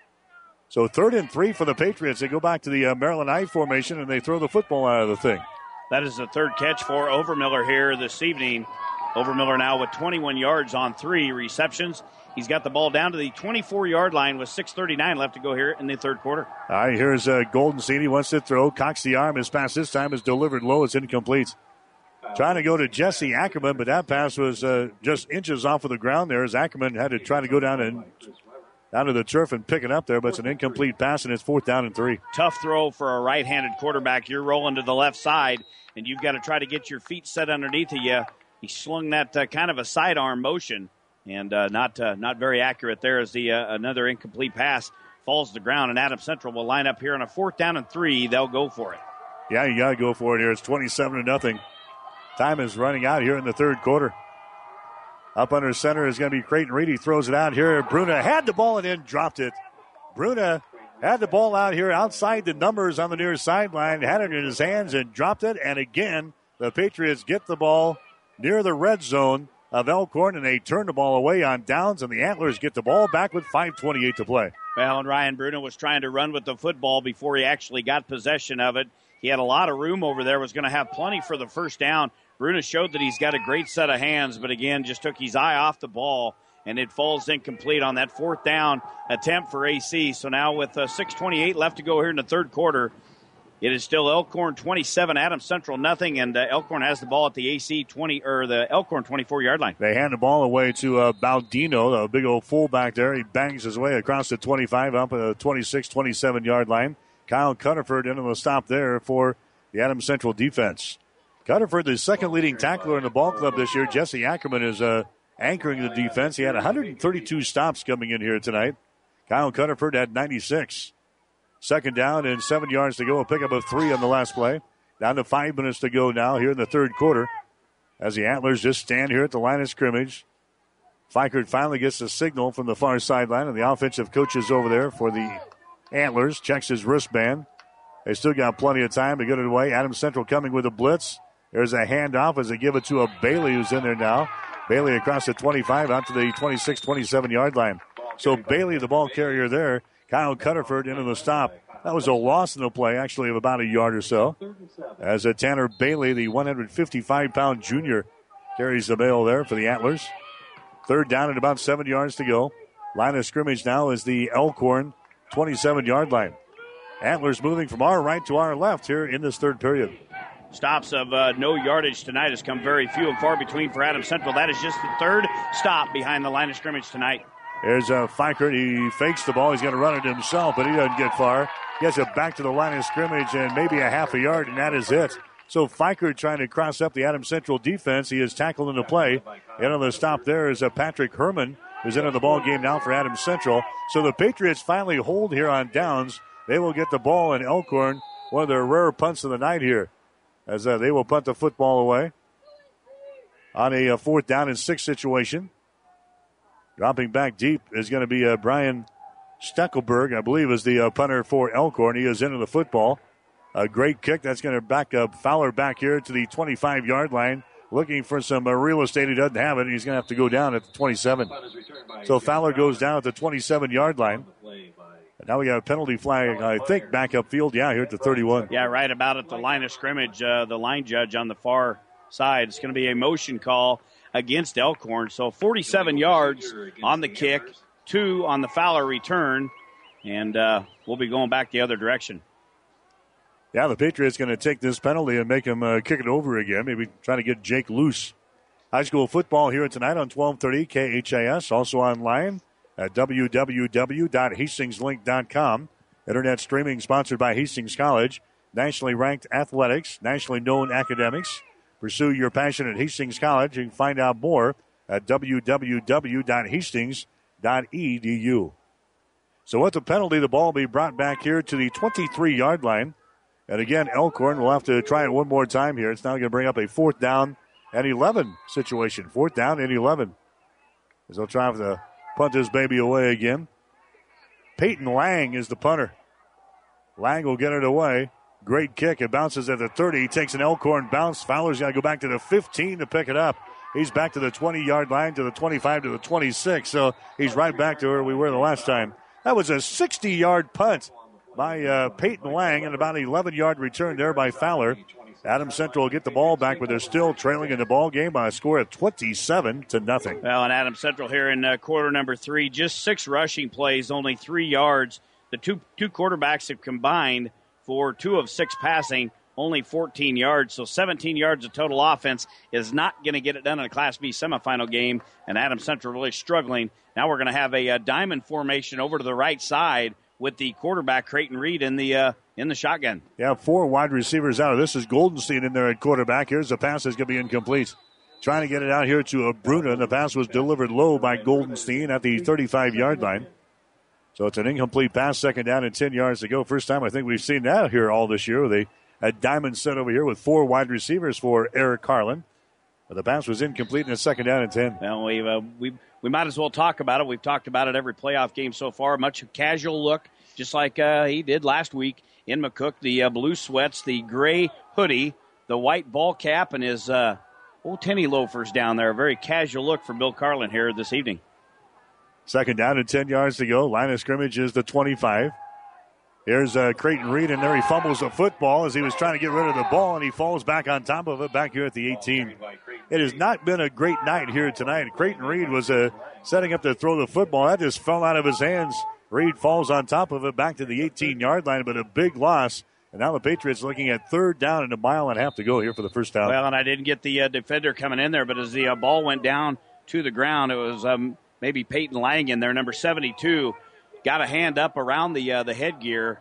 [SPEAKER 2] So 3rd and 3 for the Patriots. They go back to the Maryland I formation, and they throw the football out of the thing.
[SPEAKER 13] That is the third catch for Overmiller here this evening. Overmiller now with 21 yards on 3 receptions. He's got the ball down to the 24-yard line with 6:39 left to go here in the third quarter.
[SPEAKER 2] All right, here's Goldenstein. He wants to throw. Cocks the arm. His pass this time is delivered low. It's incomplete. Trying to go to Jesse Ackerman, but that pass was just inches off of the ground there as Ackerman had to try to go down to the turf and pick it up there, but it's an incomplete pass, and it's 4th down and 3.
[SPEAKER 13] Tough throw for a right-handed quarterback. You're rolling to the left side, and you've got to try to get your feet set underneath of you. He slung that kind of a sidearm motion, and not very accurate there as another incomplete pass falls to the ground, and Adams Central will line up here on a 4th down and 3. They'll go for it.
[SPEAKER 2] Yeah, you got to go for it here. It's 27-0. Time is running out here in the third quarter. Up under center is going to be Creighton Reed. He throws it out here. Bruna had the ball and then dropped it. Bruna had the ball out here outside the numbers on the near sideline, had it in his hands and dropped it. And again, the Patriots get the ball near the red zone of Elkhorn, and they turn the ball away on downs, and the Antlers get the ball back with 5:28 to play.
[SPEAKER 13] Well, and Ryan Bruna was trying to run with the football before he actually got possession of it. He had a lot of room over there, was going to have plenty for the first down. Bruna showed that he's got a great set of hands, but again, just took his eye off the ball, and it falls incomplete on that 4th down attempt for AC. So now with 6:28 left to go here in the third quarter, it is still Elkhorn 27, Adams Central nothing, and Elkhorn has the ball at the AC 20 or the Elkhorn 24-yard line.
[SPEAKER 2] They hand the ball away to Baldino, the big old fullback there. He bangs his way across the 25 up at the 26, 27-yard line. Kyle Cutterford into the stop there for the Adams Central defense. Cutterford, the second leading tackler in the ball club this year. Jesse Ackerman is anchoring the defense. He had 132 stops coming in here tonight. Kyle Cutterford had 96. Second down and 7 yards to go. A pickup of 3 on the last play. Down to 5 minutes to go now here in the third quarter as the Antlers just stand here at the line of scrimmage. Fikert finally gets the signal from the far sideline, and the offensive coach is over there for the Antlers. Checks his wristband. They still got plenty of time to get it away. Adams Central coming with a blitz. There's a handoff as they give it to a Bailey who's in there now. Bailey across the 25 out to the 26, 27-yard line. So Bailey, the ball carrier there. Kyle Cutterford into the stop. That was a loss in the play, actually, of about a yard or so. As Tanner Bailey, the 155-pound junior, carries the ball there for the Antlers. Third down and about 7 yards to go. Line of scrimmage now is the Elkhorn 27-yard line. Antlers moving from our right to our left here in this third period.
[SPEAKER 13] Stops of no yardage tonight has come very few and far between for Adams Central. That is just the third stop behind the line of scrimmage tonight.
[SPEAKER 2] There's Fikert. He fakes the ball. He's going to run it himself, but he doesn't get far. He gets it back to the line of scrimmage and maybe a half a yard, and that is it. So Fikert trying to cross up the Adams Central defense. He is tackled into play. And on the stop there is Patrick Herman, who's into the ball game now for Adams Central. So the Patriots finally hold here on downs. They will get the ball in Elkhorn, one of their rare punts of the night here, as they will punt the football away on a 4th down and 6 situation. Dropping back deep is going to be Brian Steckelberg, I believe, is the punter for Elkhorn. He is into the football. A great kick. That's going to back up Fowler back here to the 25-yard line, looking for some real estate. He doesn't have it. He's going to have to go down at the 27. So Fowler goes down at the 27-yard line. And now we got a penalty flag, I think, back upfield. Yeah, here at the 31.
[SPEAKER 13] Yeah, right about at the line of scrimmage. The line judge on the far side. It's going to be a motion call against Elkhorn. So 47 yards on the kick, 2 on the Fowler return, and we'll be going back the other direction.
[SPEAKER 2] Yeah, the Patriots going to take this penalty and make him kick it over again. Maybe trying to get Jake loose. High school football here tonight on 1230 KHAS. Also online at www.hastingslink.com. Internet streaming sponsored by Hastings College. Nationally ranked athletics, nationally known academics. Pursue your passion at Hastings College. You can find out more at www.hastings.edu. So with the penalty, the ball will be brought back here to the 23-yard line. And again, Elkhorn will have to try it one more time here. It's now going to bring up a 4th down and 11 situation. 4th down and 11. As they'll try to punt this baby away again. Peyton Lang is the punter. Lang will get it away. Great kick. It bounces at the 30. He takes an Elkhorn bounce. Fowler's got to go back to the 15 to pick it up. He's back to the 20-yard line, to the 25, to the 26. So he's right back to where we were the last time. That was a 60-yard punt by Peyton Lang, and about an 11-yard return there by Fowler. Adams Central will get the ball back, but they're still trailing in the ball game by a score of 27-0.
[SPEAKER 13] Well, and Adams Central here in quarter number 3, just 6 rushing plays, only 3 yards. The two quarterbacks have combined for 2 of 6 passing, only 14 yards. So 17 yards of total offense is not going to get it done in a Class B semifinal game, and Adams Central really struggling. Now we're going to have a diamond formation over to the right side with the quarterback, Creighton Reed, in the shotgun.
[SPEAKER 2] Yeah, 4 wide receivers out. This is Goldenstein in there at quarterback. Here's the pass that's going to be incomplete. Trying to get it out here to Bruna. The pass was delivered low by Goldenstein at the 35-yard line. So it's an incomplete pass, 2nd down and 10 yards to go. First time I think we've seen that here all this year. They had diamond set over here with 4 wide receivers for Eric Carlin. But the pass was incomplete and it's 2nd down and 10.
[SPEAKER 13] Well, we might as well talk about it. We've talked about it every playoff game so far. Much casual look, just like he did last week in McCook. The blue sweats, the gray hoodie, the white ball cap, and his old tenny loafers down there. A very casual look for Bill Carlin here this evening.
[SPEAKER 2] 2nd down and 10 yards to go. Line of scrimmage is the 25. Here's Creighton Reed, and there he fumbles the football as he was trying to get rid of the ball, and he falls back on top of it back here at the 18. It has not been a great night here tonight. Creighton Reed was setting up to throw the football. That just fell out of his hands. Reed falls on top of it back to the 18-yard line, but a big loss. And now the Patriots looking at 3rd down and a mile and a half to go here for the first down.
[SPEAKER 13] Well, and I didn't get the defender coming in there, but as the ball went down to the ground, it was maybe Peyton Lang in there, number 72. Got a hand up around the headgear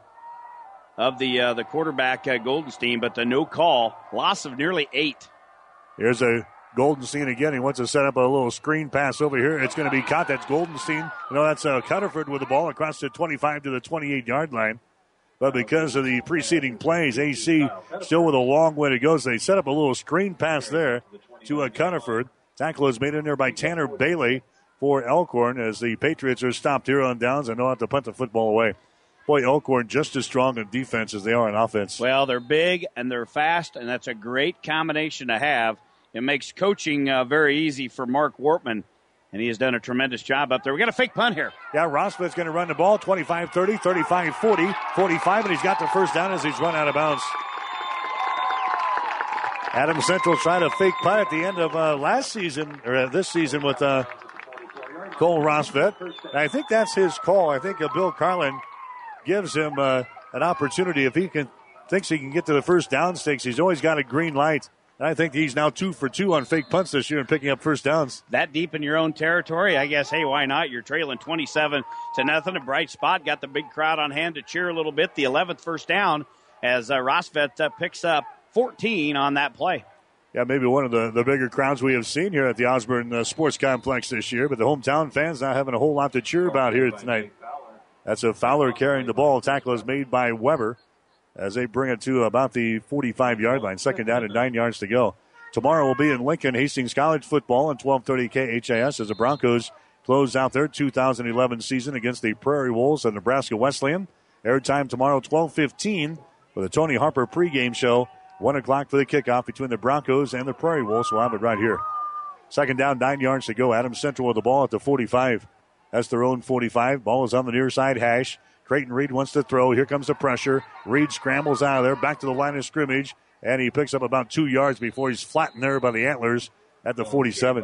[SPEAKER 13] of the quarterback, Goldenstein, but the no call. Loss of nearly 8.
[SPEAKER 2] Here's a Goldenstein again. He wants to set up a little screen pass over here. It's going to be caught. That's Goldenstein. That's Cutterford with the ball across the 25 to the 28-yard line. But because of the preceding plays, AC still with a long way to go. So they set up a little screen pass there to Cutterford. Tackle is made in there by Tanner Bailey for Elkhorn as the Patriots are stopped here on downs and they'll have to punt the football away. Boy, Elkhorn just as strong in defense as they are in offense.
[SPEAKER 13] Well, they're big and they're fast, and that's a great combination to have. It makes coaching very easy for Mark Wortman, and he has done a tremendous job up there. We got a fake punt here.
[SPEAKER 2] Yeah, Rosford's going to run the ball 25-30, 35-40, 45, and he's got the first down as he's run out of bounds. Adams Central tried a fake punt at the end of last season, or this season with Cole Rosford. And I think that's his call. I think Bill Carlin gives him an opportunity if he thinks he can get to the first down stakes. He's always got a green light. And I think he's now 2 for 2 on fake punts this year and picking up first downs.
[SPEAKER 13] That deep in your own territory, I guess, hey, why not? You're trailing 27-0. A bright spot. Got the big crowd on hand to cheer a little bit. The 11th first down as Rosvet picks up 14 on that play.
[SPEAKER 2] Yeah, maybe one of the bigger crowds we have seen here at the Osborne Sports Complex this year. But the hometown fans not having a whole lot to cheer about here tonight. That's a Fowler carrying the ball. Tackle is made by Weber as they bring it to about the 45-yard line. 2nd down and 9 yards to go. Tomorrow will be in Lincoln, Hastings College football on 1230 KHAS as the Broncos close out their 2011 season against the Prairie Wolves of Nebraska Wesleyan. Airtime tomorrow, 12:15 for the Tony Harper pregame show. 1 o'clock for the kickoff between the Broncos and the Prairie Wolves. We'll have it right here. 2nd down, 9 yards to go. Adams Central with the ball at the 45. That's their own 45. Ball is on the near side hash. Creighton Reed wants to throw. Here comes the pressure. Reed scrambles out of there, back to the line of scrimmage, and he picks up about 2 yards before he's flattened there by the Antlers at the 47.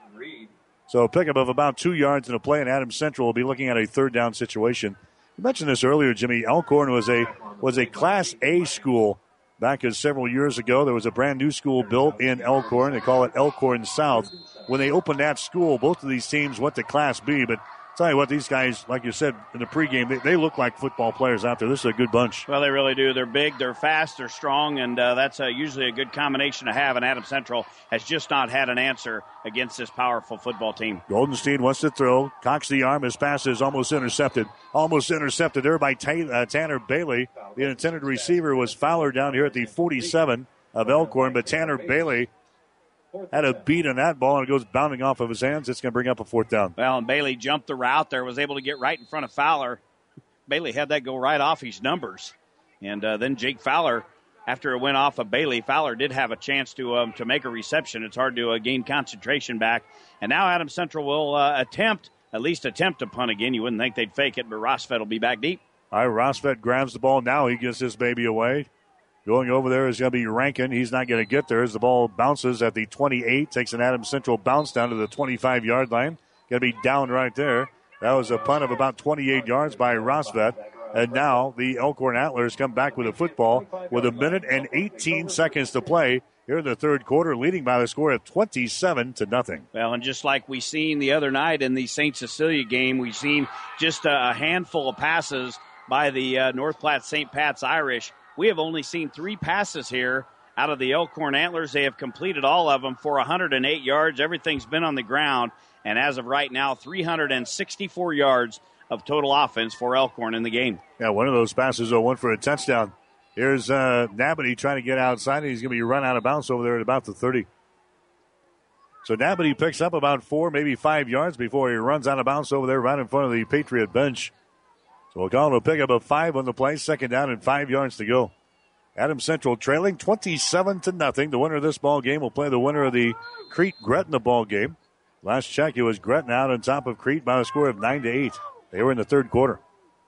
[SPEAKER 2] So a pickup of about 2 yards in a play, and Adams Central will be looking at a third down situation. You mentioned this earlier, Jimmy. Elkhorn was a Class A school back several years ago. There was a brand new school built in Elkhorn. They call it Elkhorn South. When they opened that school, both of these teams went to Class B, but tell you what, these guys, like you said in the pregame, they look like football players out there. This is a good bunch.
[SPEAKER 13] Well, they really do. They're big, they're fast, they're strong, and that's usually a good combination to have. And Adams Central has just not had an answer against this powerful football team.
[SPEAKER 2] Goldenstein wants to throw. Cocks the arm. His pass is almost intercepted. Almost intercepted there by Tanner Bailey. The intended receiver was Fowler down here at the 47 of Elkhorn, but Tanner Bailey had a beat on that ball, and it goes bounding off of his hands. It's going to bring up a fourth down.
[SPEAKER 13] Well, and Bailey jumped the route there, was able to get right in front of Fowler. Bailey had that go right off his numbers. And then Jake Fowler, after it went off of Bailey, Fowler did have a chance to make a reception. It's hard to gain concentration back. And now Adams Central will attempt to punt again. You wouldn't think they'd fake it, but Rosfeld will be back deep.
[SPEAKER 2] All right, Rosfeld grabs the ball. Now he gets this baby away. Going over there is going to be Rankin. He's not going to get there as the ball bounces at the 28. Takes an Adams Central bounce down to the 25-yard line. Going to be down right there. That was a punt of about 28 yards by Rosvet. And now the Elkhorn Antlers come back with a football with 1 minute and 18 seconds to play here in the third quarter, leading by the score of 27-0.
[SPEAKER 13] Well, and just like we seen the other night in the St. Cecilia game, we've seen just a handful of passes by the North Platte St. Pat's Irish. We have only seen 3 passes here out of the Elkhorn Antlers. They have completed all of them for 108 yards. Everything's been on the ground. And as of right now, 364 yards of total offense for Elkhorn in the game.
[SPEAKER 2] Yeah, one of those passes, though, went for a touchdown. Here's Nabity trying to get outside. He's going to be run out of bounds over there at about the 30. So Nabity picks up about 4, maybe 5 yards before he runs out of bounds over there right in front of the Patriot bench. So we'll call it a pickup of 5 on the play. Second down and 5 yards to go. Adams Central trailing 27-0. The winner of this ball game will play the winner of the Crete-Gretna ball game. Last check, it was Gretna out on top of Crete by a score of 9-8. They were in the third quarter.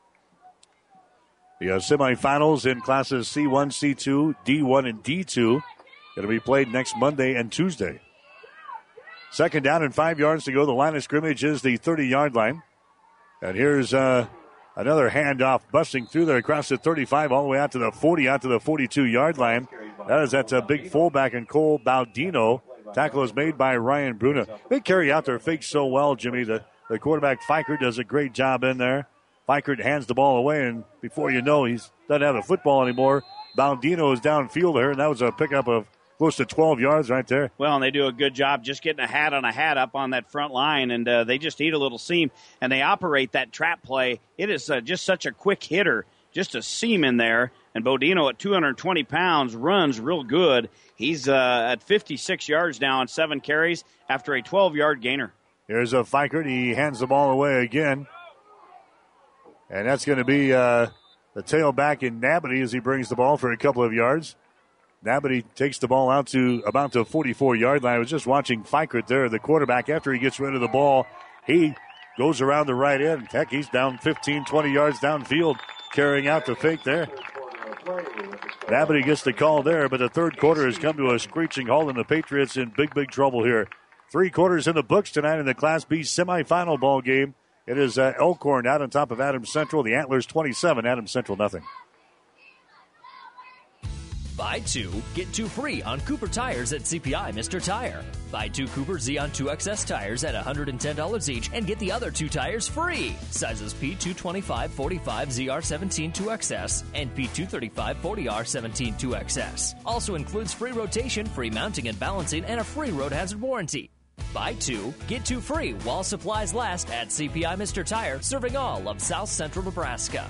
[SPEAKER 2] The semifinals in classes C1, C2, D1, and D2 going to be played next Monday and Tuesday. Second down and 5 yards to go. The line of scrimmage is the 30-yard line. And here's another handoff busting through there across the 35 all the way out to the 40, out to the 42-yard line. That's a big fullback in Cole Baudino. Tackle is made by Ryan Bruna. They carry out their fakes so well, Jimmy. The quarterback, Fikert, does a great job in there. Fikert hands the ball away, and before you know, he doesn't have the football anymore. Baudino is downfield there, and that was a pickup of close to 12 yards right there.
[SPEAKER 13] Well, and they do a good job just getting a hat on a hat up on that front line, and they just eat a little seam, and they operate that trap play. It is just such a quick hitter, just a seam in there, and Baudino at 220 pounds runs real good. He's at 56 yards now on 7 carries after a 12-yard gainer.
[SPEAKER 2] Here's a Fikert. He hands the ball away again, and that's going to be the tailback in Nabity as he brings the ball for a couple of yards. Nabity takes the ball out to about the 44-yard line. I was just watching Fikert there, the quarterback. After he gets rid of the ball, he goes around the right end. Heck, he's down 15, 20 yards downfield, carrying out the fake there. Nabity gets the call there, but the third quarter has come to a screeching halt, and the Patriots in big, big trouble here. 3 quarters in the books tonight in the Class B semifinal ball game. It is Elkhorn out on top of Adams Central. The Antlers 27, Adams Central nothing.
[SPEAKER 18] Buy 2, get 2 free on Cooper tires at CPI Mr. Tire. Buy 2 Cooper Xeon 2XS tires at $110 each and get the other 2 tires free. Sizes P225-45 ZR17 2XS and P235-40 R17 2XS. Also includes free rotation, free mounting and balancing, and a free road hazard warranty. Buy 2, get 2 free while supplies last at CPI Mr. Tire, serving all of South Central Nebraska.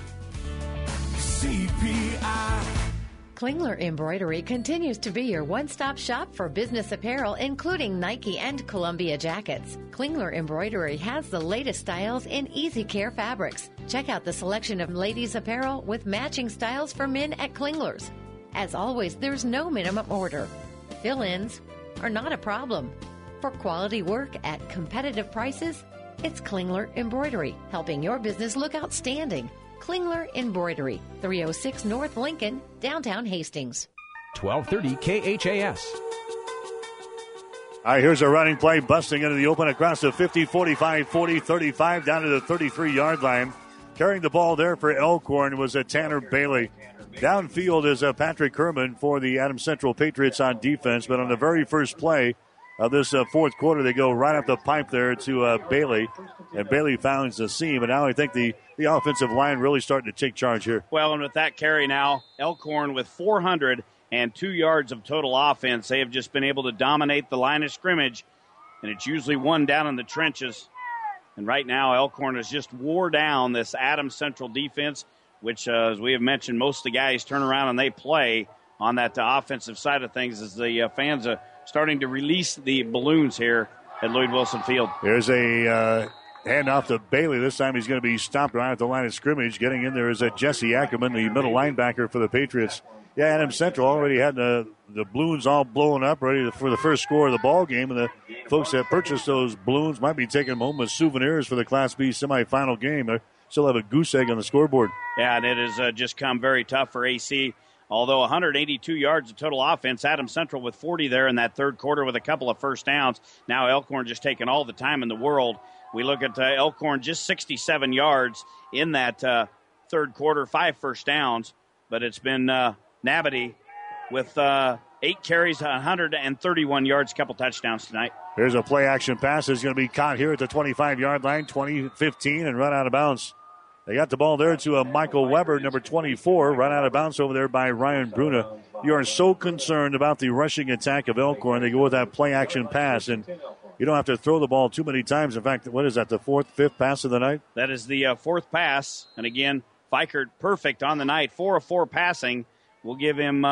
[SPEAKER 9] CPI.
[SPEAKER 10] Klingler Embroidery continues to be your one-stop shop for business apparel, including Nike and Columbia jackets. Klingler Embroidery has the latest styles in easy care fabrics. Check out the selection of ladies' apparel with matching styles for men at Klingler's. As always, there's no minimum order. Fill-ins are not a problem. For quality work at competitive prices, it's Klingler Embroidery, helping your business look outstanding. Klingler Embroidery, 306 North Lincoln, downtown Hastings.
[SPEAKER 1] 1230 KHAS.
[SPEAKER 2] All right, here's a running play, busting into the open across the 50, 45, 40, 35, down to the 33-yard line. Carrying the ball there for Elkhorn was Tanner Bailey. Downfield is Patrick Herman for the Adams Central Patriots on defense, but on the very first play of this fourth quarter, they go right up the pipe there to Bailey, and Bailey finds the seam, and now I think the offensive line really starting to take charge here.
[SPEAKER 13] Well, and with that carry now, Elkhorn with 402 yards of total offense. They have just been able to dominate the line of scrimmage, and it's usually won down in the trenches. And right now, Elkhorn has just wore down this Adams Central defense, which, as we have mentioned, most of the guys turn around and they play on that offensive side of things as the fans are starting to release the balloons here at Lloyd Wilson Field.
[SPEAKER 2] There's a handoff to Bailey. This time he's going to be stopped right at the line of scrimmage. Getting in there is Jesse Ackerman, the middle linebacker for the Patriots. Yeah, Adams Central already had the balloons all blown up, ready for the first score of the ball game, and the folks that purchased those balloons might be taking them home as souvenirs for the Class B semifinal game. They still have a goose egg on the scoreboard.
[SPEAKER 13] Yeah, and it has just come very tough for AC. Although 182 yards of total offense, Adams Central with 40 there in that third quarter with a couple of first downs. Now Elkhorn just taking all the time in the world. We look at Elkhorn just 67 yards in that third quarter, 5 first downs, but it's been Nabity with 8 carries, 131 yards, couple touchdowns tonight.
[SPEAKER 2] Here's a play-action pass. It's going to be caught here at the 25-yard line, 20-15, and run out of bounds. They got the ball there to Michael Weber, number 24, run out of bounds over there by Ryan Bruna. You are so concerned about the rushing attack of Elkhorn. They go with that play-action pass, and you don't have to throw the ball too many times. In fact, what is that, the fifth pass of the night?
[SPEAKER 13] That is the fourth pass. And again, Fikert perfect on the night, 4 of 4 passing. We'll give him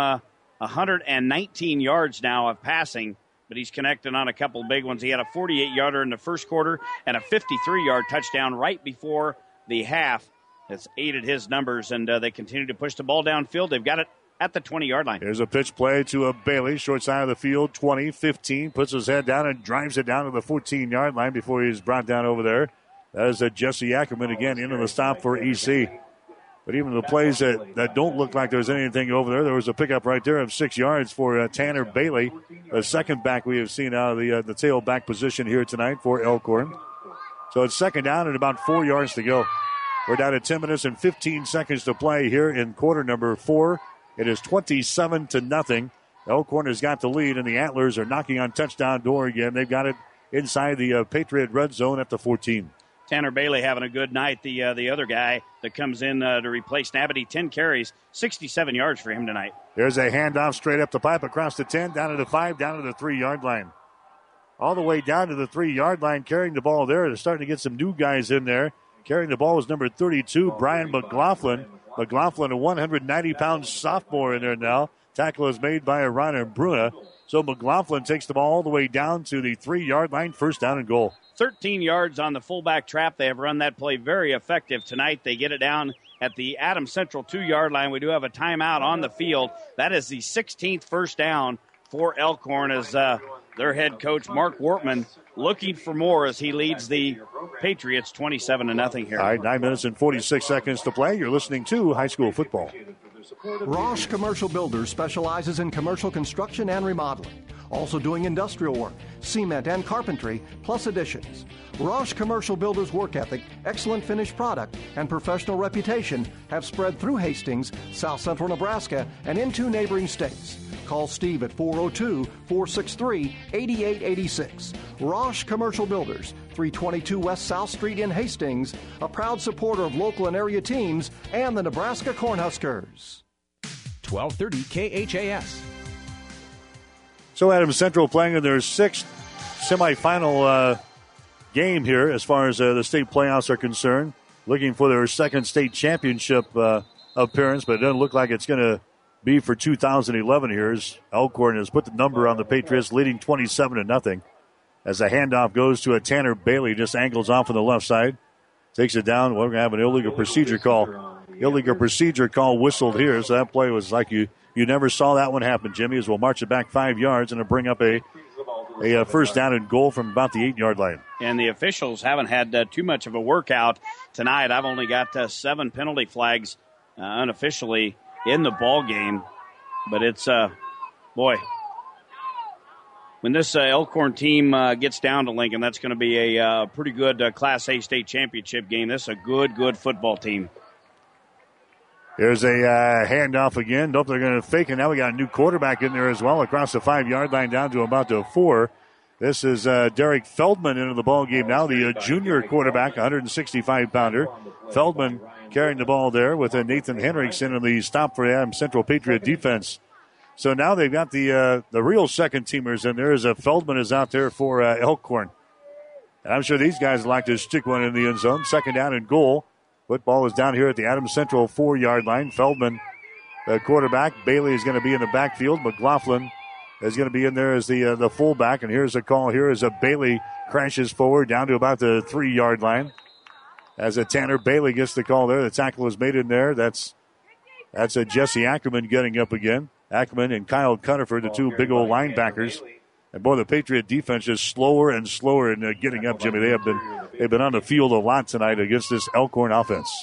[SPEAKER 13] 119 yards now of passing, but he's connected on a couple big ones. He had a 48-yarder in the first quarter and a 53-yard touchdown right before the half. That's aided his numbers, and they continue to push the ball downfield. They've got it at the 20-yard line.
[SPEAKER 2] Here's a pitch play to Bailey, short side of the field, 20, 15, puts his head down and drives it down to the 14-yard line before he's brought down over there. That is Jesse Ackerman again into the stop for EC. But even the plays that don't look like there's anything over there was a pickup right there of 6 yards for Tanner Bailey, the second back we have seen out of the tailback position here tonight for Elkhorn. So it's second down and about 4 yards to go. We're down to 10 minutes and 15 seconds to play here in quarter number 4. It is 27-0. Elkhorn has got the lead, and the Antlers are knocking on touchdown door again. They've got it inside the Patriot red zone at the 14.
[SPEAKER 13] Tanner Bailey having a good night. The other guy that comes in to replace Nabity, 10 carries, 67 yards for him tonight.
[SPEAKER 2] There's a handoff straight up the pipe across the 10, down to the 5, down to the 3-yard line. All the way down to the 3-yard line, carrying the ball there. They're starting to get some new guys in there. Carrying the ball is number 32, Brian McLaughlin. McLaughlin, a 190-pound sophomore in there now. Tackle is made by Ryan Bruna. So McLaughlin takes the ball all the way down to the 3-yard line, first down and goal.
[SPEAKER 13] 13 yards on the fullback trap. They have run that play very effective tonight. They get it down at the Adams Central 2-yard line. We do have a timeout on the field. That is the 16th first down for Elkhorn as their head coach, Mark Wortman, looking for more as he leads the Patriots 27-0 here.
[SPEAKER 2] All right, 9 minutes and 46 seconds to play. You're listening to high school football.
[SPEAKER 22] Roche Commercial Builders specializes in commercial construction and remodeling, also doing industrial work, cement and carpentry, plus additions. Roche Commercial Builders' work ethic, excellent finished product, and professional reputation have spread through Hastings, South Central Nebraska, and into neighboring states. Call Steve at 402-463-8886. Roche Commercial Builders, 322 West South Street in Hastings, a proud supporter of local and area teams and the Nebraska Cornhuskers.
[SPEAKER 1] 1230 KHAS.
[SPEAKER 2] So Adams Central playing in their 6th semifinal game here as far as the state playoffs are concerned. Looking for their second state championship appearance, but it doesn't look like it's going to be for 2011 here as Elkhorn has put the number on the Patriots, leading 27-0. As a handoff goes to a Tanner Bailey, just angles off on the left side. Takes it down. We're going to have an illegal procedure call. Illegal procedure call whistled here, so that play was like you never saw that one happen, Jimmy, as we'll march it back 5 yards and it'll bring up a a first down and goal from about the 8-yard line.
[SPEAKER 13] And the officials haven't had too much of a workout tonight. I've only got 7 penalty flags unofficially in the ball game. But it's, when this Elkhorn team gets down to Lincoln, that's going to be a pretty good Class A state championship game. This is a good football team.
[SPEAKER 2] There's a handoff again. Nope, they're going to fake it. Now we got a new quarterback in there as well across the 5-yard line down to about the 4. This is Derek Feldman into the ball game now, the junior quarterback, 165-pounder. Feldman carrying the ball there with Nathan Henriksen in the stop for the Adams Central Patriot defense. So now they've got the real second-teamers in there as Feldman is out there for Elkhorn. And I'm sure these guys like to stick one in the end zone. Second down and goal. Football is down here at the Adams Central 4-yard line. Feldman, the quarterback. Bailey is going to be in the backfield. McLaughlin is going to be in there as the fullback. And here's a call here as Bailey crashes forward down to about the 3-yard line. As Tanner Bailey gets the call there. The tackle is made in there. That's Jesse Ackerman getting up again. Ackerman and Kyle Cunniford, the two big old linebackers. And boy, the Patriot defense is slower and slower in getting up, Jimmy. They've been on the field a lot tonight against this Elkhorn offense.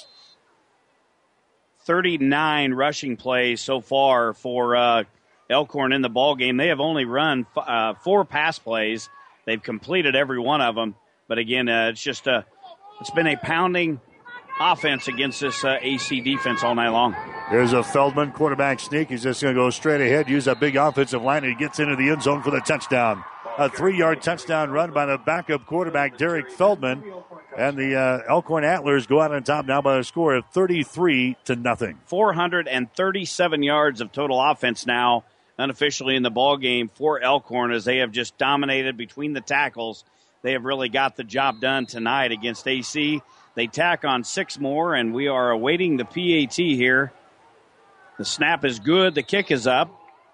[SPEAKER 13] 39 rushing plays so far for Elkhorn in the ball game. They have only run 4 pass plays. They've completed every one of them. But again, it's been a pounding offense against this AC defense all night long.
[SPEAKER 2] There's a Feldman quarterback sneak. He's just going to go straight ahead, use a big offensive line, and he gets into the end zone for the touchdown. A 3-yard touchdown run by the backup quarterback, Derek Feldman. And the Elkhorn Antlers go out on top now by a score of 33-0.
[SPEAKER 13] 437 yards of total offense now, unofficially in the ball game for Elkhorn, as they have just dominated between the tackles. They have really got the job done tonight against AC. They tack on 6 more, and we are awaiting the PAT here. The snap is good. The kick is up.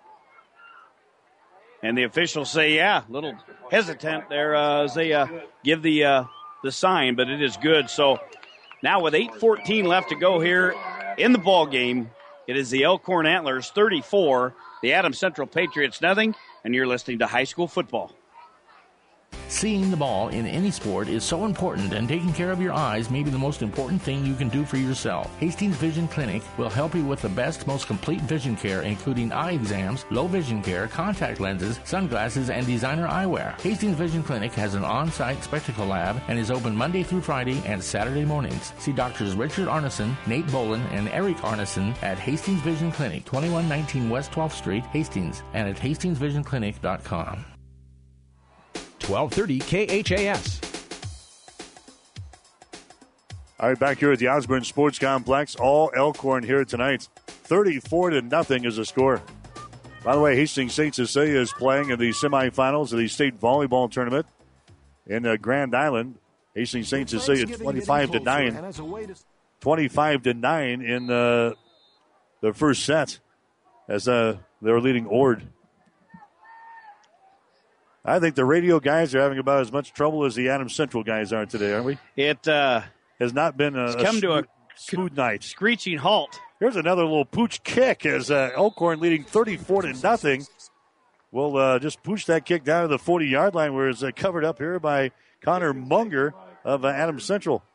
[SPEAKER 13] And the officials say, a little hesitant there as they give the sign, but it is good. So now with 8:14 left to go here in the ball game, it is the Elkhorn Antlers 34, the Adams Central Patriots nothing, and you're listening to High School Football.
[SPEAKER 11] Seeing the ball in any sport is so important, and taking care of your eyes may be the most important thing you can do for yourself. Hastings Vision Clinic will help you with the best, most complete vision care, including eye exams, low vision care, contact lenses, sunglasses, and designer eyewear. Hastings Vision Clinic has an on-site spectacle lab and is open Monday through Friday and Saturday mornings. See Doctors Richard Arneson, Nate Bolin, and Eric Arneson at Hastings Vision Clinic, 2119 West 12th Street, Hastings, and at HastingsVisionClinic.com.
[SPEAKER 1] 1230 KHAS.
[SPEAKER 2] All right, back here at the Osborne Sports Complex, all Elkhorn here tonight. 34-0 is the score. By the way, Hastings St. Cecilia is playing in the semifinals of the state volleyball tournament in Grand Island. Hastings St. Cecilia 25-9. 25-9 in the first set as they were leading Ord. I think the radio guys are having about as much trouble as the Adams Central guys are today, aren't we?
[SPEAKER 13] It
[SPEAKER 2] has not been a smooth night.
[SPEAKER 13] Screeching halt.
[SPEAKER 2] Here's another little pooch kick as Elkhorn leading 34-0. We'll just push that kick down to the 40-yard line where it's covered up here by Connor Munger of Adams Central.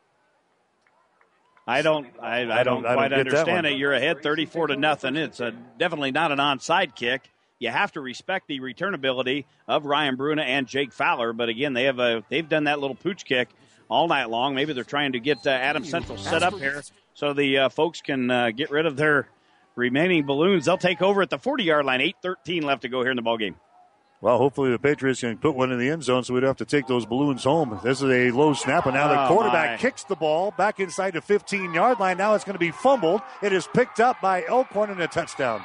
[SPEAKER 13] I don't quite understand it. You're ahead 34-0. It's definitely not an onside kick. You have to respect the returnability of Ryan Bruna and Jake Fowler. But again, they've done that little pooch kick all night long. Maybe they're trying to get Adams Central set up here so the folks can get rid of their remaining balloons. They'll take over at the 40-yard line. 8:13 left to go here in the ballgame.
[SPEAKER 2] Well, hopefully the Patriots can put one in the end zone so we don't have to take those balloons home. This is a low snap, and now the quarterback kicks the ball back inside the 15-yard line. Now it's going to be fumbled. It is picked up by Elkhorn and a touchdown.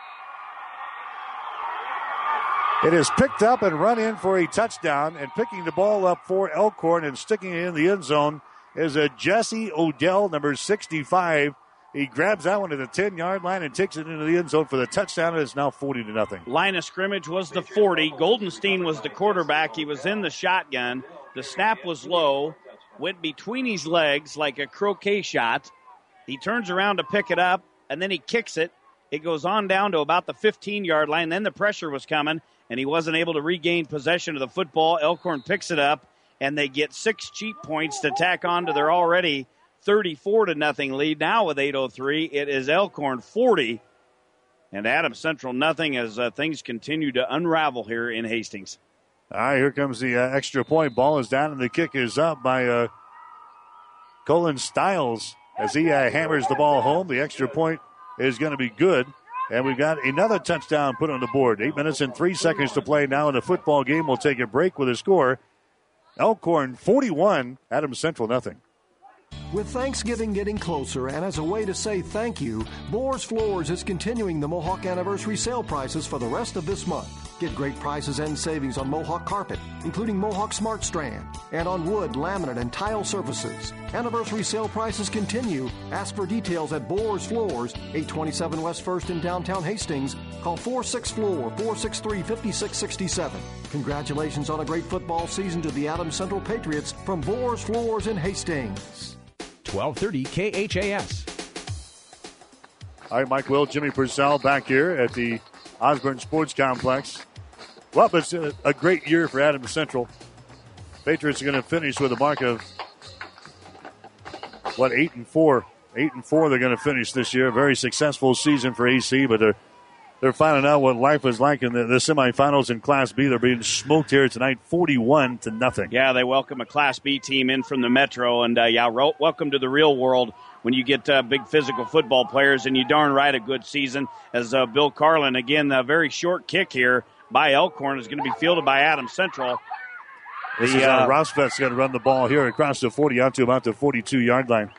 [SPEAKER 2] It is picked up and run in for a touchdown, and picking the ball up for Elkhorn and sticking it in the end zone is a Jesse Odell, number 65. He grabs that one at the 10-yard line and takes it into the end zone for the touchdown, and it's now 40-0.
[SPEAKER 13] Line of scrimmage was the 40. Goldenstein was the quarterback. He was in the shotgun. The snap was low, went between his legs like a croquet shot. He turns around to pick it up, and then he kicks it. It goes on down to about the 15-yard line. Then the pressure was coming, and he wasn't able to regain possession of the football. Elkhorn picks it up, and they get 6 cheap points to tack on to their already 34-0 lead. Now with 8:03, it is Elkhorn 40 and Adams Central nothing as things continue to unravel here in Hastings.
[SPEAKER 2] All right, here comes the extra point. Ball is down, and the kick is up by Colin Stiles as he hammers the ball home. The extra point is going to be good, and we've got another touchdown put on the board. 8 minutes and 3 seconds to play now in the football game. We'll take a break with a score. Elkhorn 41, Adams Central nothing.
[SPEAKER 22] With Thanksgiving getting closer and as a way to say thank you, Boers Floors is continuing the Mohawk Anniversary sale prices for the rest of this month. Get great prices and savings on Mohawk carpet, including Mohawk Smart Strand, and on wood, laminate, and tile surfaces. Anniversary sale prices continue. Ask for details at Boers Floors, 827 West 1st in downtown Hastings. Call 46-FLOOR, 463-5667. Congratulations on a great football season to the Adams Central Patriots from Boers Floors in Hastings.
[SPEAKER 1] 1230 KHAS.
[SPEAKER 2] All right, Mike Will, Jimmy Purcell back here at the Osborne Sports Complex. Well, it's a great year for Adams Central. Patriots are going to finish with a mark of, 8-4. 8-4 they're going to finish this year. A very successful season for AC, but they're finding out what life was like in the semifinals in Class B. They're being smoked here tonight, 41-0.
[SPEAKER 13] Yeah, they welcome a Class B team in from the Metro, and welcome to the real world when you get big physical football players, and you darn right a good season. As Bill Carlin, again, a very short kick here by Elkhorn is going to be fielded by Adams Central.
[SPEAKER 2] This is Rosvet's going to run the ball here across the 40 out to about the 42-yard line.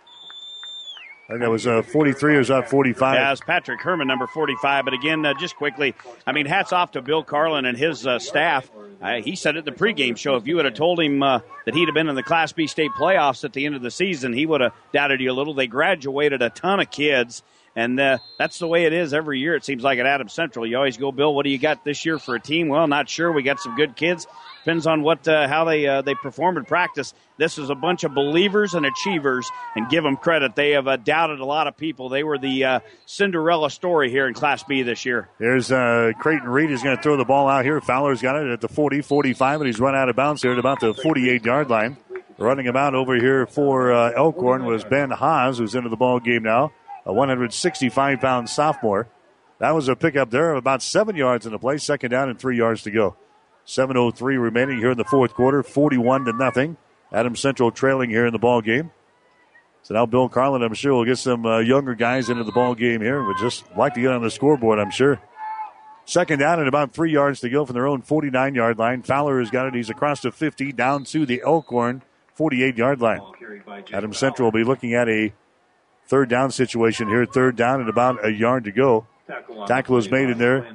[SPEAKER 2] I think that was 43 or was that 45?
[SPEAKER 13] Yeah, it's Patrick Herman, number 45. But again, just quickly, hats off to Bill Carlin and his staff. He said at the pregame show, if you would have told him that he'd have been in the Class B state playoffs at the end of the season, he would have doubted you a little. They graduated a ton of kids, and that's the way it is every year, it seems like, at Adams Central. You always go, Bill, what do you got this year for a team? Well, not sure. We got some good kids. Depends on how they perform in practice. This is a bunch of believers and achievers, and give them credit. They have doubted a lot of people. They were the Cinderella story here in Class B this year.
[SPEAKER 2] Here's Creighton Reed. He's going to throw the ball out here. Fowler's got it at the 40, 45, and he's run out of bounds here at about the 48-yard line. Running him out over here for Elkhorn was Ben Haas, who's into the ball game now, a 165-pound sophomore. That was a pickup there of about 7 yards in the play. Second down and 3 yards to go. 7:03 remaining here in the fourth quarter, 41-0. Adams Central trailing here in the ball game. So now Bill Carlin, I'm sure, will get some younger guys into the ball game here. Would just like to get on the scoreboard, I'm sure. Second down and about 3 yards to go from their own 49-yard line. Fowler has got it. He's across the 50 down to the Elkhorn 48-yard line. Adams Central will be looking at a third down situation here. Third down and about a yard to go. Tackle is made in there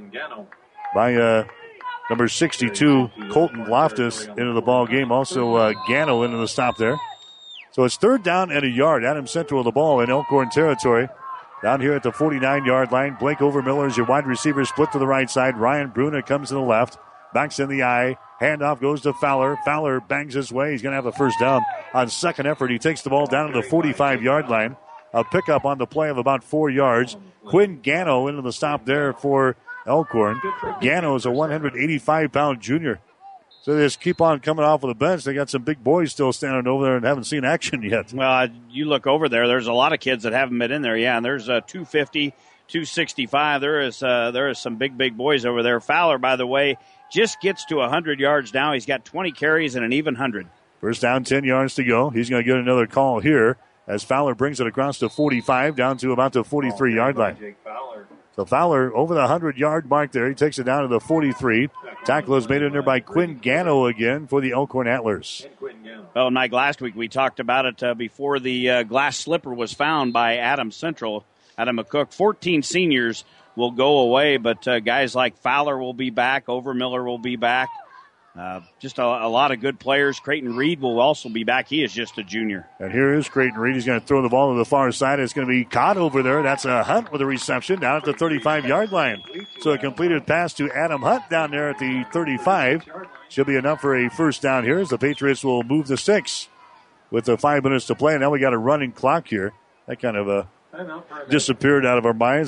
[SPEAKER 2] by number 62, Colton Loftus, into the ball game. Also, Gano into the stop there. So it's third down and a yard. Adams Central with the ball in Elkhorn territory. Down here at the 49-yard line, Blake Overmiller is your wide receiver, split to the right side. Ryan Bruna comes to the left. Backs in the eye. Handoff goes to Fowler. Fowler bangs his way. He's going to have a first down on second effort. He takes the ball down to the 45-yard line. A pickup on the play of about 4 yards. Quinn Gano into the stop there for Elkhorn. Gano is a 185-pound junior. So they just keep on coming off of the bench. They got some big boys still standing over there and haven't seen action yet.
[SPEAKER 13] Well, you look over there, there's a lot of kids that haven't been in there. Yeah, and there's 250, 265. There is some big boys over there. Fowler, by the way, just gets to 100 yards now. He's got 20 carries and an even 100.
[SPEAKER 2] First down, 10 yards to go. He's going to get another call here as Fowler brings it across the 45 down to about the 43-yard line. So Fowler over the 100-yard mark there. He takes it down to the 43. Tackle is made in there by Quinn Gano again for the Elkhorn Antlers.
[SPEAKER 13] Well, Mike, last week we talked about it before the glass slipper was found by Adams Central. Adam McCook, 14 seniors will go away, but guys like Fowler will be back. Overmiller will be back. Just a lot of good players. Creighton Reed will also be back. He is just a junior.
[SPEAKER 2] And here is Creighton Reed. He's going to throw the ball to the far side. It's going to be caught over there. That's a Hunt with a reception down at the 35-yard line. So a completed pass to Adam Hunt down there at the 35. Should be enough for a first down here as the Patriots will move the sticks with the 5 minutes to play. Now we got a running clock here. That kind of disappeared out of our minds, but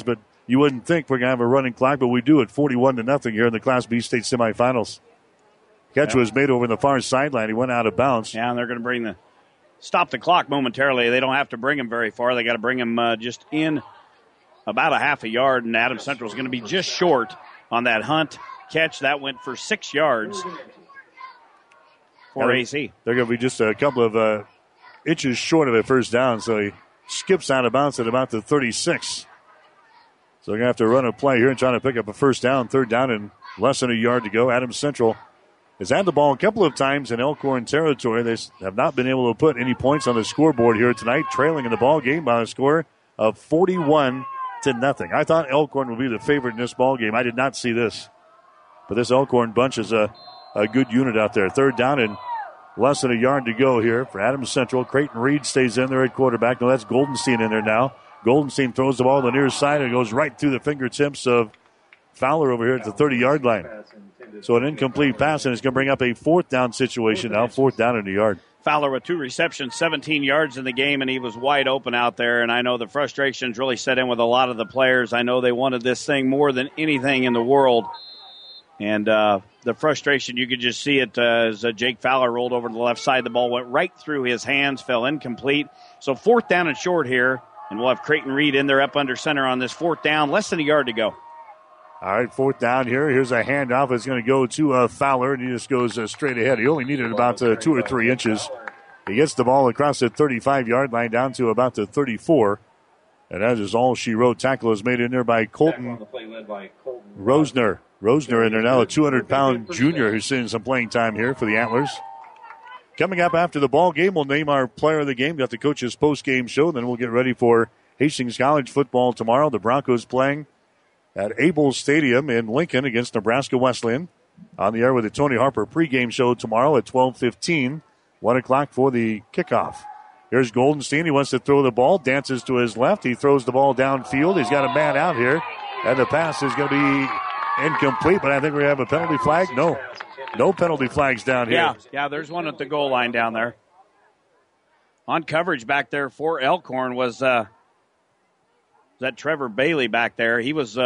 [SPEAKER 2] you wouldn't think we're going to have a running clock, but we do at 41-0 here in the Class B state semifinals. Catch was made over the far sideline. He went out of bounds.
[SPEAKER 13] Yeah, and they're going to stop the clock momentarily. They don't have to bring him very far. They got to bring him just in about a half a yard, and Adams Central is going to be just short on that Hunt catch. That went for 6 yards for AC.
[SPEAKER 2] They're going to be just a couple of inches short of a first down, so he skips out of bounds at about the 36. So they're going to have to run a play here and try to pick up a first down, third down, and less than a yard to go. Adams Central has had the ball a couple of times in Elkhorn territory. They have not been able to put any points on the scoreboard here tonight, trailing in the ball game by a score of 41-0. I thought Elkhorn would be the favorite in this ball game. I did not see this. But this Elkhorn bunch is a good unit out there. Third down and less than a yard to go here for Adams Central. Creighton Reed stays in there at quarterback. No, that's Goldenstein in there now. Goldenstein throws the ball to the near side and goes right through the fingertips of Fowler over here at the 30-yard line. So an incomplete pass, and it's going to bring up a fourth down situation now, fourth down in the yard.
[SPEAKER 13] Fowler with 2 receptions, 17 yards in the game, and he was wide open out there. And I know the frustrations really set in with a lot of the players. I know they wanted this thing more than anything in the world. And the frustration, you could just see it as Jake Fowler rolled over to the left side. The ball went right through his hands, fell incomplete. So fourth down and short here, and we'll have Creighton Reed in there up under center on this fourth down, less than a yard to go.
[SPEAKER 2] All right, fourth down here. Here's a handoff. It's going to go to Fowler, and he just goes straight ahead. He only needed about 2 or 3 inches. He gets the ball across the 35-yard line down to about the 34. And that is all she wrote. Tackle is made in there by Colton Rosner. Rosner in there now, a 200-pound junior who's seeing some playing time here for the Antlers. Coming up after the ball game, we'll name our player of the game. Got the coach's post-game show. Then we'll get ready for Hastings College football tomorrow. The Broncos playing at Able Stadium in Lincoln against Nebraska Wesleyan. On the air with the Tony Harper pregame show tomorrow at 12:15. 1 o'clock for the kickoff. Here's Goldenstein. He wants to throw the ball. Dances to his left. He throws the ball downfield. He's got a man out here. And the pass is going to be incomplete, but I think we have a penalty flag. No penalty flags down here.
[SPEAKER 13] Yeah, there's one at the goal line down there. On coverage back there for Elkhorn was that Trevor Bailey back there. He was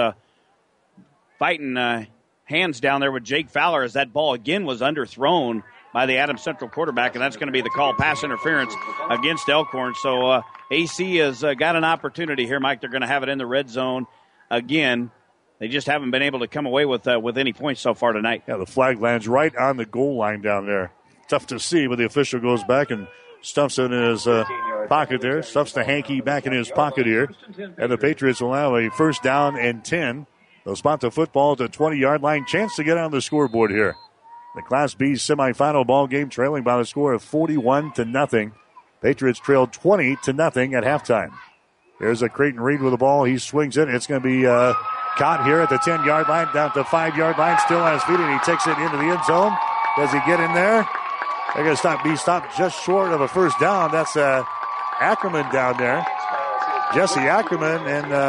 [SPEAKER 13] fighting hands down there with Jake Fowler as that ball again was underthrown by the Adams Central quarterback, and that's going to be the call, pass interference against Elkhorn. So AC has got an opportunity here, Mike. They're going to have it in the red zone again. They just haven't been able to come away with any points so far tonight.
[SPEAKER 2] Yeah, the flag lands right on the goal line down there. Tough to see, but the official goes back and stuffs it in his pocket there, stuffs the hanky back in his pocket here. And the Patriots will have a first down and 10. They'll spot the football at the 20-yard line. Chance to get on the scoreboard here. The Class B semifinal ball game trailing by the score of 41-0. Patriots trailed 20-0 at halftime. There's a Creighton Reed with the ball. He swings it. It's going to be caught here at the 10-yard line, down to the 5-yard line, still on his feet, and he takes it into the end zone. Does he get in there? They're going to be stopped just short of a first down. That's Ackerman down there. Jesse Ackerman,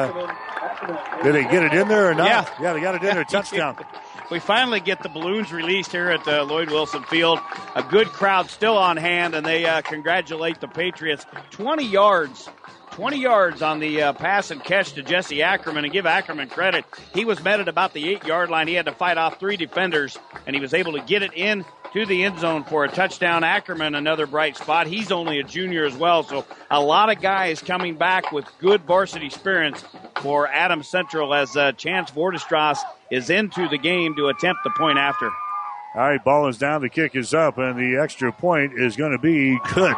[SPEAKER 2] and did they get it in there or not? Yeah, they got it in there. Touchdown.
[SPEAKER 13] We finally get the balloons released here at Lloyd Wilson Field. A good crowd still on hand, and they congratulate the Patriots. 20 yards on the pass and catch to Jesse Ackerman, and give Ackerman credit. He was met at about the 8-yard line. He had to fight off 3 defenders, and he was able to get it in to the end zone for a touchdown. Ackerman, another bright spot. He's only a junior as well, so a lot of guys coming back with good varsity experience for Adams Central as Chance Vordestrass is into the game to attempt the point after.
[SPEAKER 2] All right, ball is down. The kick is up, and the extra point is going to be good.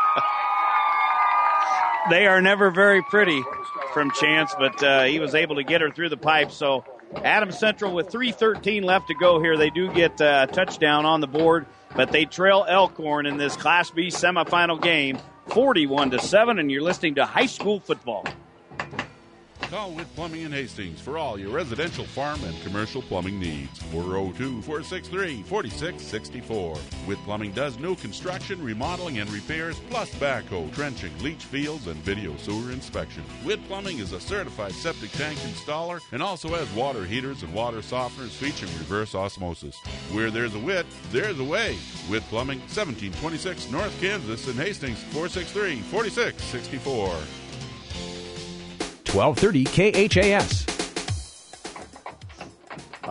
[SPEAKER 13] They are never very pretty from Chance, but he was able to get her through the pipe. So Adams Central with 3:13 left to go here. They do get a touchdown on the board, but they trail Elkhorn in this Class B semifinal game 41-7, and you're listening to high school football.
[SPEAKER 14] Call Witt Plumbing in Hastings for all your residential, farm, and commercial plumbing needs. 402-463-4664. Witt Plumbing does new construction, remodeling, and repairs, plus backhoe, trenching, leach fields, and video sewer inspection. Witt Plumbing is a certified septic tank installer and also has water heaters and water softeners featuring reverse osmosis. Where there's a Witt, there's a way. Witt Plumbing, 1726 North Kansas in Hastings, 463-4664.
[SPEAKER 1] 1230 KHAS.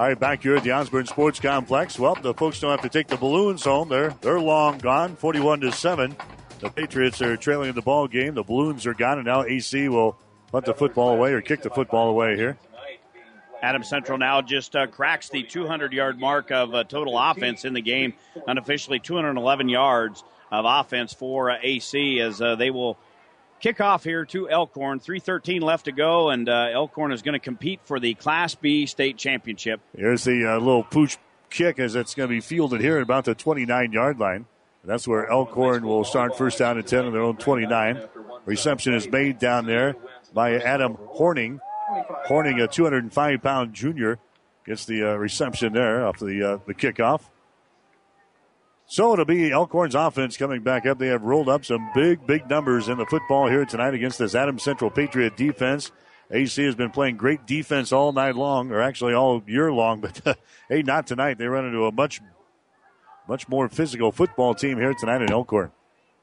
[SPEAKER 2] All right, back here at the Osborne Sports Complex. Well, the folks don't have to take the balloons home. They're long gone, 41-7. The Patriots are trailing the ball game. The balloons are gone, and now AC will punt the football away or kick the football away here.
[SPEAKER 13] Adams Central now just cracks the 200-yard mark of total offense in the game. Unofficially 211 yards of offense for AC as they will kick off here to Elkhorn. 3:13 left to go, and Elkhorn is going to compete for the Class B state championship.
[SPEAKER 2] Here's the little pooch kick as it's going to be fielded here at about the 29-yard line. That's where Elkhorn will start first down and 10 on their own 29. Reception is made down there by Adam Horning. Horning, a 205-pound junior, gets the reception there off the kickoff. So it'll be Elkhorn's offense coming back up. They have rolled up some big numbers in the football here tonight against this Adams Central Patriot defense. AC has been playing great defense all night long, or actually all year long, but hey, not tonight. They run into a much more physical football team here tonight in Elkhorn.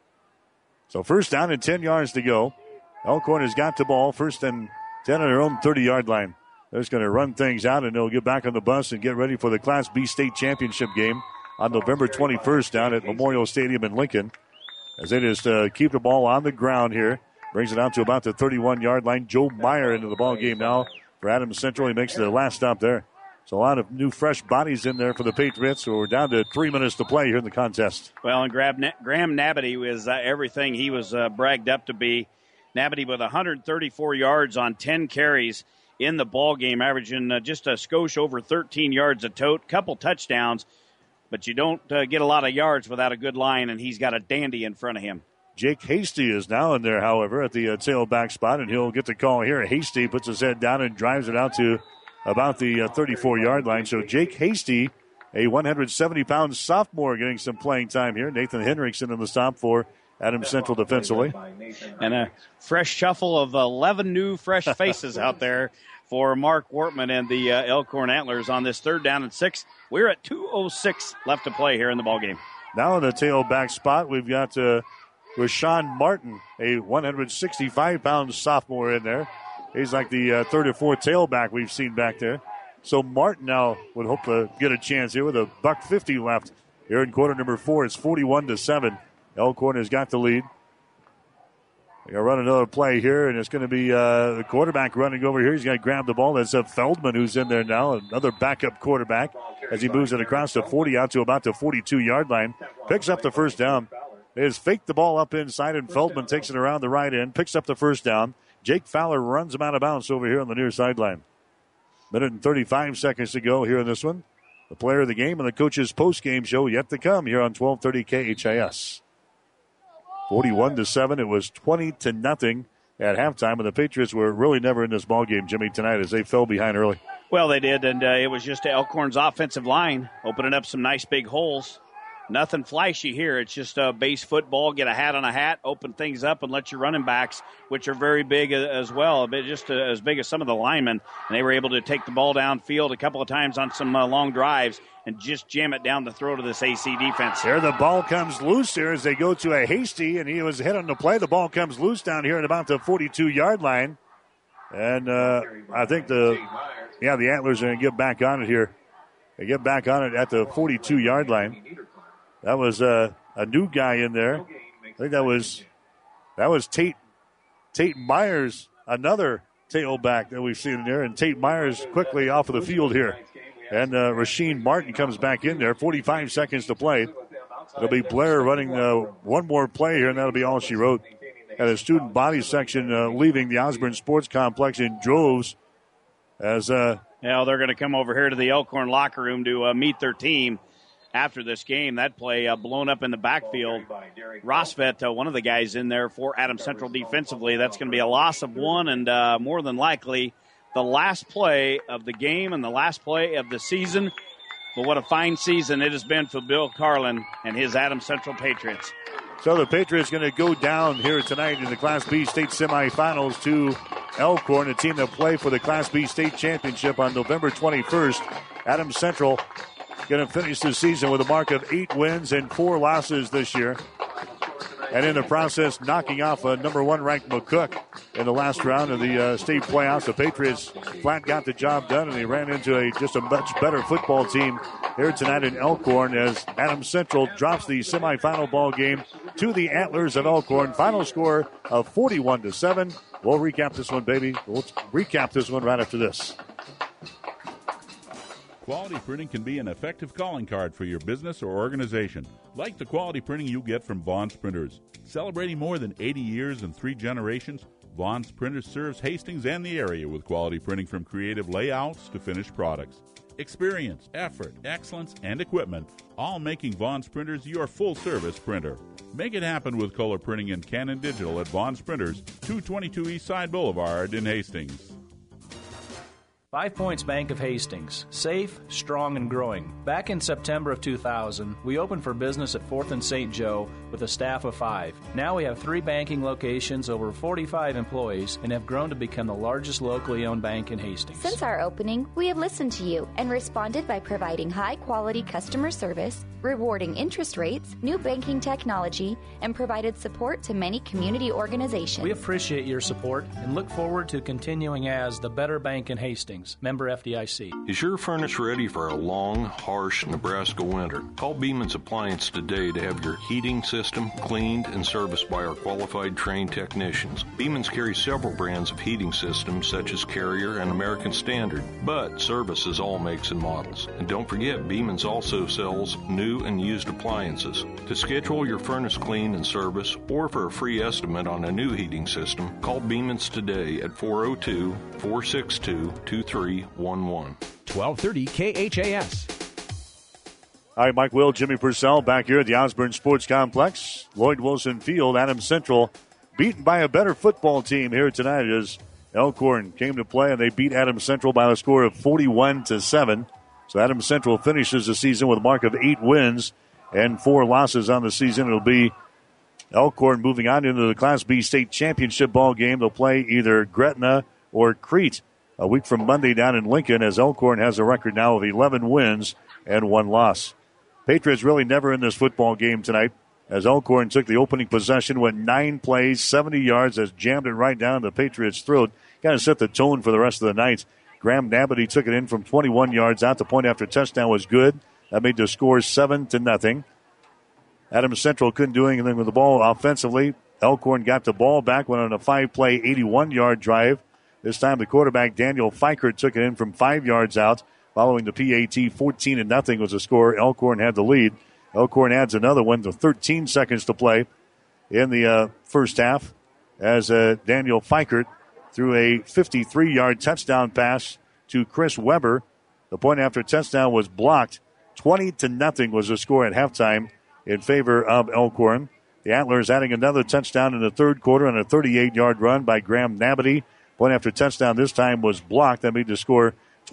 [SPEAKER 2] So first down and 10 yards to go. Elkhorn has got the ball, first and 10 on their own 30-yard line. They're just going to run things out, and they'll get back on the bus and get ready for the Class B state championship game on November 21st down at Memorial Stadium in Lincoln. As they just keep the ball on the ground here. Brings it out to about the 31-yard line. Joe Meyer into the ball game now for Adams Central. He makes the last stop there. So a lot of new fresh bodies in there for the Patriots. So we're down to 3 minutes to play here in the contest.
[SPEAKER 13] Well, and Graham Nabity was everything he was bragged up to be. Nabity with 134 yards on 10 carries in the ball game, averaging just a skosh over 13 yards a tote, couple touchdowns. But you don't get a lot of yards without a good line, and he's got a dandy in front of him.
[SPEAKER 2] Jake Hasty is now in there, however, at the tailback spot, and he'll get the call here. Hasty puts his head down and drives it out to about the 34-yard line. So Jake Hasty, a 170-pound sophomore, getting some playing time here. Nathan Henriksen in the stop for Adams Central defensively.
[SPEAKER 13] And a fresh shuffle of 11 new fresh faces out there for Mark Wortman and the Elkhorn Antlers on this 3rd down and 6. We're at 2:06 left to play here in the ballgame.
[SPEAKER 2] Now in the tailback spot, we've got Rashawn Martin, a 165-pound sophomore in there. He's like the third or fourth tailback we've seen back there. So Martin now would hope to get a chance here with a $1.50 left here in quarter number 4. It's 41-7. Elkhorn has got the lead. They're going to run another play here, and it's going to be the quarterback running over here. He's going to grab the ball. That's Feldman who's in there now, another backup quarterback, as he moves it across the 40 out to about the 42-yard line. Picks up the first down. They just fake the ball up inside, and Feldman takes it around the right end, picks up the first down. Jake Fowler runs him out of bounds over here on the near sideline. Minute and 35 seconds to go here in this one. The player of the game and the coach's post-game show yet to come here on 1230 KHAS. 41-7. It was 20-0 at halftime, and the Patriots were really never in this ball game, Jimmy, tonight as they fell behind early.
[SPEAKER 13] Well, they did, and it was just Elkhorn's offensive line opening up some nice big holes. Nothing flashy here. It's just base football, get a hat on a hat, open things up, and let your running backs, which are very big as well, a bit just as big as some of the linemen, and they were able to take the ball downfield a couple of times on some long drives and just jam it down the throat of this AC defense.
[SPEAKER 2] Here the ball comes loose here as they go to a Hasty, and he was hit on the play. The ball comes loose down here at about the 42-yard line. And I think the Antlers are going to get back on it here. They get back on it at the 42-yard line. That was a new guy in there. I think that was Tate Myers, another tailback that we've seen in there. And Tate Myers quickly off of the field here. And Rasheed Martin comes back in there. 45 seconds to play. It'll be Blair running one more play here, and that'll be all she wrote. And the student body section leaving the Osborne Sports Complex in droves. As they're
[SPEAKER 13] going to come over here to the Elkhorn locker room to meet their team. After this game, that play blown up in the backfield. Rosvet, one of the guys in there for Adams Central defensively. That's going to be a loss of 1 and more than likely the last play of the game and the last play of the season. But what a fine season it has been for Bill Carlin and his Adams Central Patriots.
[SPEAKER 2] So the Patriots going to go down here tonight in the Class B state semifinals to Elkhorn, a team that play for the Class B state championship on November 21st. Adams Central going to finish the season with a mark of 8 wins and 4 losses this year. And in the process, knocking off a number 1 ranked McCook in the last round of the state playoffs. The Patriots flat got the job done, and they ran into just a much better football team here tonight in Elkhorn as Adams Central drops the semifinal ball game to the Antlers of Elkhorn. Final score of 41-7. We'll recap this one, baby. We'll recap this one right after this.
[SPEAKER 14] Quality printing can be an effective calling card for your business or organization, like the quality printing you get from Vaughn's Printers. Celebrating more than 80 years and 3 generations, Vaughn's Printers serves Hastings and the area with quality printing from creative layouts to finished products. Experience, effort, excellence, and equipment, all making Vaughn's Printers your full-service printer. Make it happen with color printing and Canon Digital at Vaughn's Printers, 222 East Side Boulevard in Hastings.
[SPEAKER 5] 5 Points Bank of Hastings. Safe, strong, and growing. Back in September of 2000, we opened for business at 4th and St. Joe with a staff of 5. Now we have 3 banking locations, over 45 employees, and have grown to become the largest locally owned bank in Hastings.
[SPEAKER 6] Since our opening, we have listened to you and responded by providing high-quality customer service, rewarding interest rates, new banking technology, and provided support to many community organizations.
[SPEAKER 5] We appreciate your support and look forward to continuing as the better bank in Hastings. Member FDIC.
[SPEAKER 12] Is your furnace ready for a long, harsh Nebraska winter? Call Beeman's Appliance today to have your heating system cleaned and serviced by our qualified trained technicians. Beeman's carries several brands of heating systems such as Carrier and American Standard, but services all makes and models. And don't forget, Beeman's also sells new and used appliances. To schedule your furnace clean and service or for a free estimate on a new heating system, call Beeman's today at 402-462-2311.
[SPEAKER 1] 1230 KHAS.
[SPEAKER 2] All right, Mike Will, Jimmy Purcell back here at the Osborne Sports Complex. Lloyd Wilson Field, Adams Central beaten by a better football team here tonight as Elkhorn came to play, and they beat Adams Central by a score of 41-7. So Adams Central finishes the season with a mark of 8 wins and 4 losses on the season. It'll be Elkhorn moving on into the Class B state championship ball game. They'll play either Gretna or Crete a week from Monday down in Lincoln, as Elkhorn has a record now of 11 wins and 1 loss. Patriots really never in this football game tonight, as Elkhorn took the opening possession, went 9 plays, 70 yards, as jammed it right down the Patriots' throat. Kind of set the tone for the rest of the night. Graham Nabity took it in from 21 yards out. The point after touchdown was good. That made the score 7-0. Adams Central couldn't do anything with the ball offensively. Elkhorn got the ball back, went on a 5-play, 81-yard drive. This time the quarterback, Daniel Fikert, took it in from 5 yards out. Following the PAT, 14-0 was the score. Elkhorn had the lead. Elkhorn adds another one to 13 seconds to play in the first half as Daniel Fikert threw a 53-yard touchdown pass to Chris Weber. The point after touchdown was blocked. 20-0 was the score at halftime in favor of Elkhorn. The Antlers adding another touchdown in the third quarter on a 38-yard run by Graham Nabity. Point after touchdown this time was blocked. That made the score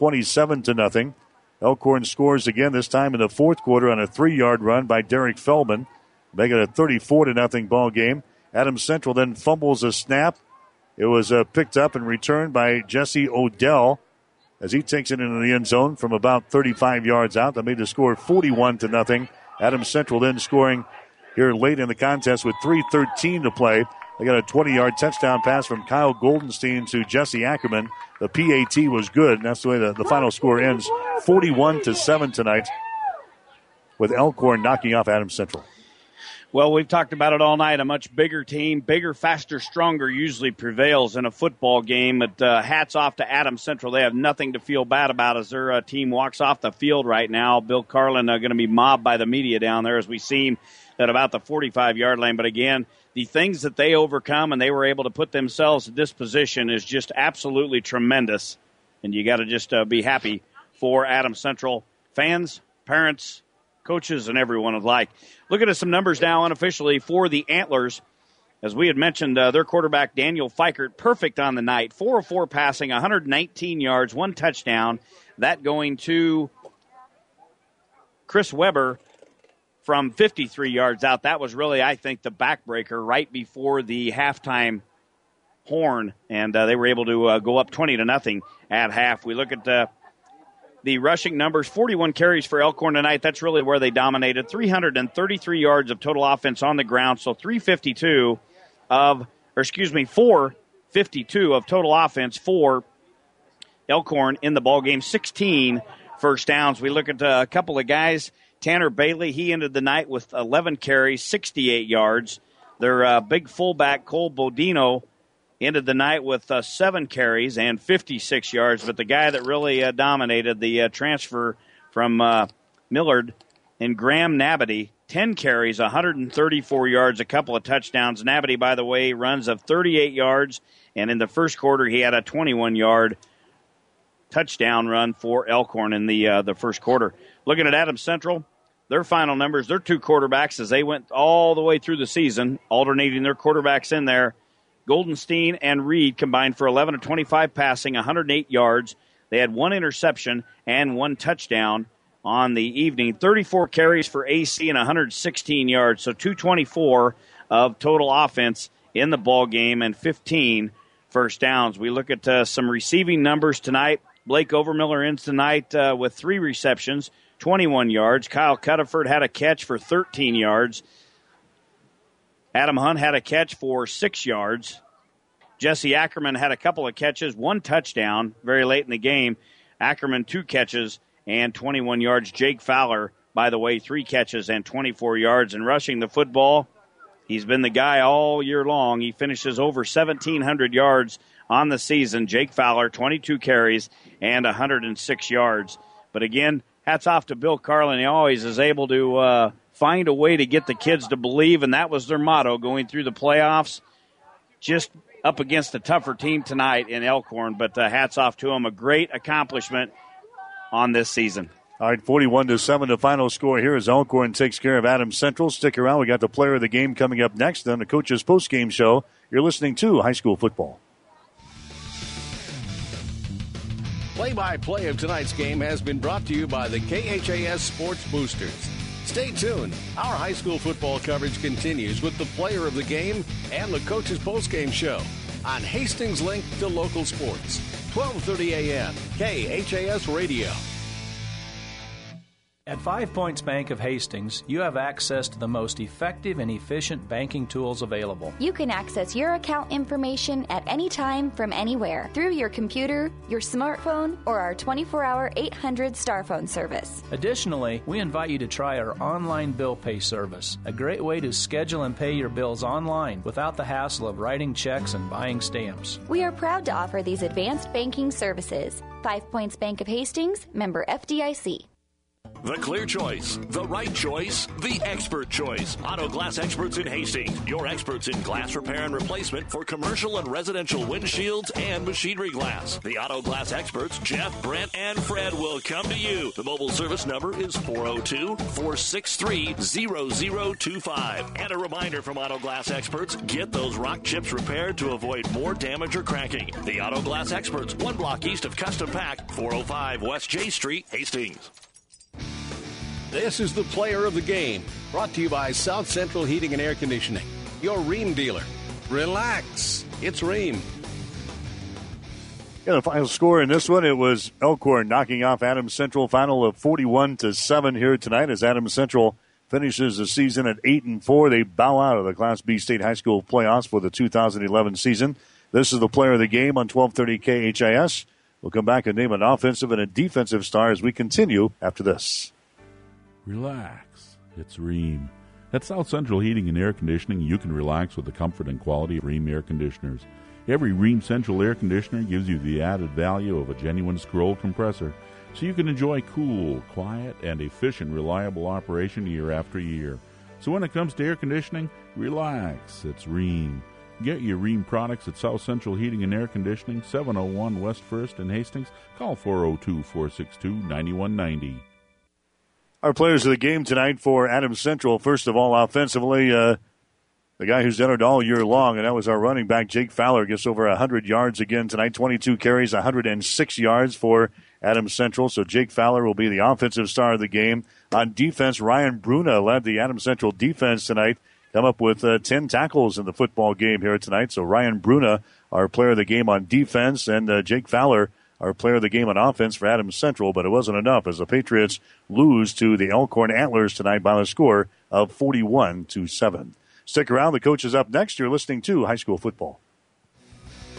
[SPEAKER 2] 27-0. Elkhorn scores again, this time in the fourth quarter on a 3-yard run by Derek Feldman. Make it a 34-0 ball game. Adams Central then fumbles a snap. It was picked up and returned by Jesse Odell as he takes it into the end zone from about 35 yards out. That made the score 41-0. Adams Central then scoring here late in the contest with 3:13 to play. They got a 20-yard touchdown pass from Kyle Goldenstein to Jesse Ackerman. The PAT was good, and that's the way the final score ends. 41-7 tonight with Elkhorn knocking off Adams Central.
[SPEAKER 13] Well, we've talked about it all night. A much bigger team, bigger, faster, stronger usually prevails in a football game. But hats off to Adams Central. They have nothing to feel bad about as their team walks off the field right now. Bill Carlin going to be mobbed by the media down there as we see him at about the 45-yard line. But again, the things that they overcome and they were able to put themselves in this position is just absolutely tremendous. And you got to just be happy for Adams Central fans, parents, coaches, and everyone alike. Looking at some numbers now unofficially for the Antlers. As we had mentioned, their quarterback, Daniel Fikert, perfect on the night. 4 of 4 passing, 119 yards, 1 touchdown. That going to Chris Weber from 53 yards out. That was really, I think, the backbreaker right before the halftime horn. And they were able to go up 20-0 at half. We look at the rushing numbers, 41 carries for Elkhorn tonight. That's really where they dominated. 333 yards of total offense on the ground. So 454 52 of total offense for Elkhorn in the ball game. 16 first downs. We look at a couple of guys. Tanner Bailey, he ended the night with 11 carries, 68 yards. Their big fullback, Cole Bodino, ended the night with 7 carries and 56 yards. But the guy that really dominated, the transfer from Millard, and Graham Nabity, 10 carries, 134 yards, a couple of touchdowns. Nabity, by the way, runs of 38 yards, and in the first quarter he had a 21-yard touchdown run for Elkhorn in the first quarter. Looking at Adams Central, their final numbers, their 2 quarterbacks as they went all the way through the season, alternating their quarterbacks in there. Goldenstein and Reed combined for 11 of 25 passing, 108 yards. They had 1 interception and 1 touchdown on the evening. 34 carries for AC and 116 yards, so 224 of total offense in the ball game and 15 first downs. We look at some receiving numbers tonight. Blake Overmiller ends tonight with 3 receptions, 21 yards. Kyle Cuttaford had a catch for 13 yards. Adam Hunt had a catch for 6 yards. Jesse Ackerman had a couple of catches, 1 touchdown very late in the game. Ackerman 2 catches and 21 yards. Jake Fowler, by the way, 3 catches and 24 yards. And rushing the football, he's been the guy all year long. He finishes over 1,700 yards on the season. Jake Fowler, 22 carries and 106 yards. But again, hats off to Bill Carlin. He always is able to find a way to get the kids to believe, and that was their motto going through the playoffs. Just up against a tougher team tonight in Elkhorn, but hats off to him. A great accomplishment on this season.
[SPEAKER 2] All right, 41-7 the final score here as Elkhorn takes care of Adams Central. Stick around. We got the player of the game coming up next on the Coach's Postgame Show. You're listening to High School Football.
[SPEAKER 3] Play-by-play of tonight's game has been brought to you by the KHAS Sports Boosters. Stay tuned. Our high school football coverage continues with the player of the game and the Coach's Postgame Show on Hastings' link to local sports. 12:30 a.m. KHAS Radio.
[SPEAKER 5] At 5 Points Bank of Hastings, you have access to the most effective and efficient banking tools available.
[SPEAKER 6] You can access your account information at any time from anywhere through your computer, your smartphone, or our 24-hour 800 star phone service.
[SPEAKER 5] Additionally, we invite you to try our online bill pay service, a great way to schedule and pay your bills online without the hassle of writing checks and buying stamps.
[SPEAKER 6] We are proud to offer these advanced banking services. 5 Points Bank of Hastings, member FDIC.
[SPEAKER 4] The clear choice, the right choice, the expert choice. Auto Glass Experts in Hastings. Your experts in glass repair and replacement for commercial and residential windshields and machinery glass. The Auto Glass Experts, Jeff, Brent, and Fred will come to you. The mobile service number is 402-463-0025. And a reminder from Auto Glass Experts, get those rock chips repaired to avoid more damage or cracking. The Auto Glass Experts, 1 block east of Custom Pack, 405 West J Street, Hastings.
[SPEAKER 3] This is the player of the game, brought to you by South Central Heating and Air Conditioning, your Rheem dealer. Relax, it's Rheem.
[SPEAKER 2] Yeah, the final score in this one, it was Elkhorn knocking off Adams Central, final of 41-7 here tonight as Adams Central finishes the season at 8-4. They bow out of the Class B State High School playoffs for the 2011 season. This is the player of the game on 1230 KHAS. We'll come back and name an offensive and a defensive star as we continue after this.
[SPEAKER 14] Relax. It's Rheem. At South Central Heating and Air Conditioning, you can relax with the comfort and quality of Rheem air conditioners. Every Rheem Central air conditioner gives you the added value of a genuine scroll compressor, so you can enjoy cool, quiet, and efficient, reliable operation year after year. So when it comes to air conditioning, relax. It's Rheem. Get your Rheem products at South Central Heating and Air Conditioning, 701 West 1st in Hastings. Call 402-462-9190.
[SPEAKER 2] Our players of the game tonight for Adams Central. First of all, offensively, the guy who's entered all year long, and that was our running back, Jake Fowler, gets over 100 yards again tonight. 22 carries, 106 yards for Adams Central. So Jake Fowler will be the offensive star of the game. On defense, Ryan Bruna led the Adams Central defense tonight. Come up with 10 tackles in the football game here tonight. So Ryan Bruna, our player of the game on defense, and Jake Fowler, our player of the game on offense for Adams Central, but it wasn't enough as the Patriots lose to the Elkhorn Antlers tonight by the score of 41-7. Stick around. The coach is up next. You're listening to High School Football.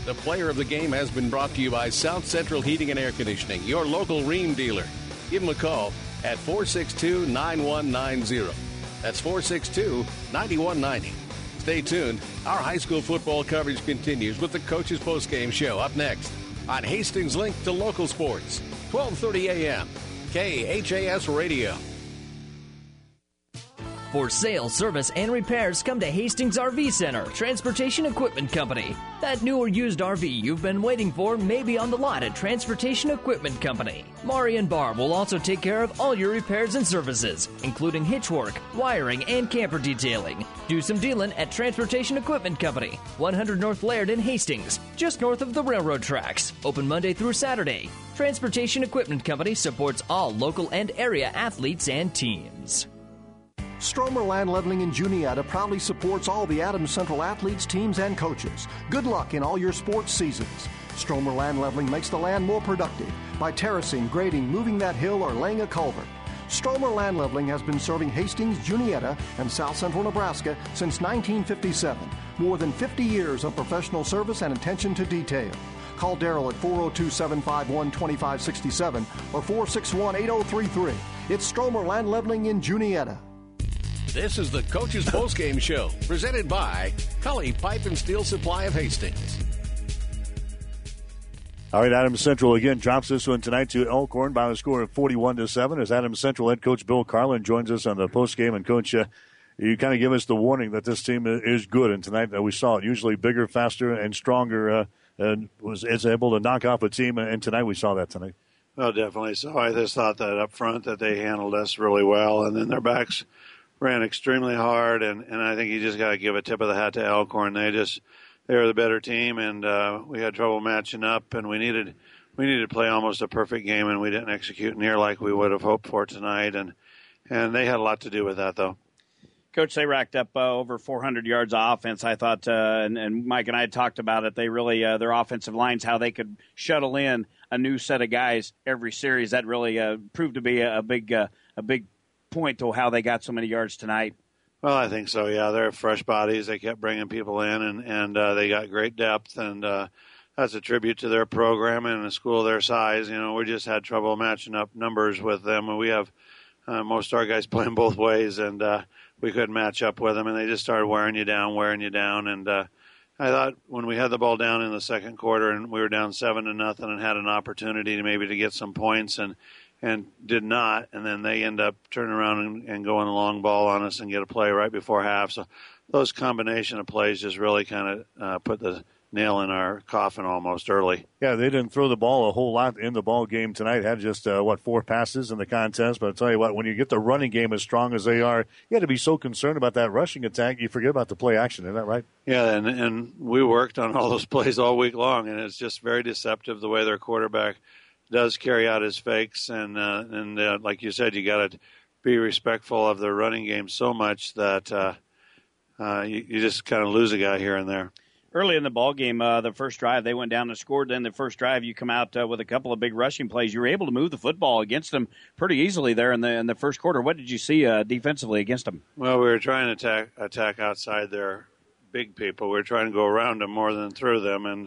[SPEAKER 3] The player of the game has been brought to you by South Central Heating and Air Conditioning, your local Rheem dealer. Give them a call at 462-9190. That's 462-9190. Stay tuned. Our high school football coverage continues with the Coach's Postgame Show up next on Hastings Link to Local Sports, 1230 a.m., KHAS Radio.
[SPEAKER 18] For sales, service, and repairs, come to Hastings RV Center, Transportation Equipment Company. That new or used RV you've been waiting for may be on the lot at Transportation Equipment Company. Mari and Barb will also take care of all your repairs and services, including hitch work, wiring, and camper detailing. Do some dealing at Transportation Equipment Company, 100 North Laird in Hastings, just north of the railroad tracks. Open Monday through Saturday. Transportation Equipment Company supports all local and area athletes and teams.
[SPEAKER 22] Stromer Land Leveling in Juniata proudly supports all the Adams Central athletes, teams, and coaches. Good luck in all your sports seasons. Stromer Land Leveling makes the land more productive by terracing, grading, moving that hill, or laying a culvert. Stromer Land Leveling has been serving Hastings, Juniata, and South Central Nebraska since 1957. More than 50 years of professional service and attention to detail. Call Darrell at 402-751-2567 or 461-8033. It's Stromer Land Leveling in Juniata.
[SPEAKER 3] This is the Coach's Postgame Show, presented by Cully Pipe and Steel Supply of Hastings.
[SPEAKER 2] All right, Adams Central again drops this one tonight to Elkhorn by a score of 41-7 as Adams Central head coach Bill Carlin joins us on the postgame. And, Coach, you kind of give us the warning that this team is good, and tonight we saw it. Usually bigger, faster, and stronger, and is able to knock off a team, and tonight we saw that tonight.
[SPEAKER 16] Well, definitely so. I just thought that up front that they handled us really well, and then their backs ran extremely hard, and I think you just got to give a tip of the hat to Elkhorn. They were the better team, and we had trouble matching up, and we needed to play almost a perfect game, and we didn't execute near like we would have hoped for tonight, and they had a lot to do with that, though.
[SPEAKER 13] Coach, they racked up over 400 yards of offense. I thought, and Mike and I had talked about it, they really, their offensive lines, how they could shuttle in a new set of guys every series. That really proved to be a big point to how they got so many yards tonight.
[SPEAKER 16] Well, I think so, yeah. They're fresh bodies. They kept bringing people in, and they got great depth, and that's a tribute to their program and a school their size. You know, we just had trouble matching up numbers with them, and we have most of our guys playing both ways, and we couldn't match up with them, and they just started wearing you down, and I thought when we had the ball down in the second quarter and we were down 7-0 and had an opportunity to get some points and did not, and then they end up turning around and going the long ball on us and get a play right before half. So those combination of plays just really kind of put the nail in our coffin almost early.
[SPEAKER 2] Yeah, they didn't throw the ball a whole lot in the ball game tonight. Had just, 4 passes in the contest. But I'll tell you what, when you get the running game as strong as they are, you got to be so concerned about that rushing attack, you forget about the play action. Isn't that right?
[SPEAKER 16] Yeah, and we worked on all those plays all week long, and it's just very deceptive the way their quarterback does carry out his fakes. And like you said, you got to be respectful of their running game so much that you just kind of lose a guy here and there.
[SPEAKER 13] Early in the ball game, the first drive, they went down and scored. Then the first drive, you come out with a couple of big rushing plays. You were able to move the football against them pretty easily there in the first quarter. What did you see defensively against them?
[SPEAKER 16] Well, we were trying to attack outside their big people. We were trying to go around them more than through them, and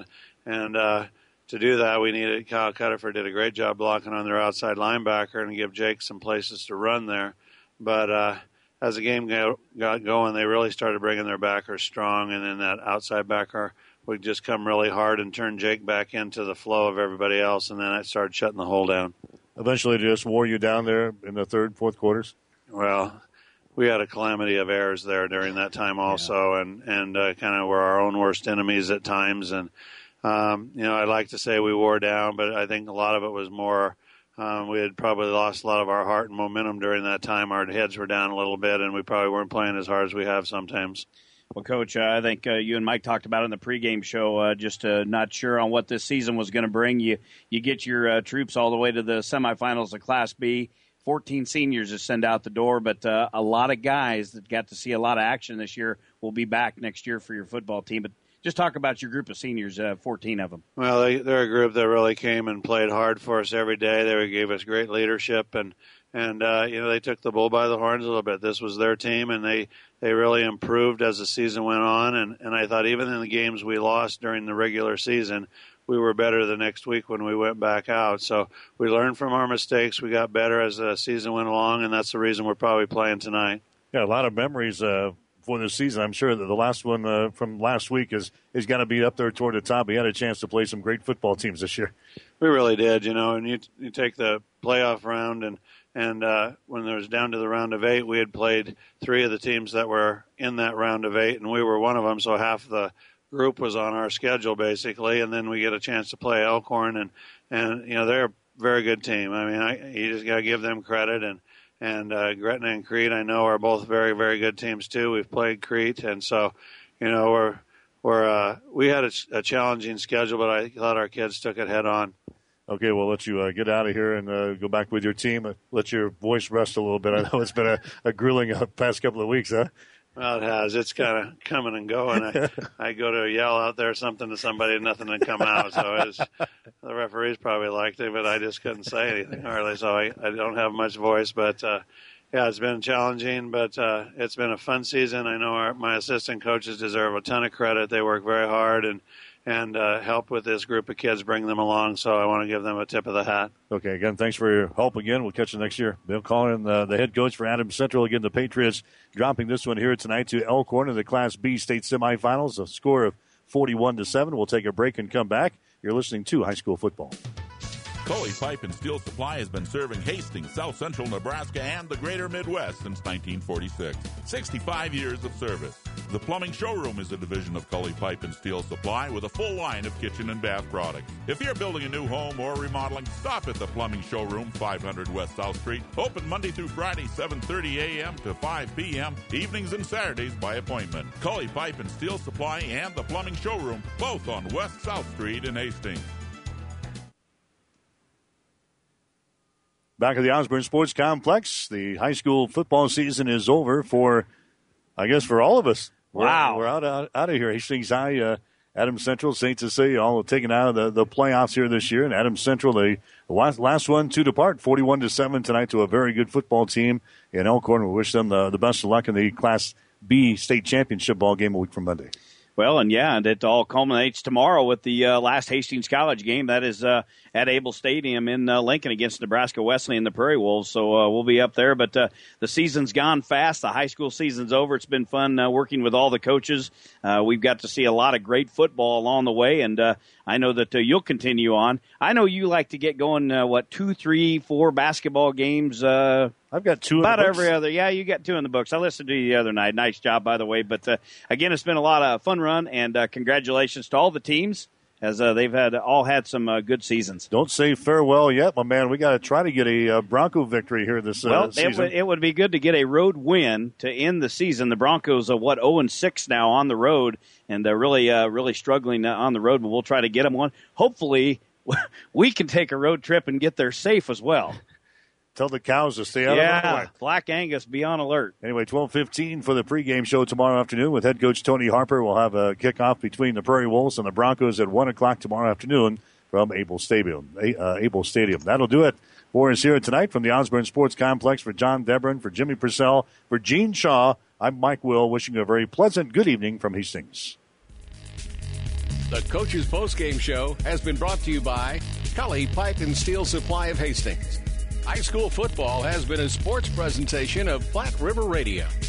[SPEAKER 16] to do that, we needed Kyle Cutterford did a great job blocking on their outside linebacker and give Jake some places to run there, but. As the game got going, they really started bringing their backers strong, and then that outside backer would just come really hard and turn Jake back into the flow of everybody else, and then it started shutting the hole down.
[SPEAKER 2] Eventually just wore you down there in the third, fourth quarters?
[SPEAKER 16] Well, we had a calamity of errors there during that time also, and kind of were our own worst enemies at times. And, I'd like to say we wore down, but I think a lot of it was more we had probably lost a lot of our heart and momentum during that time. Our heads were down a little bit, and we probably weren't playing as hard as we have sometimes.
[SPEAKER 13] Well, Coach, I think you and Mike talked about it in the pregame show, just not sure on what this season was going to bring. You get your troops all the way to the semifinals of Class B. 14 seniors to send out the door, but a lot of guys that got to see a lot of action this year will be back next year for your football team. But just talk about your group of seniors, 14 of them.
[SPEAKER 16] Well, they're a group that really came and played hard for us every day. They gave us great leadership, and they took the bull by the horns a little bit. This was their team, and they really improved as the season went on. And I thought even in the games we lost during the regular season, we were better the next week when we went back out. So we learned from our mistakes. We got better as the season went along, and that's the reason we're probably playing tonight.
[SPEAKER 2] Yeah, a lot of memories for this season. I'm sure that the last one from last week is going to be up there toward the top. We had a chance to play some great football teams this year.
[SPEAKER 16] We really did, and you take the playoff round, and when it was down to the round of 8, we had played 3 of the teams that were in that round of 8, and we were one of them, so half the group was on our schedule basically, and then we get a chance to play Elkhorn, and they're a very good team. I mean, you just got to give them credit, and Gretna and Crete I know are both very, very good teams too. We've played Crete, and so we had a challenging schedule, but I thought our kids took it head on.
[SPEAKER 2] Okay, we'll let you get out of here and go back with your team. Let your voice rest a little bit. I know it's been a grueling past couple of weeks, huh?
[SPEAKER 16] Well, it has. It's kind of coming and going. I go to yell out there something to somebody and nothing to come out. So the referees probably liked it, but I just couldn't say anything hardly. So I don't have much voice. But, it's been challenging, but it's been a fun season. I know my assistant coaches deserve a ton of credit. They work very hard and help with this group of kids, bring them along. So I want to give them a tip of the hat.
[SPEAKER 2] Okay, again, thanks for your help again. We'll catch you next year. Bill Collin, the head coach for Adams Central. Again, the Patriots dropping this one here tonight to Elkhorn in the Class B state semifinals, a score of 41-7. We'll take a break and come back. You're listening to High School Football.
[SPEAKER 14] Coley Pipe and Steel Supply has been serving Hastings, South Central Nebraska, and the greater Midwest since 1946. 65 years of service. The Plumbing Showroom is a division of Coley Pipe and Steel Supply with a full line of kitchen and bath products. If you're building a new home or remodeling, stop at the Plumbing Showroom, 500 West South Street. Open Monday through Friday, 7:30 a.m. to 5 p.m., evenings and Saturdays by appointment. Coley Pipe and Steel Supply and the Plumbing Showroom, both on West South Street in Hastings.
[SPEAKER 2] Back at the Osborne Sports Complex, the high school football season is over for all of us.
[SPEAKER 13] Wow.
[SPEAKER 2] We're out of here. Hastings High, Adams Central, St. Cecilia, all taken out of the playoffs here this year. And Adams Central, the last one to depart, 41-7 tonight to a very good football team in Elkhorn. We wish them the best of luck in the Class B state championship ball game a week from Monday.
[SPEAKER 13] Well, and it all culminates tomorrow with the last Hastings College game. That is at Able Stadium in Lincoln against Nebraska Wesleyan and the Prairie Wolves. So we'll be up there. But the season's gone fast. The high school season's over. It's been fun working with all the coaches. We've got to see a lot of great football along the way, and I know that you'll continue on. I know you like to get going, 2, 3, 4 basketball games.
[SPEAKER 2] I've got 2 in
[SPEAKER 13] about
[SPEAKER 2] the books.
[SPEAKER 13] every other. Yeah, you got 2 in the books. I listened to you the other night. Nice job, by the way. But, again, it's been a lot of fun run, and congratulations to all the teams as they've all had some good seasons.
[SPEAKER 2] Don't say farewell yet, my man. We got to try to get a Bronco victory here this season.
[SPEAKER 13] It would be good to get a road win to end the season. The Broncos are, 0-6 now on the road, and they're really struggling on the road, but we'll try to get them one. Hopefully, we can take a road trip and get there safe as well.
[SPEAKER 2] Tell the cows to stay out of the way.
[SPEAKER 13] Black Angus, be on alert.
[SPEAKER 2] Anyway, 12:15 for the pregame show tomorrow afternoon with head coach Tony Harper. We'll have a kickoff between the Prairie Wolves and the Broncos at 1 o'clock tomorrow afternoon from Able Stadium. That'll do it for us here tonight from the Osborne Sports Complex. For John Debron, for Jimmy Purcell, for Gene Shaw, I'm Mike Will, wishing you a very pleasant good evening from Hastings.
[SPEAKER 3] The Coach's Postgame Show has been brought to you by Coley Pipe and Steel Supply of Hastings. High school football has been a sports presentation of Platte River Radio.